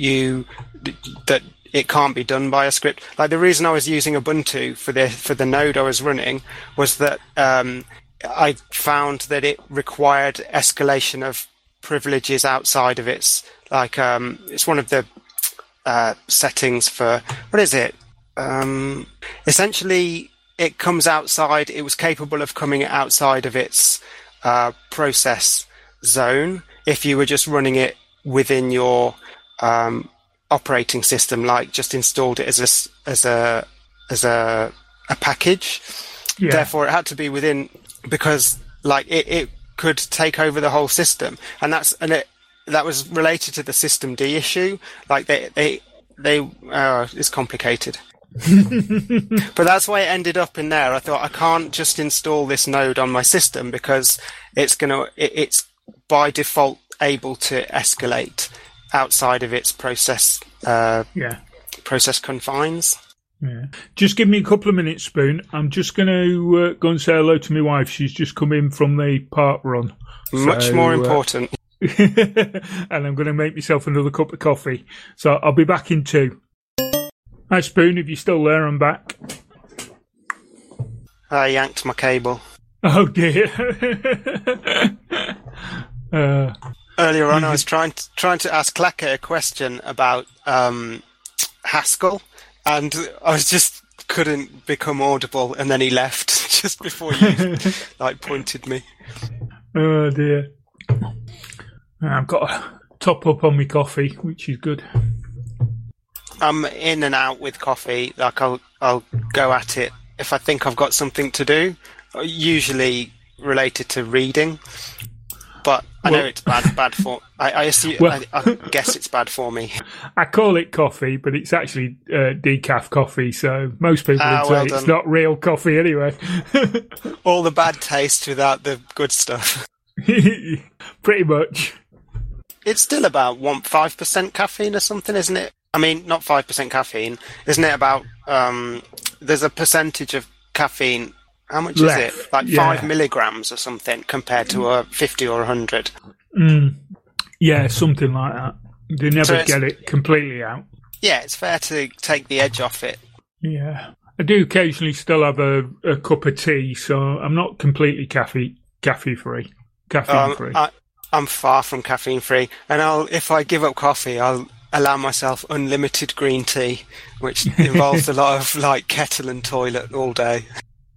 it can't be done by a script. Like the reason I was using Ubuntu for the node I was running was that I found that it required escalation of privileges outside of its it's one of the settings for what is it? Essentially, it comes outside. It was capable of coming outside of its process zone if you were just running it within your operating system, like just installed it as a package. Yeah. Therefore, it had to be within, because like it could take over the whole system, and that was related to the systemd issue. Like they it's complicated. But that's why it ended up in there. I thought I can't just install this node on my system because it's by default able to escalate outside of its process confines. Yeah. Just give me a couple of minutes, Spoon. I'm just going to go and say hello to my wife. She's just come in from the park run. Much more important. And I'm going to make myself another cup of coffee. So I'll be back in 2. Hi, Spoon. If you're still there, I'm back. I yanked my cable. Oh dear. Earlier on, I was trying to ask Clacker a question about Haskell, and I couldn't become audible, and then he left just before you pointed me. Oh dear. I've got to top up on my coffee, which is good. I'm in and out with coffee. Like I'll go at it if I think I've got something to do, usually related to reading. But I know it's bad for. I assume. I guess it's bad for me. I call it coffee, but it's actually decaf coffee. So most people would say it's not real coffee anyway. All the bad taste without the good stuff. Pretty much. It's still about 5% caffeine or something, isn't it? I mean, not 5% caffeine, isn't it? About there's a percentage of caffeine. How much is it? 5 milligrams or something compared to a 50 or 100. Yeah, something like that. They never get it completely out. Yeah, it's fair to take the edge off it. Yeah. I do occasionally still have a cup of tea, so I'm not completely caffeine free. I'm far from caffeine free, and if I give up coffee, I'll allow myself unlimited green tea, which involves a lot of kettle and toilet all day.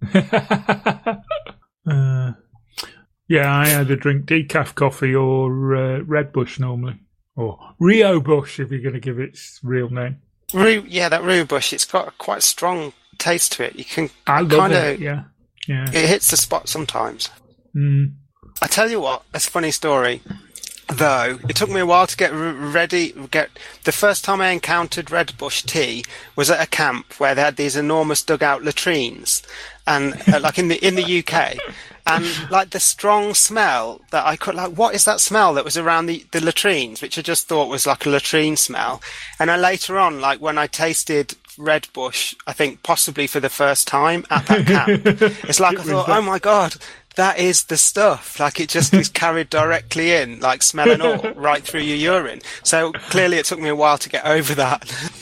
Yeah, I either drink decaf coffee or Red Bush normally, or Rio Bush if you're going to give it its real name. That Rio Bush, it's got a quite strong taste to it. You can yeah. It hits the spot sometimes. I tell you what, it's a funny story. Though it took me a while to get ready. The first time I encountered Red Bush tea was at a camp where they had these enormous dugout latrines, and in the UK, and the strong smell that I could what is that smell that was around the latrines, which I just thought was like a latrine smell, and then later on, when I tasted Red Bush, I think possibly for the first time at that camp, it's I thought, oh my god. That is the stuff. It just is carried directly in, smell and all, right through your urine. So clearly it took me a while to get over that.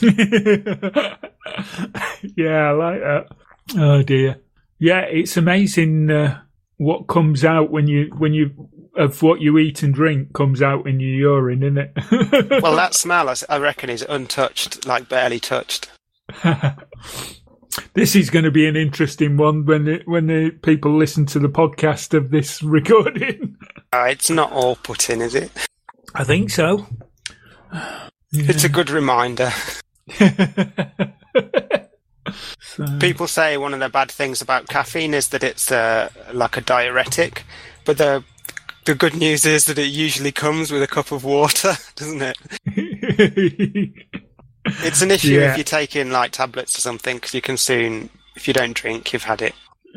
Yeah, I like that. Oh dear. Yeah, it's amazing what comes out when you of what you eat and drink comes out in your urine, isn't it? Well, that smell, I reckon, is untouched, barely touched. This is going to be an interesting one when the people listen to the podcast of this recording. It's not all put in, is it? I think so. It's a good reminder. People say one of the bad things about caffeine is that it's like a diuretic, but the good news is that it usually comes with a cup of water, doesn't it? It's an issue if you're taking tablets or something, because you can soon, if you don't drink, you've had it.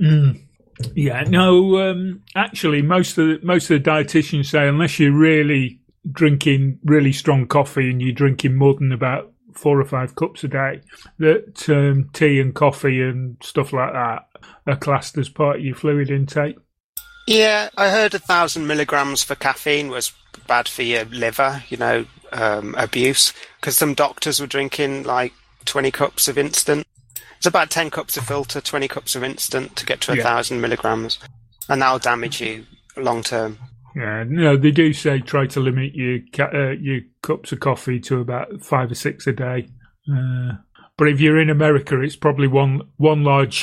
Yeah, no. Actually, most of the dietitians say unless you're really drinking really strong coffee and you're drinking more than about 4 or 5 cups a day, that tea and coffee and stuff like that are classed as part of your fluid intake. Yeah, I heard 1,000 milligrams for caffeine was bad for your liver. Abuse, because some doctors were drinking 20 cups of instant. It's about 10 cups of filter, 20 cups of instant to get to 1,000 milligrams, and that'll damage you long term. Yeah, no, they do say try to limit your cups of coffee to about 5 or 6 a day. But if you're in America, it's probably one large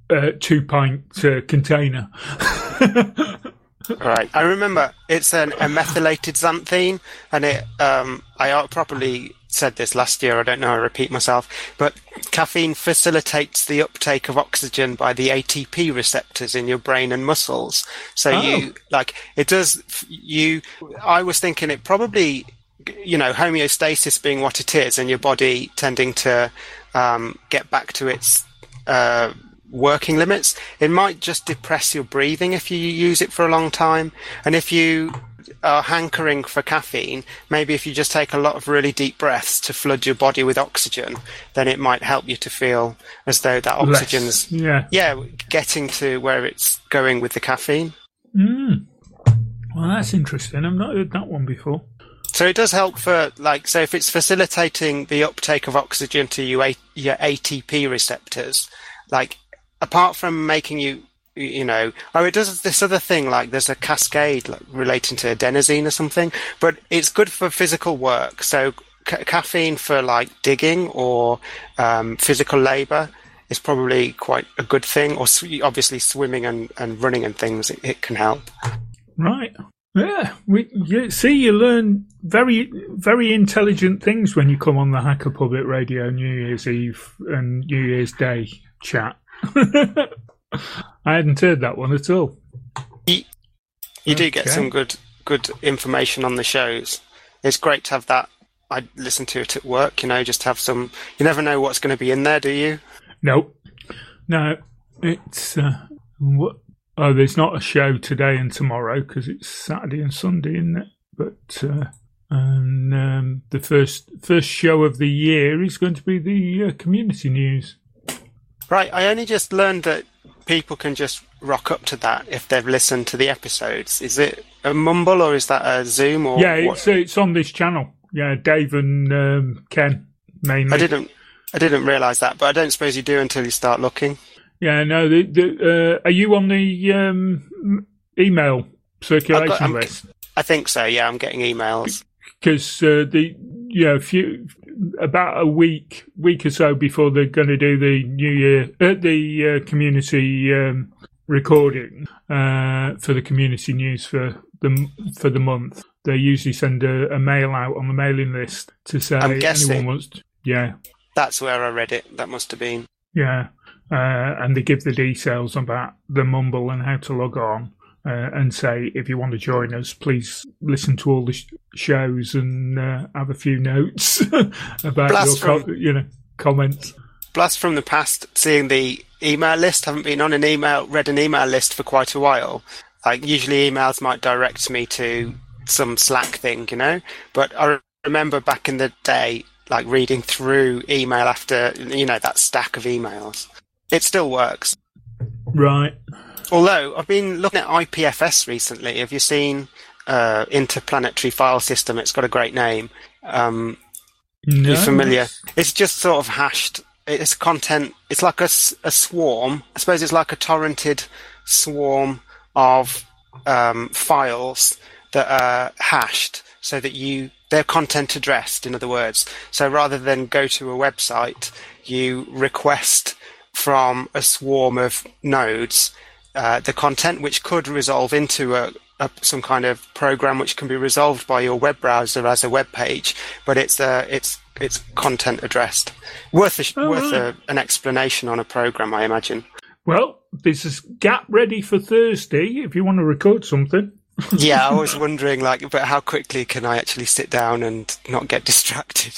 2-pint container. Right, I remember it's a methylated xanthine, and I probably said this last year, I don't know, I repeat myself, but caffeine facilitates the uptake of oxygen by the ATP receptors in your brain and muscles. So it does, I was thinking it probably, homeostasis being what it is, and your body tending to get back to its working limits, it might just depress your breathing if you use it for a long time. And if you are hankering for caffeine, maybe if you just take a lot of really deep breaths to flood your body with oxygen, then it might help you to feel as though that oxygen's getting to where it's going with the caffeine. Well, that's interesting. I've not heard that one before. So it does help for so if it's facilitating the uptake of oxygen to your ATP receptors, apart from making you, it does this other thing, like there's a cascade like, relating to adenosine or something, but it's good for physical work. So caffeine for like digging or physical labor is probably quite a good thing, or obviously swimming and running and things, it can help. Right. Yeah. You learn very, very intelligent things when you come on the Hacker Public Radio New Year's Eve and New Year's Day chat. I hadn't heard that one at all. You do get some good information on the shows. It's great to have that. I listen to it at work, just have some... You never know what's going to be in there, do you? No, it's there's not a show today and tomorrow because it's Saturday and Sunday, isn't it? But the first show of the year is going to be the community news. Right, I only just learned that people can just rock up to that if they've listened to the episodes. Is it a Mumble or is that a Zoom or? Yeah, it's on this channel. Yeah, Dave and Ken mainly. I didn't realise that, but I don't suppose you do until you start looking. Yeah, no. Are you on the email circulation list? I think so. Yeah, I'm getting emails because about a week or so before they're going to do the New Year, the community recording for the community news for the month. They usually send a mail out on the mailing list to say anyone wants to, yeah. That's where I read it. That must have been. Yeah. And they give the details about the Mumble and how to log on and say, if you want to join us, please listen to all the shows and have a few notes about your comments. Blast from the past, seeing the email list. Haven't been on read an email list for quite a while. Like usually emails might direct me to some Slack thing, But I remember back in the day, like reading through email after, that stack of emails. It still works. Right. Although, I've been looking at IPFS recently. Have you seen Interplanetary File System? It's got a great name. No. You familiar? It's just sort of hashed. It's content. It's like a swarm. I suppose it's like a torrented swarm of files that are hashed so that they're content addressed, in other words. So rather than go to a website, you request from a swarm of nodes the content, which could resolve into some kind of program which can be resolved by your web browser as a web page, but it's content addressed. Worth an explanation on a program, I imagine. Well, there's a gap ready for Thursday if you want to record something. Yeah, I was wondering, but how quickly can I actually sit down and not get distracted?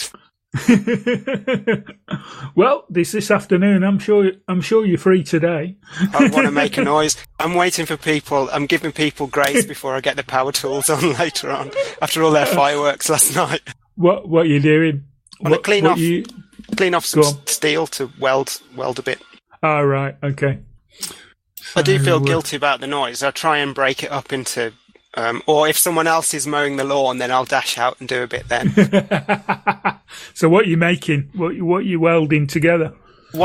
Well, this afternoon. I'm sure you're free today. I want to make a noise. I'm waiting for people. I'm giving people grace before I get the power tools on later on. After all their fireworks last night. What are you doing? I want to clean off some steel to weld a bit. Oh, right. Okay. I do feel guilty about the noise. I try and break it up into. Or if someone else is mowing the lawn, then I'll dash out and do a bit then. So what are you making? What are you welding together?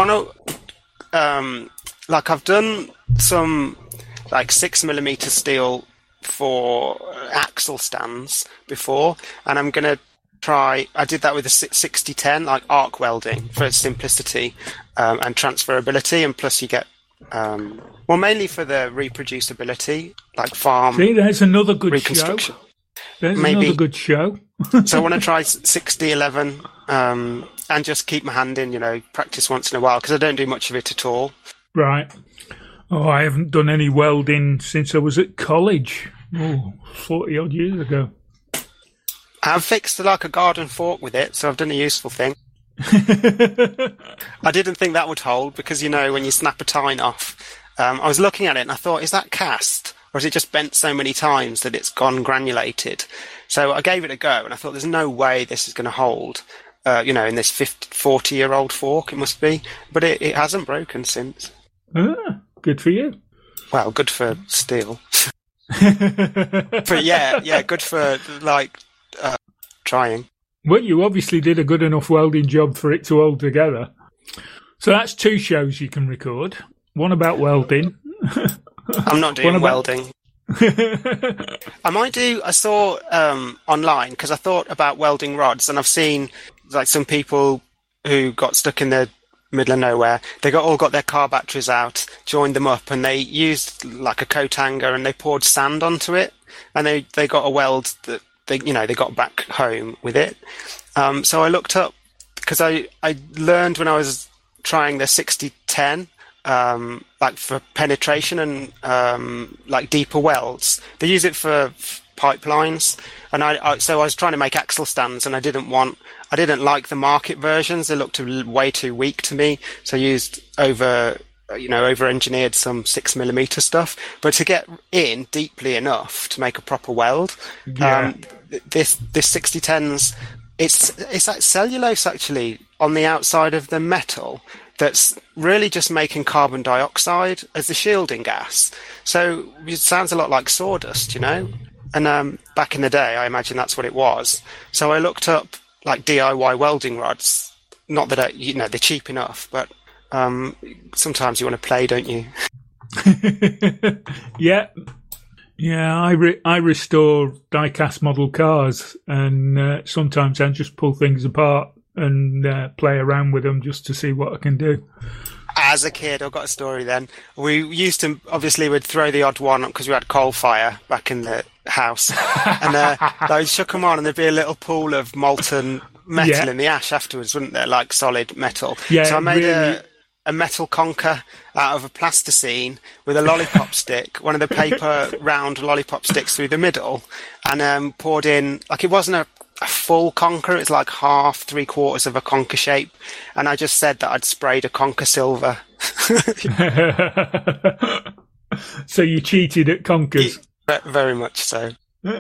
I've done some 6mm steel for axle stands before, and I'm going to try. I did that with a 6010, like arc welding for simplicity and transferability, and plus you get. Mainly for the reproducibility, like farm. See, there's another good reconstruction. Show. There's another good show. So I want to try 6011 and just keep my hand in, practice once in a while, because I don't do much of it at all. Right. Oh, I haven't done any welding since I was at college. 40-odd years ago. I've fixed a garden fork with it, so I've done a useful thing. I didn't think that would hold because, when you snap a tine off, I was looking at it and I thought, is that cast? Or is it just bent so many times that it's gone granulated? So I gave it a go and I thought, there's no way this is going to hold, in this 40-year-old fork, it must be. But it hasn't broken since. Ah, good for you. Well, good for steel. But yeah, good for, trying. Well, you obviously did a good enough welding job for it to hold together. So that's 2 shows you can record. One about welding. I'm not doing welding. I saw online, because I thought about welding rods, and I've seen like some people who got stuck in the middle of nowhere. They all got their car batteries out, joined them up, and they used like a coat hanger and they poured sand onto it, and they got a weld that they got back home with it. So I looked up, because I learned when I was trying the 6010, like for penetration and like deeper welds. They use it for pipelines, and so I was trying to make axle stands, and I didn't like the market versions. They looked way too weak to me, so I used over-engineered some 6mm stuff. But to get in deeply enough to make a proper weld, this 6010s, it's like cellulose actually on the outside of the metal that's really just making carbon dioxide as the shielding gas. So it sounds a lot like sawdust, And back in the day, I imagine that's what it was. So I looked up like DIY welding rods. Not that they're cheap enough, but sometimes you want to play, don't you? Yeah. I restore die-cast model cars, and sometimes I just pull things apart and play around with them just to see what I can do. As a kid, I've got a story then. We used to, obviously, we'd throw the odd one up because we had coal fire back in the house. And I shook them on, and there'd be a little pool of molten metal in the ash afterwards, wouldn't there? Like solid metal. Yeah, so I made a metal conker out of a plasticine with a lollipop stick, one of the paper round lollipop sticks through the middle, and poured in, like it wasn't a full conker, it's like half, 3/4 of a conker shape, and I just said that I'd sprayed a conker silver. So you cheated at conkers? Very much so.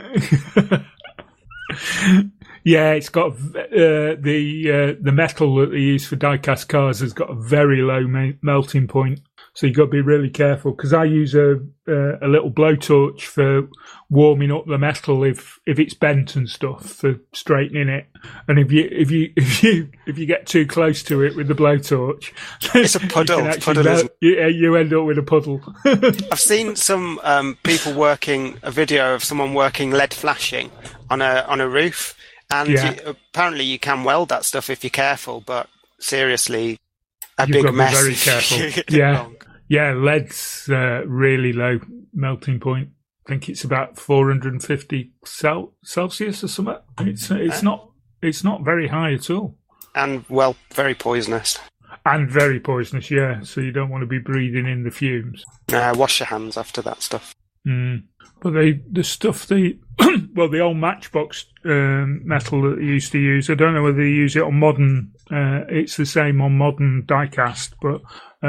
Yeah, it's got the metal that they use for die-cast cars has got a very low melting point, so you've got to be really careful. Because I use a little blowtorch for warming up the metal if it's bent and stuff, for straightening it. And if you get too close to it with the blowtorch, it's a puddle. You end up with a puddle. I've seen some a video of someone working lead flashing on a roof. And apparently you can weld that stuff if you're careful, but seriously, You've big got to mess. Be very careful. Yeah, lead's really low melting point. I think it's about 450 Celsius or something. It's not very high at all. And very poisonous. And very poisonous, yeah. So you don't want to be breathing in the fumes. Wash your hands after that stuff. But the old Matchbox metal that they used to use, I don't know whether they use it on modern, it's the same on modern die-cast, but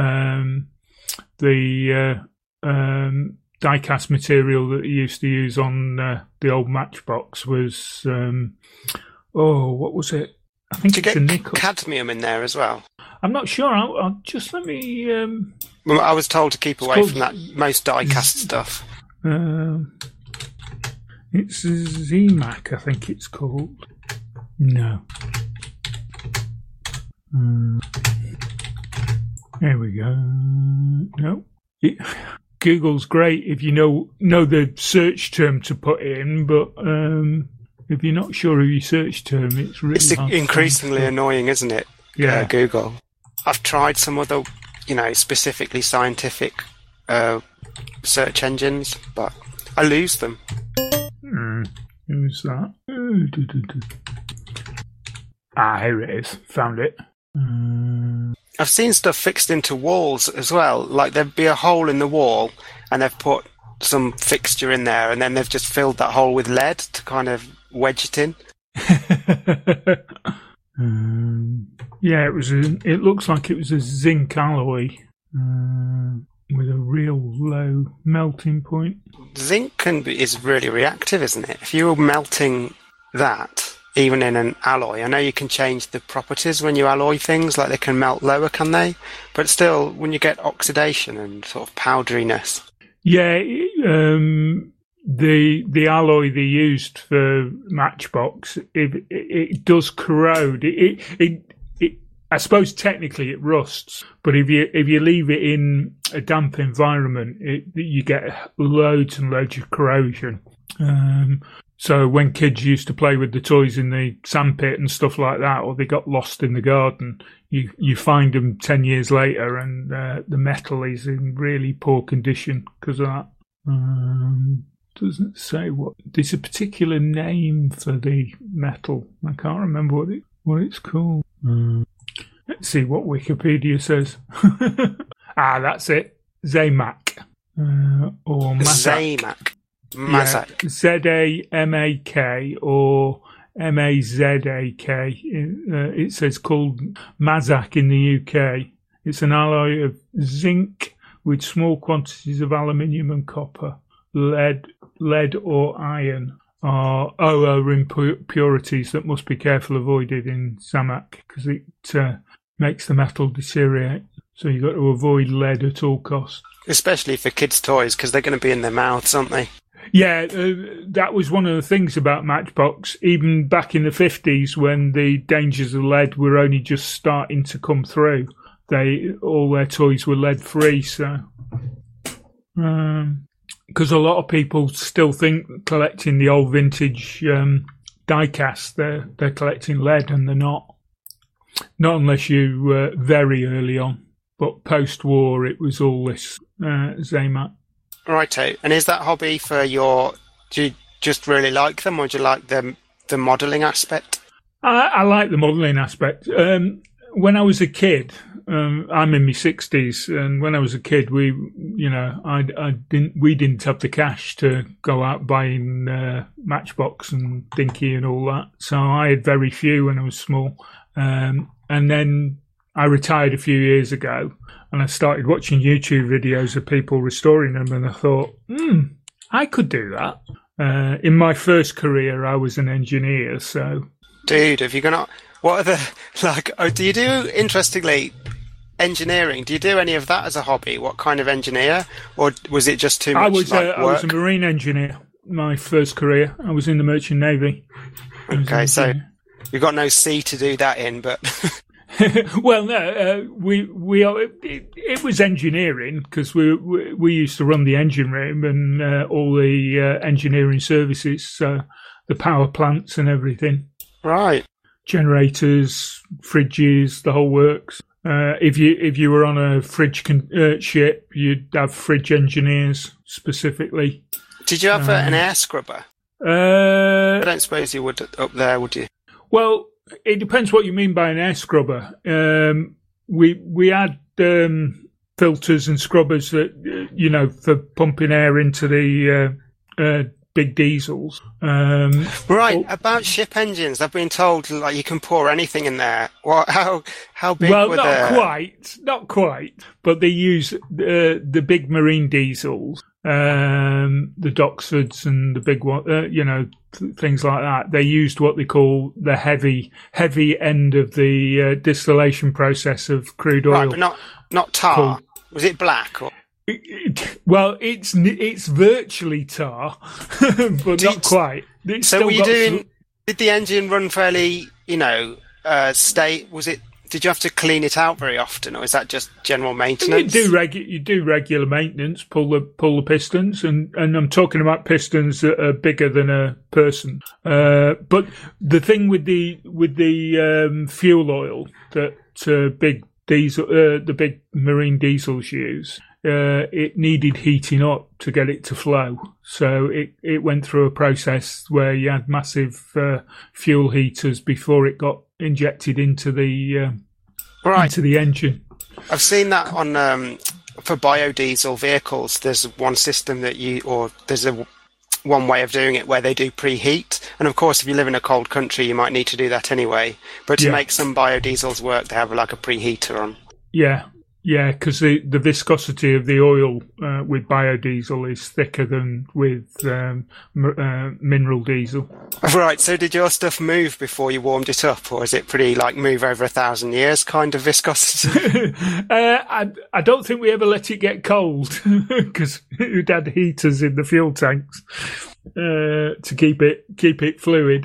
the die-cast material that they used to use on the old Matchbox was, what was it? I think it's a nickel. Cadmium in there as well? I'm not sure. I'll just let me... Well, I was told to keep away from that most die-cast stuff. It's ZMAC, I think it's called. No. There we go. No. Google's great if you know the search term to put in, but if you're not sure of your search term, it's really hard. It's increasingly annoying, isn't it? Yeah. Google. I've tried some other, specifically scientific search engines, but I lose them. Who's that? Here it is. Found it. I've seen stuff fixed into walls as well. Like there'd be a hole in the wall, and they've put some fixture in there, and then they've just filled that hole with lead to kind of wedge it in. Yeah, it looks like it was a zinc alloy. With a real low melting point. Zinc is really reactive, isn't it? If you were melting that, even in an alloy, I know you can change the properties when you alloy things, like they can melt lower, can they? But still, when you get oxidation and sort of powderiness. Yeah, the alloy they used for Matchbox, it does corrode. I suppose technically it rusts, but if you leave it in a damp environment, you get loads and loads of corrosion. So when kids used to play with the toys in the sandpit and stuff like that, or they got lost in the garden, you find them 10 years later, and the metal is in really poor condition because of that. Doesn't say what. There's a particular name for the metal. I can't remember what it's called. Let's see what Wikipedia says. That's it. Zamac. Or Mazak. Zamac. Mazak. Yeah, Z-A-M-A-K or M-A-Z-A-K. It says called Mazak in the UK. It's an alloy of zinc with small quantities of aluminium and copper. Lead or iron are impurities that must be carefully avoided in Zamac because it makes the metal deteriorate. So you've got to avoid lead at all costs. Especially for kids' toys, because they're going to be in their mouths, aren't they? Yeah, that was one of the things about Matchbox. Even back in the 50s, when the dangers of lead were only just starting to come through, all their toys were lead-free. So, because a lot of people still think collecting the old vintage die-cast, they're collecting lead, and they're not. Not unless you were very early on. But post-war, it was all this Zamac. Righto. And is that hobby for do you just really like them, or do you like the modelling aspect? I like the modelling aspect. When I was a kid, I'm in my 60s, and when I was a kid, we didn't have the cash to go out buying Matchbox and Dinky and all that. So I had very few when I was small. And then I retired a few years ago, and I started watching YouTube videos of people restoring them, and I thought, I could do that. In my first career, I was an engineer, so... Dude, have you got... What are the... do you do, interestingly, engineering? Do you do any of that as a hobby? What kind of engineer? Or was it just too much work? I was a marine engineer, my first career. I was in the Merchant Navy. Okay, so you've got no sea to do that in, but... Well, no, it was engineering because we used to run the engine room and all the engineering services, so the power plants and everything. Right. Generators, fridges, the whole works. If you were on a fridge ship, you'd have fridge engineers specifically. Did you have an air scrubber? I don't suppose you would up there, would you? Well, it depends what you mean by an air scrubber. We had filters and scrubbers that for pumping air into the big diesels. Right, about ship engines, I've been told like you can pour anything in there. How big? Well, not quite, but they use the big marine diesels, the Doxfords and the big one, things like that. They used what they call the heavy end of the distillation process of crude oil. Right, but not tar. Was it black or? Well, it's virtually tar, but not quite. So were you doing? Did the engine run fairly? Did you have to clean it out very often, or is that just general maintenance? You do regular maintenance. Pull the pistons, and I'm talking about pistons that are bigger than a person. But the thing with the fuel oil that big diesel, the big marine diesels use. It needed heating up to get it to flow. So it went through a process where you had massive fuel heaters before it got injected into the engine. I've seen that on for biodiesel vehicles. There's one system there's one way of doing it where they do preheat. And of course, if you live in a cold country, you might need to do that anyway. But to make some biodiesels work, they have like a preheater on. Yeah, because the viscosity of the oil with biodiesel is thicker than with mineral diesel. Right, so did your stuff move before you warmed it up, or is it pretty move over 1,000 years kind of viscosity? I don't think we ever let it get cold because we'd had heaters in the fuel tanks to keep it fluid.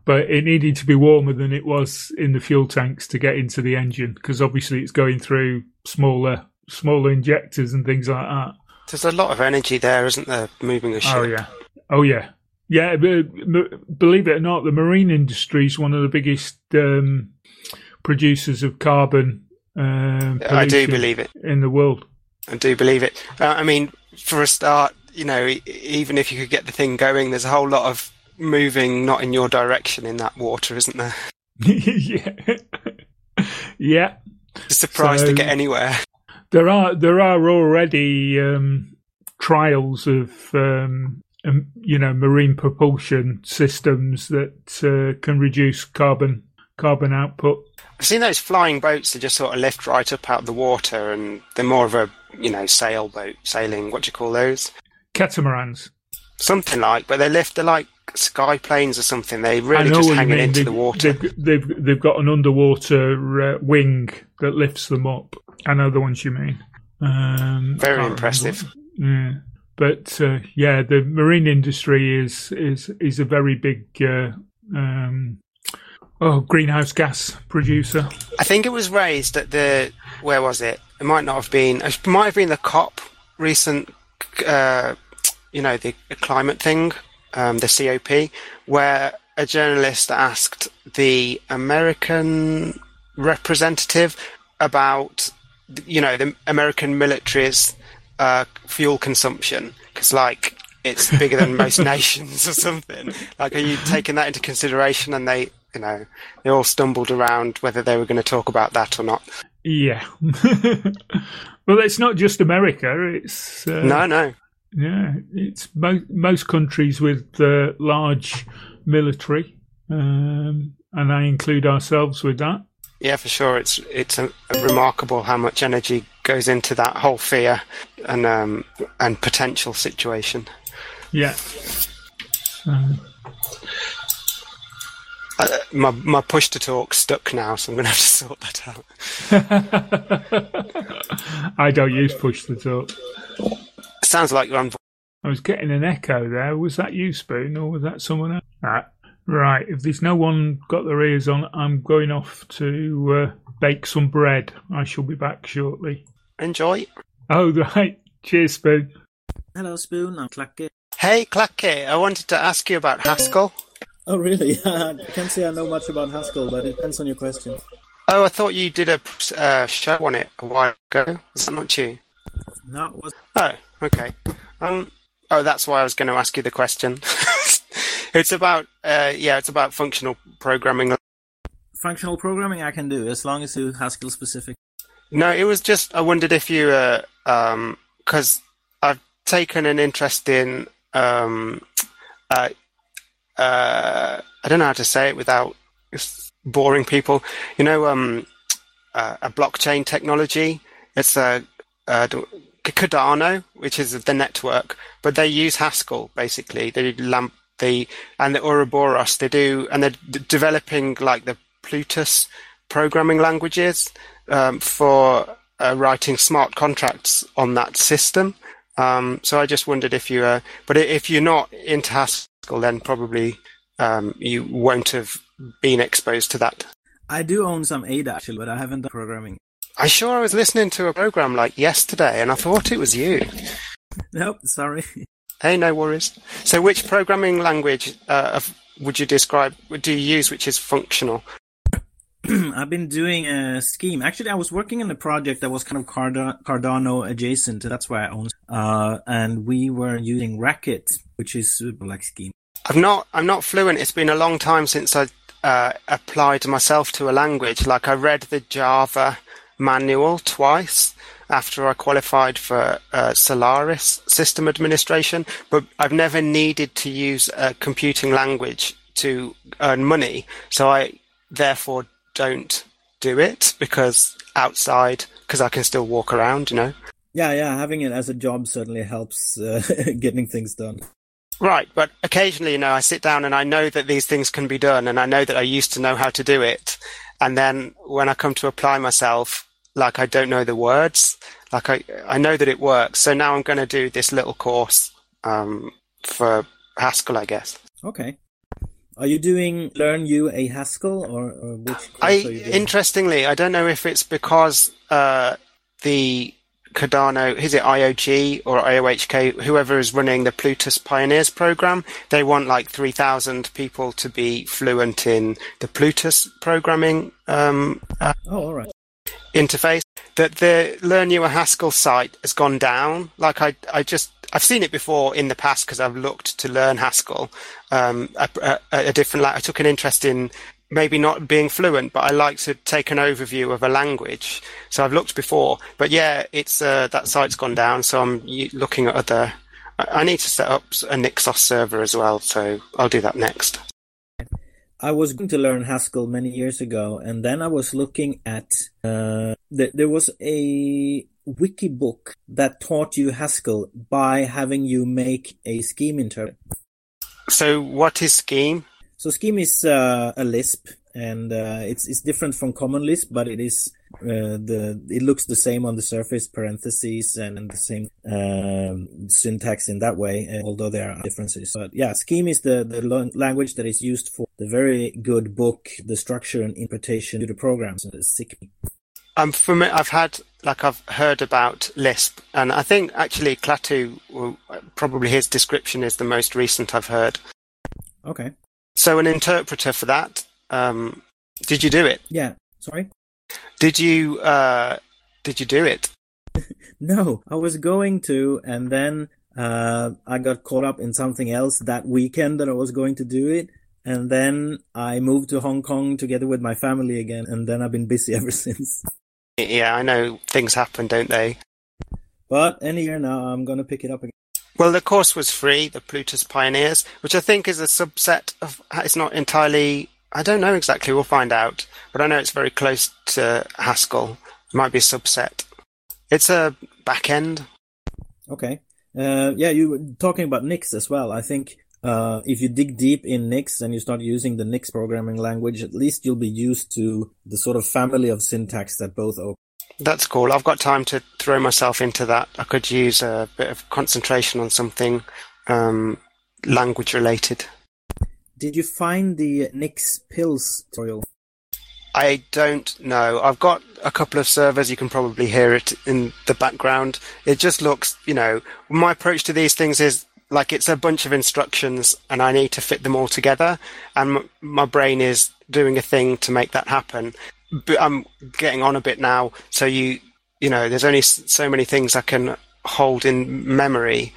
but it needed to be warmer than it was in the fuel tanks to get into the engine, because obviously it's going through smaller injectors and things like that. There's a lot of energy there, isn't there, moving a ship? Oh yeah. Yeah, but believe it or not, the marine industry is one of the biggest producers of carbon. I do believe it. In the world. I do believe it. I mean, for a start, even if you could get the thing going, there's a whole lot of moving not in your direction in that water, isn't there? Yeah. Yeah. Surprised to get anywhere. There are already trials of marine propulsion systems that can reduce carbon output. I've seen those flying boats that just sort of lift right up out of the water, and they're more of a sailboat sailing. What do you call those? Catamarans. Something like, but they're like sky planes or something. They really just hang it into the water. They've got an underwater wing that lifts them up. I know the ones you mean. Very impressive. Yeah, but the marine industry is a very big greenhouse gas producer. I think it was raised at where was it? It might not have been. It might have been the COP recent. The climate thing, the COP, where a journalist asked the American representative about, the American military's fuel consumption, because, it's bigger than most nations or something. Are you taking that into consideration? And they all stumbled around whether they were going to talk about that or not. Yeah. Well, it's not just America. It's no. Yeah, it's most countries with large military, and I include ourselves with that. Yeah, for sure. It's remarkable how much energy goes into that whole fear and potential situation. Yeah. My push to talk stuck now, so I'm going to have to sort that out. I don't use push to talk. Sounds like you're on. I was getting an echo there. Was that you, Spoon, or was that someone else? Right. If there's no one got their ears on, I'm going off to bake some bread. I shall be back shortly. Enjoy. Oh, right. Cheers, Spoon. Hello, Spoon. I'm Clacky. Hey, Clacky. I wanted to ask you about Haskell. Oh, really? I can't say I know much about Haskell, but it depends on your question. Oh, I thought you did a show on it a while ago. Was that not you? No, it was. Oh, okay. That's why I was going to ask you the question. It's about functional programming. Functional programming I can do, as long as it's Haskell specific. No, it was just, I wondered if you, because I've taken an interest in, I don't know how to say it without boring people. A blockchain technology. It's Cardano, which is the network, but they use Haskell basically. They do and the Ouroboros. They do, and they're developing the Plutus programming languages for writing smart contracts on that system. So I just wondered if you, but if you're not into Haskell, then probably you won't have been exposed to that. I do own some Ada actually, but I haven't done programming. I was listening to a program yesterday, and I thought it was you. Nope, sorry. Hey, no worries. So which programming language would you do you use which is functional? I've been doing a scheme. Actually, I was working on a project that was kind of Cardano adjacent. That's why I own. And we were using Racket, which is like scheme. I'm not fluent. It's been a long time since I applied myself to a language. I read the Java manual twice after I qualified for Solaris system administration, but I've never needed to use a computing language to earn money, so I therefore don't do it because I can still walk around, Yeah, having it as a job certainly helps getting things done. Right, but occasionally, I sit down and I know that these things can be done, and I know that I used to know how to do it, and then when I come to apply myself, I don't know the words. I know that it works. So now I'm going to do this little course for Haskell, I guess. Okay. Are you doing Learn You a Haskell or which course are you doing? Interestingly, I don't know if it's because the Cardano, is it IOG or IOHK, whoever is running the Plutus Pioneers program, they want like 3,000 people to be fluent in the Plutus programming all right. interface. That the Learn You a Haskell site has gone down. Like I've seen it before in the past because I've looked to learn Haskell. A different, I took an interest in maybe not being fluent, but I like to take an overview of a language. So I've looked before, but yeah, it's that site's gone down. So I'm looking at other. I need to set up a Nixos server as well, so I'll do that next. I was going to learn Haskell many years ago, and then I was looking at there was a wiki book that taught you Haskell by having you make a scheme interpreter. So what is Scheme? So Scheme is a Lisp, and it's different from Common Lisp, but it is it looks the same on the surface, parentheses, and the same syntax in that way, although there are differences. But yeah, Scheme is the language that is used for the very good book, The Structure and Interpretation to the Programs, SICMI. I've heard about Lisp, and I think actually Klaatu, probably his description is the most recent I've heard. Okay. So an interpreter for that. Did you do it? Yeah. Sorry? Did you do it? No, I was going to, and then I got caught up in something else that weekend that I was going to do it. And then I moved to Hong Kong together with my family again, and then I've been busy ever since. Yeah, I know things happen, don't they? But any year now, I'm going to pick it up again. Well, the course was free, the Plutus Pioneers, which I think is a subset of, it's not entirely, I don't know exactly, we'll find out. But I know it's very close to Haskell. It might be a subset. It's a back end. Okay. Yeah, you were talking about Nix as well. I think if you dig deep in Nix and you start using the Nix programming language, at least you'll be used to the sort of family of syntax that both open. That's cool. I've got time to throw myself into that. I could use a bit of concentration on something language related. Did you find the Nix pills tutorial? I don't know. I've got a couple of servers. You can probably hear it in the background. It just looks, my approach to these things is like it's a bunch of instructions and I need to fit them all together. And my brain is doing a thing to make that happen. But I'm getting on a bit now. So there's only so many things I can hold in memory.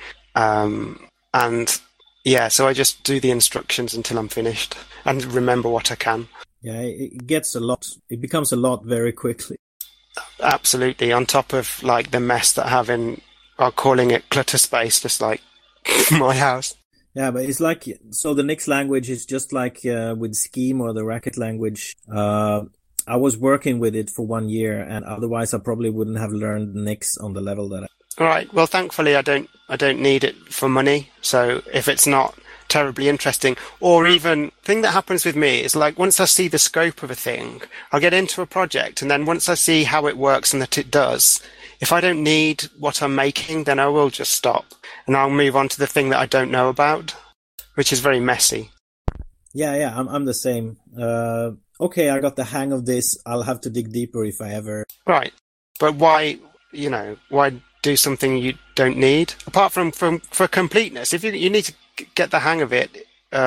And yeah, so I just do the instructions until I'm finished and remember what I can. Yeah, it becomes a lot very quickly. Absolutely. On top of like the mess that I have in, calling it clutter space, just like my house. Yeah, but it's like, so the Nix language is just like with Scheme or the Racket language. I was working with it for 1 year, and otherwise I probably wouldn't have learned Nix on the level that All right. Well, thankfully I don't need it for money. So if it's not terribly interesting, or even thing that happens with me is like once I see the scope of a thing, I'll get into a project, and then once I see how it works and that it does, if I don't need what I'm making, then I will just stop and I'll move on to the thing that I don't know about, which is very messy. Yeah, I'm the same. Okay, I got the hang of this. I'll have to dig deeper if I ever. Right, but why do something you don't need? Apart from for completeness, if you need to get the hang of it,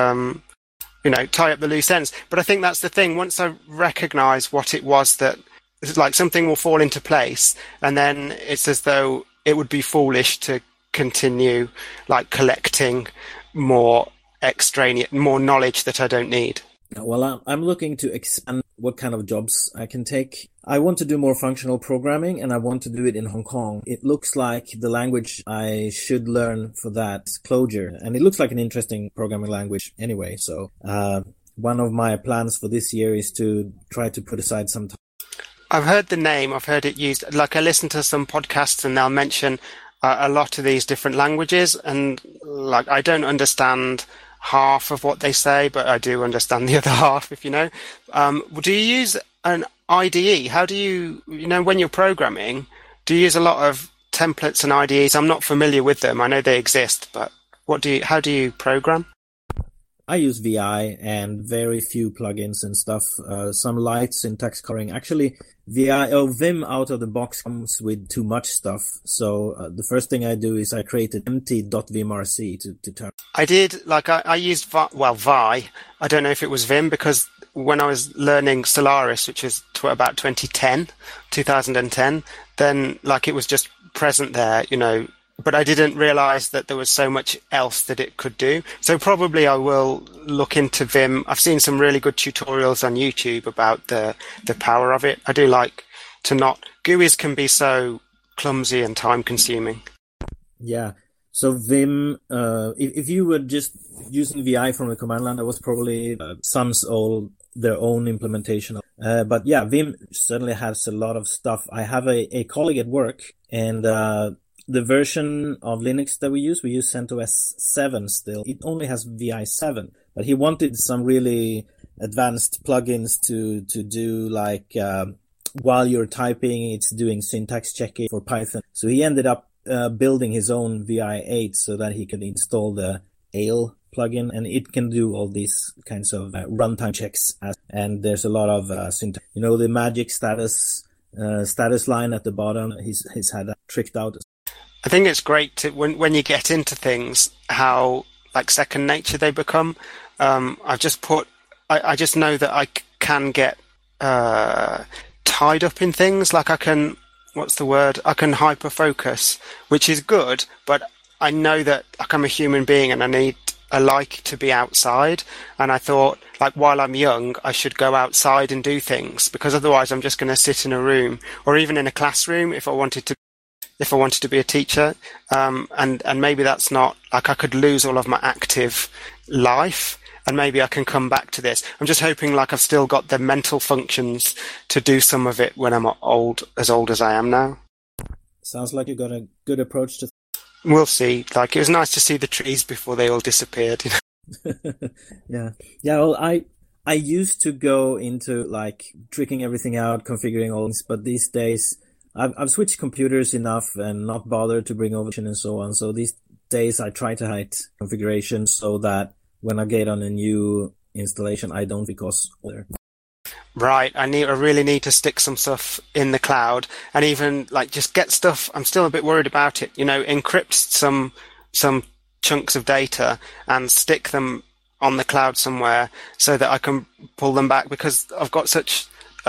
tie up the loose ends. But I think that's the thing. Once I recognise what it was that, like, something will fall into place, and then it's as though it would be foolish to continue like collecting more knowledge that I don't need. Well, I'm looking to expand what kind of jobs I can take. I want to do more functional programming, and I want to do it in Hong Kong. It looks like the language I should learn for that is Clojure, and it looks like an interesting programming language anyway. So one of my plans for this year is to try to put aside some time. I've heard the name. I've heard it used. Like I listen to some podcasts, and they'll mention a lot of these different languages, and like I don't understand half of what they say, but I do understand the other half, if you know. Do you use an IDE? How do you when you're programming, do you use a lot of templates and IDEs? I'm not familiar with them. I know they exist, but how do you program? I use VI and very few plugins and stuff. Some light syntax coloring. Actually, Vim out of the box comes with too much stuff. So the first thing I do is I create an empty.vimrc to turn. I did, I used Vi. I don't know if it was Vim, because when I was learning Solaris, which was about 2010, then it was just present there, but I didn't realize that there was so much else that it could do. So probably I will look into Vim. I've seen some really good tutorials on YouTube about the power of it. I do like to not... GUIs can be so clumsy and time consuming. Yeah. So Vim, if you were just using VI from the command line, that was probably their own implementation. But yeah, Vim certainly has a lot of stuff. I have a colleague at work, and the version of Linux that we use CentOS 7 still. It only has VI 7, but he wanted some really advanced plugins to do while you're typing, it's doing syntax checking for Python. So he ended up building his own VI 8 so that he could install the Ale plugin, and it can do all these kinds of runtime checks. And there's a lot of syntax. The magic status line at the bottom, he's had that tricked out. I think it's great when you get into things, how second nature they become. I just know that I can get tied up in things. I can hyper focus, which is good, but I know that I'm a human being and I like to be outside. And I thought, while I'm young, I should go outside and do things, because otherwise I'm just going to sit in a room or even in a classroom if I wanted to be a teacher, and maybe that's not, I could lose all of my active life, and maybe I can come back to this. I'm just hoping I've still got the mental functions to do some of it when I'm as old as I am now. Sounds like you got a good approach to. We'll see. It was nice to see the trees before they all disappeared. Yeah. Well, I used to go into tricking everything out, configuring all this, but these days I've switched computers enough and not bothered to bring over and so on. So these days I try to hide configuration so that when I get on a new installation, I don't because there. Right. I really need to stick some stuff in the cloud, and even just get stuff. I'm still a bit worried about it. Encrypt some chunks of data and stick them on the cloud somewhere so that I can pull them back, because I've got such,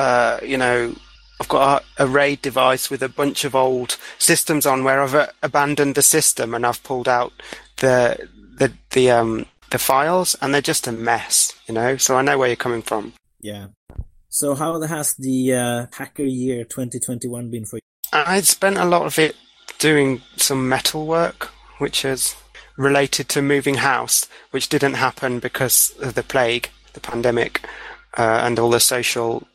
I've got a RAID device with a bunch of old systems on where I've abandoned the system and I've pulled out the files, and they're just a mess, So I know where you're coming from. Yeah. So how has the hacker year 2021 been for you? I spent a lot of it doing some metal work, which is related to moving house, which didn't happen because of the plague, the pandemic, and all the social...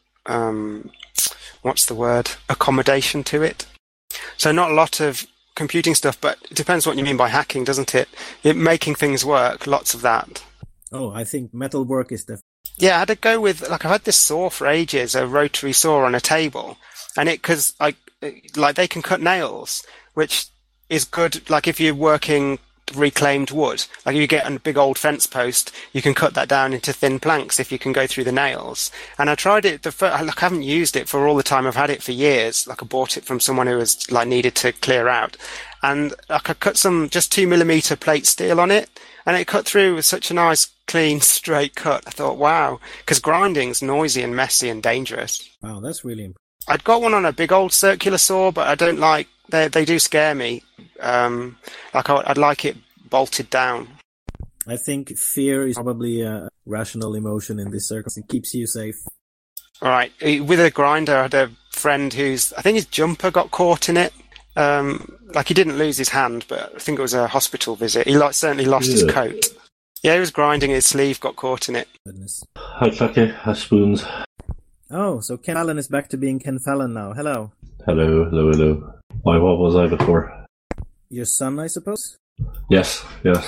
accommodation to it. So not a lot of computing stuff, but it depends what you mean by hacking, doesn't it? Making things work, lots of that. Oh, I think metal work is the... Yeah, I had to go with, I've had this saw for ages, a rotary saw on a table, and because they can cut nails, which is good, if you're working reclaimed wood. If you get a big old fence post, you can cut that down into thin planks if you can go through the nails. And I tried it, I haven't used it for all the time I've had it for years. I bought it from someone who was needed to clear out. And I could cut some just 2mm plate steel on it, and it cut through with such a nice, clean, straight cut. I thought, wow, because grinding's noisy and messy and dangerous. Wow, that's really impressive. I'd got one on a big old circular saw, but I don't like, they do scare me. I'd like it bolted down. I think fear is probably a rational emotion in this circumstance. It keeps you safe. All right. With a grinder, I had a friend I think his jumper got caught in it. He didn't lose his hand, but I think it was a hospital visit. He certainly lost his coat. Yeah, he was grinding, his sleeve got caught in it. Goodness. Hi, Clacky. Hi, Spoons. Oh, so Ken Fallon is back to being Ken Fallon now. Hello. Hello. Why, what was I before? Your son, I suppose? Yes.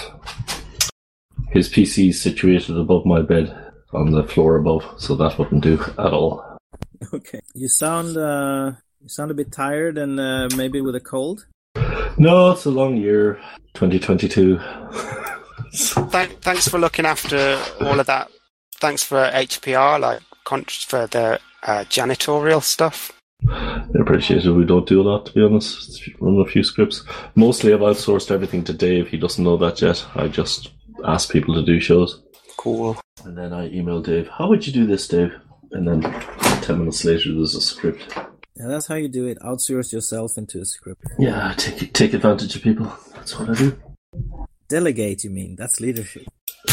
His PC is situated above my bed on the floor above, so that wouldn't do at all. Okay. You sound a bit tired and maybe with a cold? No, it's a long year, 2022. Thanks for looking after all of that. Thanks for HPR, for the janitorial stuff. I appreciate it. We don't do a lot, to be honest. Run a few scripts. Mostly I've outsourced everything to Dave. He doesn't know that yet. I just ask people to do shows. Cool. And then I email Dave, how would you do this, Dave? And then 10 minutes later, there's a script. Yeah, that's how you do it. Outsource yourself into a script. Yeah, take advantage of people. That's what I do. Delegate, you mean? That's leadership.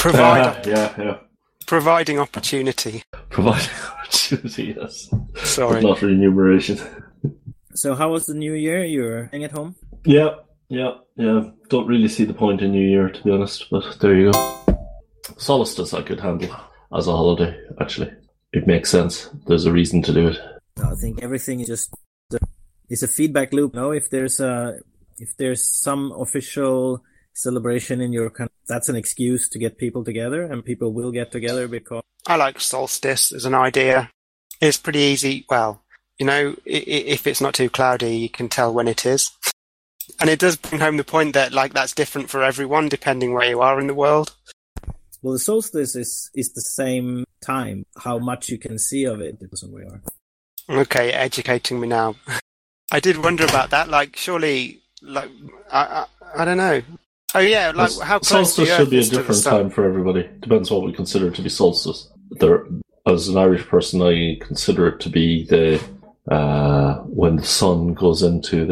Providing opportunity. Providing opportunity, yes. Sorry. But not remuneration. So how was the new year? You're staying at home? Yeah. Don't really see the point in New Year, to be honest, but there you go. Solstice I could handle as a holiday, actually. It makes sense. There's a reason to do it. I think everything is just it's a feedback loop. No, if there's some official celebration in your country, that's an excuse to get people together, and people will get together because I like solstice as an idea. It's pretty easy. Well, if it's not too cloudy, you can tell when it is. And it does bring home the point that that's different for everyone depending where you are in the world. Well, the solstice is the same time. How much you can see of it depends on where you are. Okay, educating me now. I did wonder about that. Surely, I don't know. Oh yeah, how close solstice should be a different time for everybody. Depends what we consider to be solstice. As an Irish person, I consider it to be when the sun goes into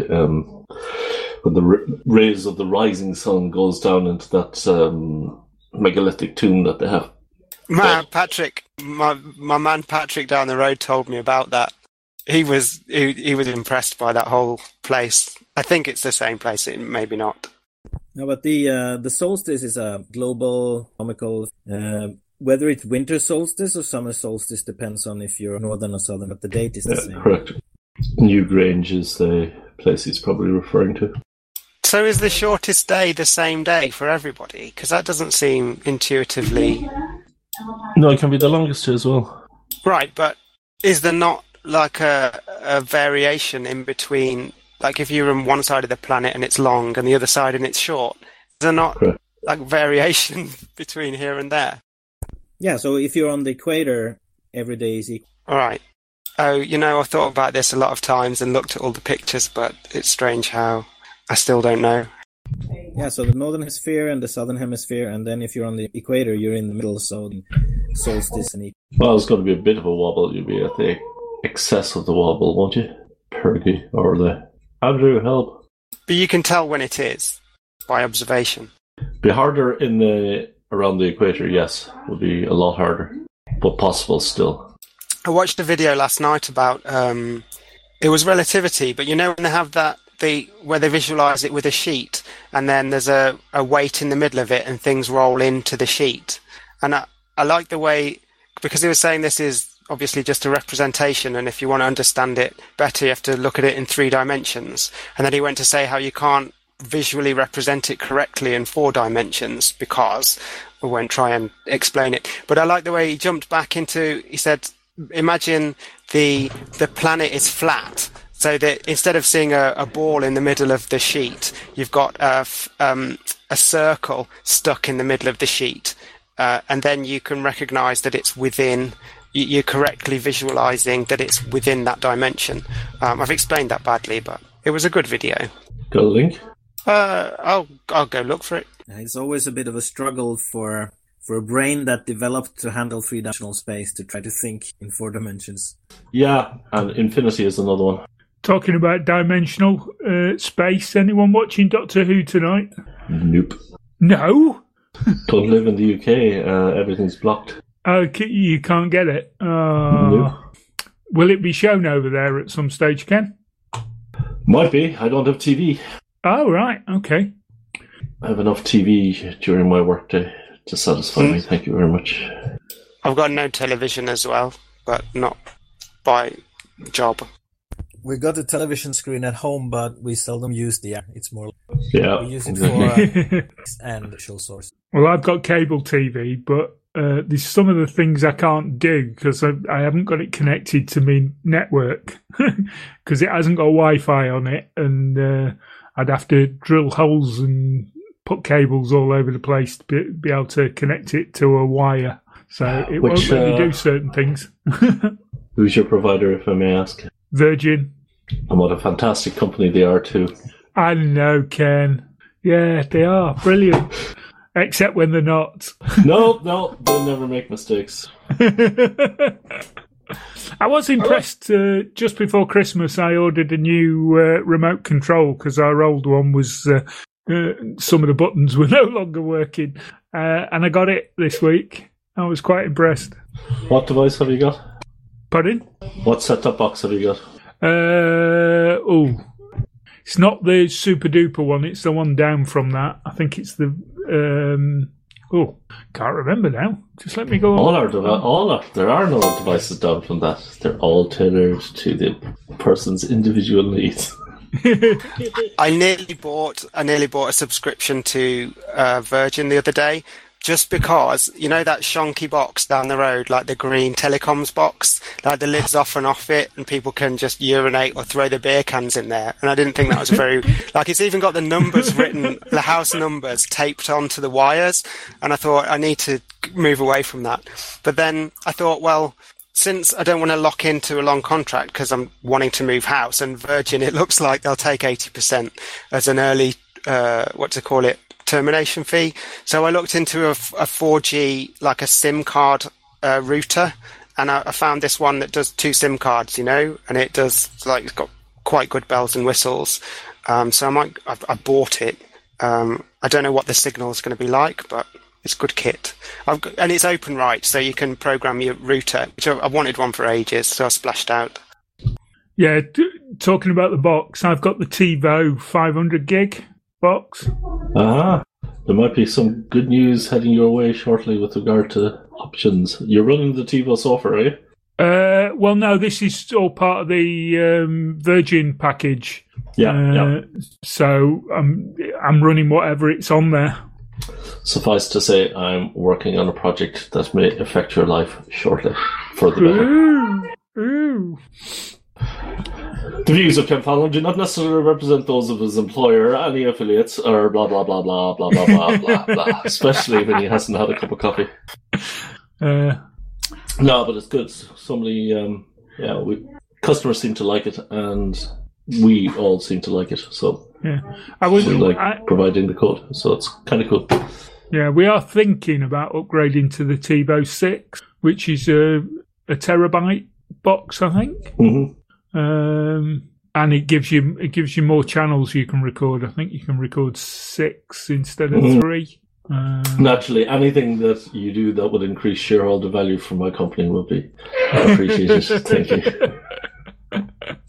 when the rays of the rising sun goes down into that megalithic tomb that they have. Patrick, my man Patrick down the road told me about that. He was impressed by that whole place. I think it's the same place. Maybe not. No, but the solstice is a global comical. Whether it's winter solstice or summer solstice depends on if you're northern or southern. But the date is the same. Correct. Newgrange is the place he's probably referring to. So is the shortest day the same day for everybody? Because that doesn't seem intuitively. No, it can be the longest as well. Right, but is there not a variation in between? If you're on one side of the planet and it's long and the other side and it's short, is there not variation between here and there? Yeah, so if you're on the equator, every day is equal. All right. Oh, I've thought about this a lot of times and looked at all the pictures, but it's strange how I still don't know. Yeah, so the northern hemisphere and the southern hemisphere, and then if you're on the equator, you're in the middle, so solstice and equal. Well, it's going to be a bit of a wobble. You'll be at the excess of the wobble, won't you? Perky, or the... Andrew, help. But you can tell when it is, by observation. Be harder around the equator, yes. Will be a lot harder, but possible still. I watched a video last night about, it was relativity, but when they have that, where they visualize it with a sheet, and then there's a weight in the middle of it, and things roll into the sheet. And I like the way, because they were saying this is obviously just a representation, and if you want to understand it better, you have to look at it in 3 dimensions. And then he went to say how you can't visually represent it correctly in 4 dimensions because we won't try and explain it. But I like the way he jumped back into, he said, imagine the planet is flat. So that instead of seeing a ball in the middle of the sheet, you've got a circle stuck in the middle of the sheet. And then you can recognize that it's within, you're correctly visualizing that it's within that dimension. I've explained that badly, but it was a good video. Got a link? I'll go look for it. It's always a bit of a struggle for a brain that developed to handle 3-dimensional space to try to think in 4 dimensions. Yeah, and infinity is another one. Talking about dimensional space, anyone watching Doctor Who tonight? Nope. No? Don't live in the UK, everything's blocked. Okay, you can't get it? Nope. Will it be shown over there at some stage, Ken? Might be, I don't have TV. Oh, right, okay. I have enough TV during my workday to satisfy me, thank you very much. I've got no television as well, but not by job. We got a television screen at home, but we seldom use the app. It's more we use it for and visual source. Well, I've got cable TV, but there's some of the things I can't do because I haven't got it connected to my network because it hasn't got Wi-Fi on it, and I'd have to drill holes and put cables all over the place to be able to connect it to a wire. So it won't let you do certain things. Who's your provider, if I may ask? Virgin. And what a fantastic company they are too. I know, Ken. Yeah, they are brilliant. Except when they're not. No, they'll never make mistakes. I was impressed. Just before Christmas, I ordered a new remote control because our old one was some of the buttons were no longer working, and I got it this week. I was quite impressed. What device have you got? Pardon? What set-top box have you got? It's not the super duper one. It's the one down from that. I think it's the. Can't remember now. Just let me go. There are no devices down from that. They're all tailored to the person's individual needs. I nearly bought a subscription to Virgin the other day, just because, you know, that shonky box down the road, like the green telecoms box, like the lid's off and off it, and people can just urinate or throw their beer cans in there. And I didn't think that was very, like, it's even got the numbers written, the house numbers taped onto the wires. And I thought, I need to move away from that. But then I thought, well, since I don't want to lock into a long contract because I'm wanting to move house, and Virgin, it looks like they'll take 80% as an early, termination fee. So I looked into a 4G, like a SIM card router, and I found this one that does 2 SIM cards, you know, and it does, like, it's got quite good bells and whistles. So I bought it. I don't know what the signal is going to be like, but it's good kit. And it's open right, so you can program your router, which I've wanted one for ages, so I splashed out. Yeah, talking about the box, I've got the TiVo 500 gig box. There might be some good news heading your way shortly with regard to options. You're running the TiVo software, are you? Well, no, this is all part of the Virgin package. Yeah. So I'm running whatever it's on there. Suffice to say, I'm working on a project that may affect your life shortly, for the better. Ooh. The views of Ken Fallon do not necessarily represent those of his employer, any affiliates, or blah, blah, blah, blah, blah, blah, blah, blah, blah, especially when he hasn't had a cup of coffee. No, but it's good. Customers seem to like it, and we all seem to like it, so yeah. we providing the code, so it's kind of cool. Yeah, we are thinking about upgrading to the TiVo 6, which is a terabyte box, I think. Mm-hmm. And it gives you more channels you can record. I think you can record 6 instead of 3. Naturally, anything that you do that would increase shareholder value for my company would be appreciated. Thank you.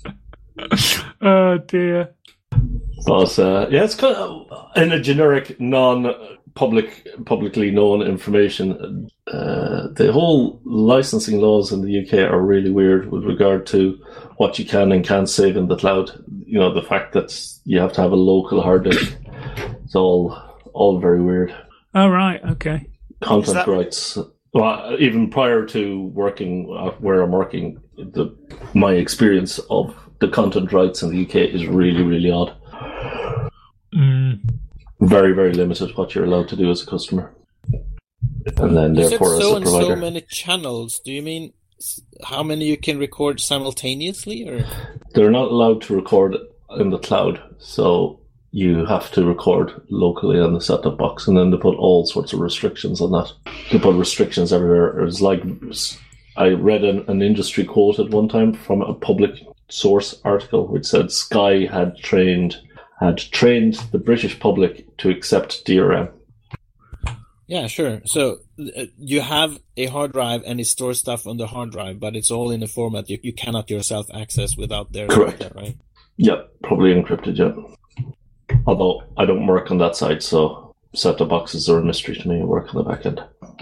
Oh dear. But it's kind of in a generic, publicly known information. The whole licensing laws in the UK are really weird with regard to what you can and can't save in the cloud. You know, the fact that you have to have a local hard disk. It's all very weird. Oh, right. Okay. Content rights. Well, even prior to working where I'm working, my experience of the content rights in the UK is really, really odd. Very, very limited what you're allowed to do as a customer. And then therefore as a provider. So many channels. Do you mean how many you can record simultaneously, or? They're not allowed to record in the cloud, so you have to record locally on the set-top box, and then they put all sorts of restrictions on that. They put restrictions everywhere. It's like, I read an industry quote at one time from a public source article which said Sky had trained the British public to accept DRM. Yeah, sure. So you have a hard drive and it stores stuff on the hard drive, but it's all in a format you cannot yourself access without their Correct. Right? Yeah, probably encrypted, yeah. Although I don't work on that side, so set-top boxes are a mystery to me. I work on the back end.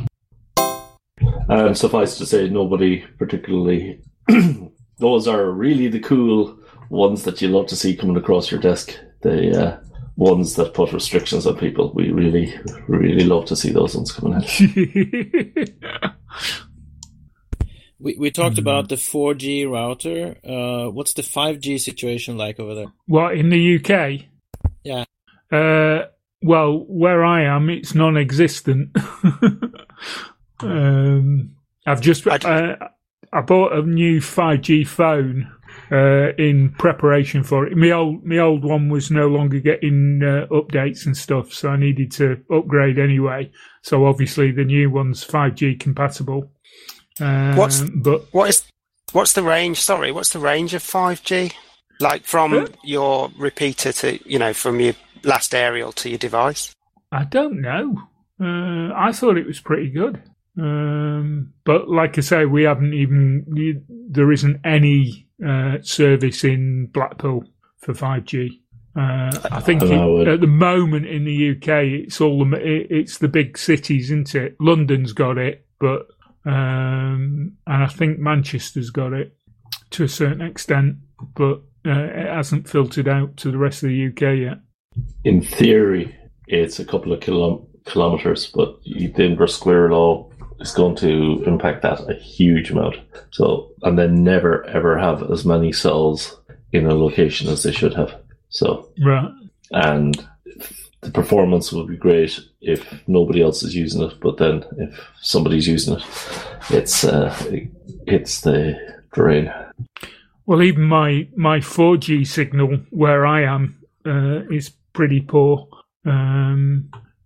And suffice to say, nobody particularly... Those are really the cool ones that you love to see coming across your desk. The ones that put restrictions on people. We really, really love to see those ones coming in. We talked about the 4G router. What's the 5G situation like over there? What, in the UK? Yeah. Well, where I am, it's non-existent. I've just I bought a new 5G phone in preparation for it. My old one was no longer getting updates and stuff, so I needed to upgrade anyway. So obviously the new one's 5G compatible. What's the range? Sorry, what's the range of 5G? Like from your repeater to, from your last aerial to your device? I don't know. I thought it was pretty good. But like I say, we haven't even, there isn't any service in Blackpool for 5G. I think at the moment in the UK, it's the big cities, isn't it? London's got it, but and I think Manchester's got it to a certain extent, but it hasn't filtered out to the rest of the UK yet. In theory, it's a couple of kilometers, but the inverse square law is going to impact that a huge amount. So, and then never ever have as many cells in a location as they should have. So, right. And the performance will be great if nobody else is using it, but then if somebody's using it, it hits the drain. Well, even my 4G signal where I am is pretty poor. Go on.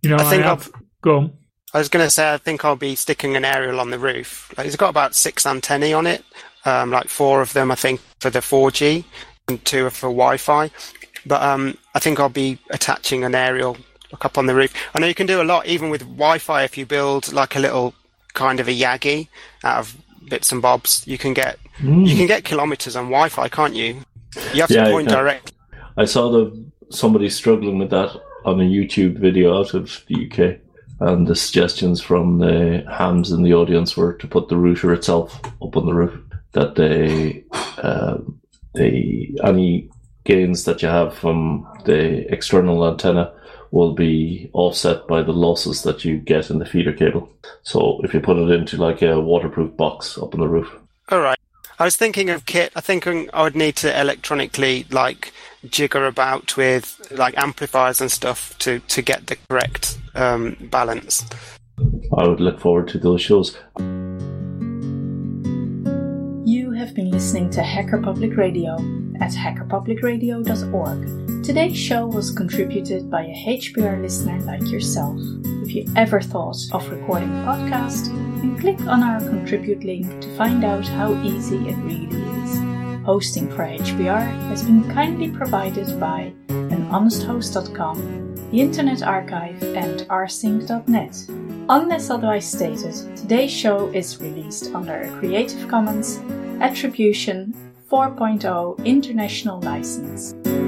I was going to say, I think I'll be sticking an aerial on the roof. It's got about 6 antennae on it, 4 of them, I think, for the 4G and 2 are for Wi-Fi. But I think I'll be attaching an aerial up on the roof. I know you can do a lot, even with Wi-Fi, if you build like a little kind of a Yagi out of bits and bobs. You can get kilometers on Wi-Fi, can't you? You have to point directly. I saw somebody struggling with that on a YouTube video out of the UK, and the suggestions from the hams in the audience were to put the router itself up on the roof. That any gains that you have from the external antenna will be offset by the losses that you get in the feeder cable. So if you put it into like a waterproof box up on the roof. All right. I was thinking of kit. I think I would need to electronically jigger about with amplifiers and stuff to get the correct balance. I would look forward to those shows. You have been listening to Hacker Public Radio at hackerpublicradio.org. Today's show was contributed by a HPR listener like yourself. If you ever thought of recording a podcast, then click on our contribute link to find out how easy it really is. Hosting for HPR has been kindly provided by anhonesthost.com, the Internet Archive, and rsync.net. Unless otherwise stated, today's show is released under a Creative Commons Attribution 4.0 International License.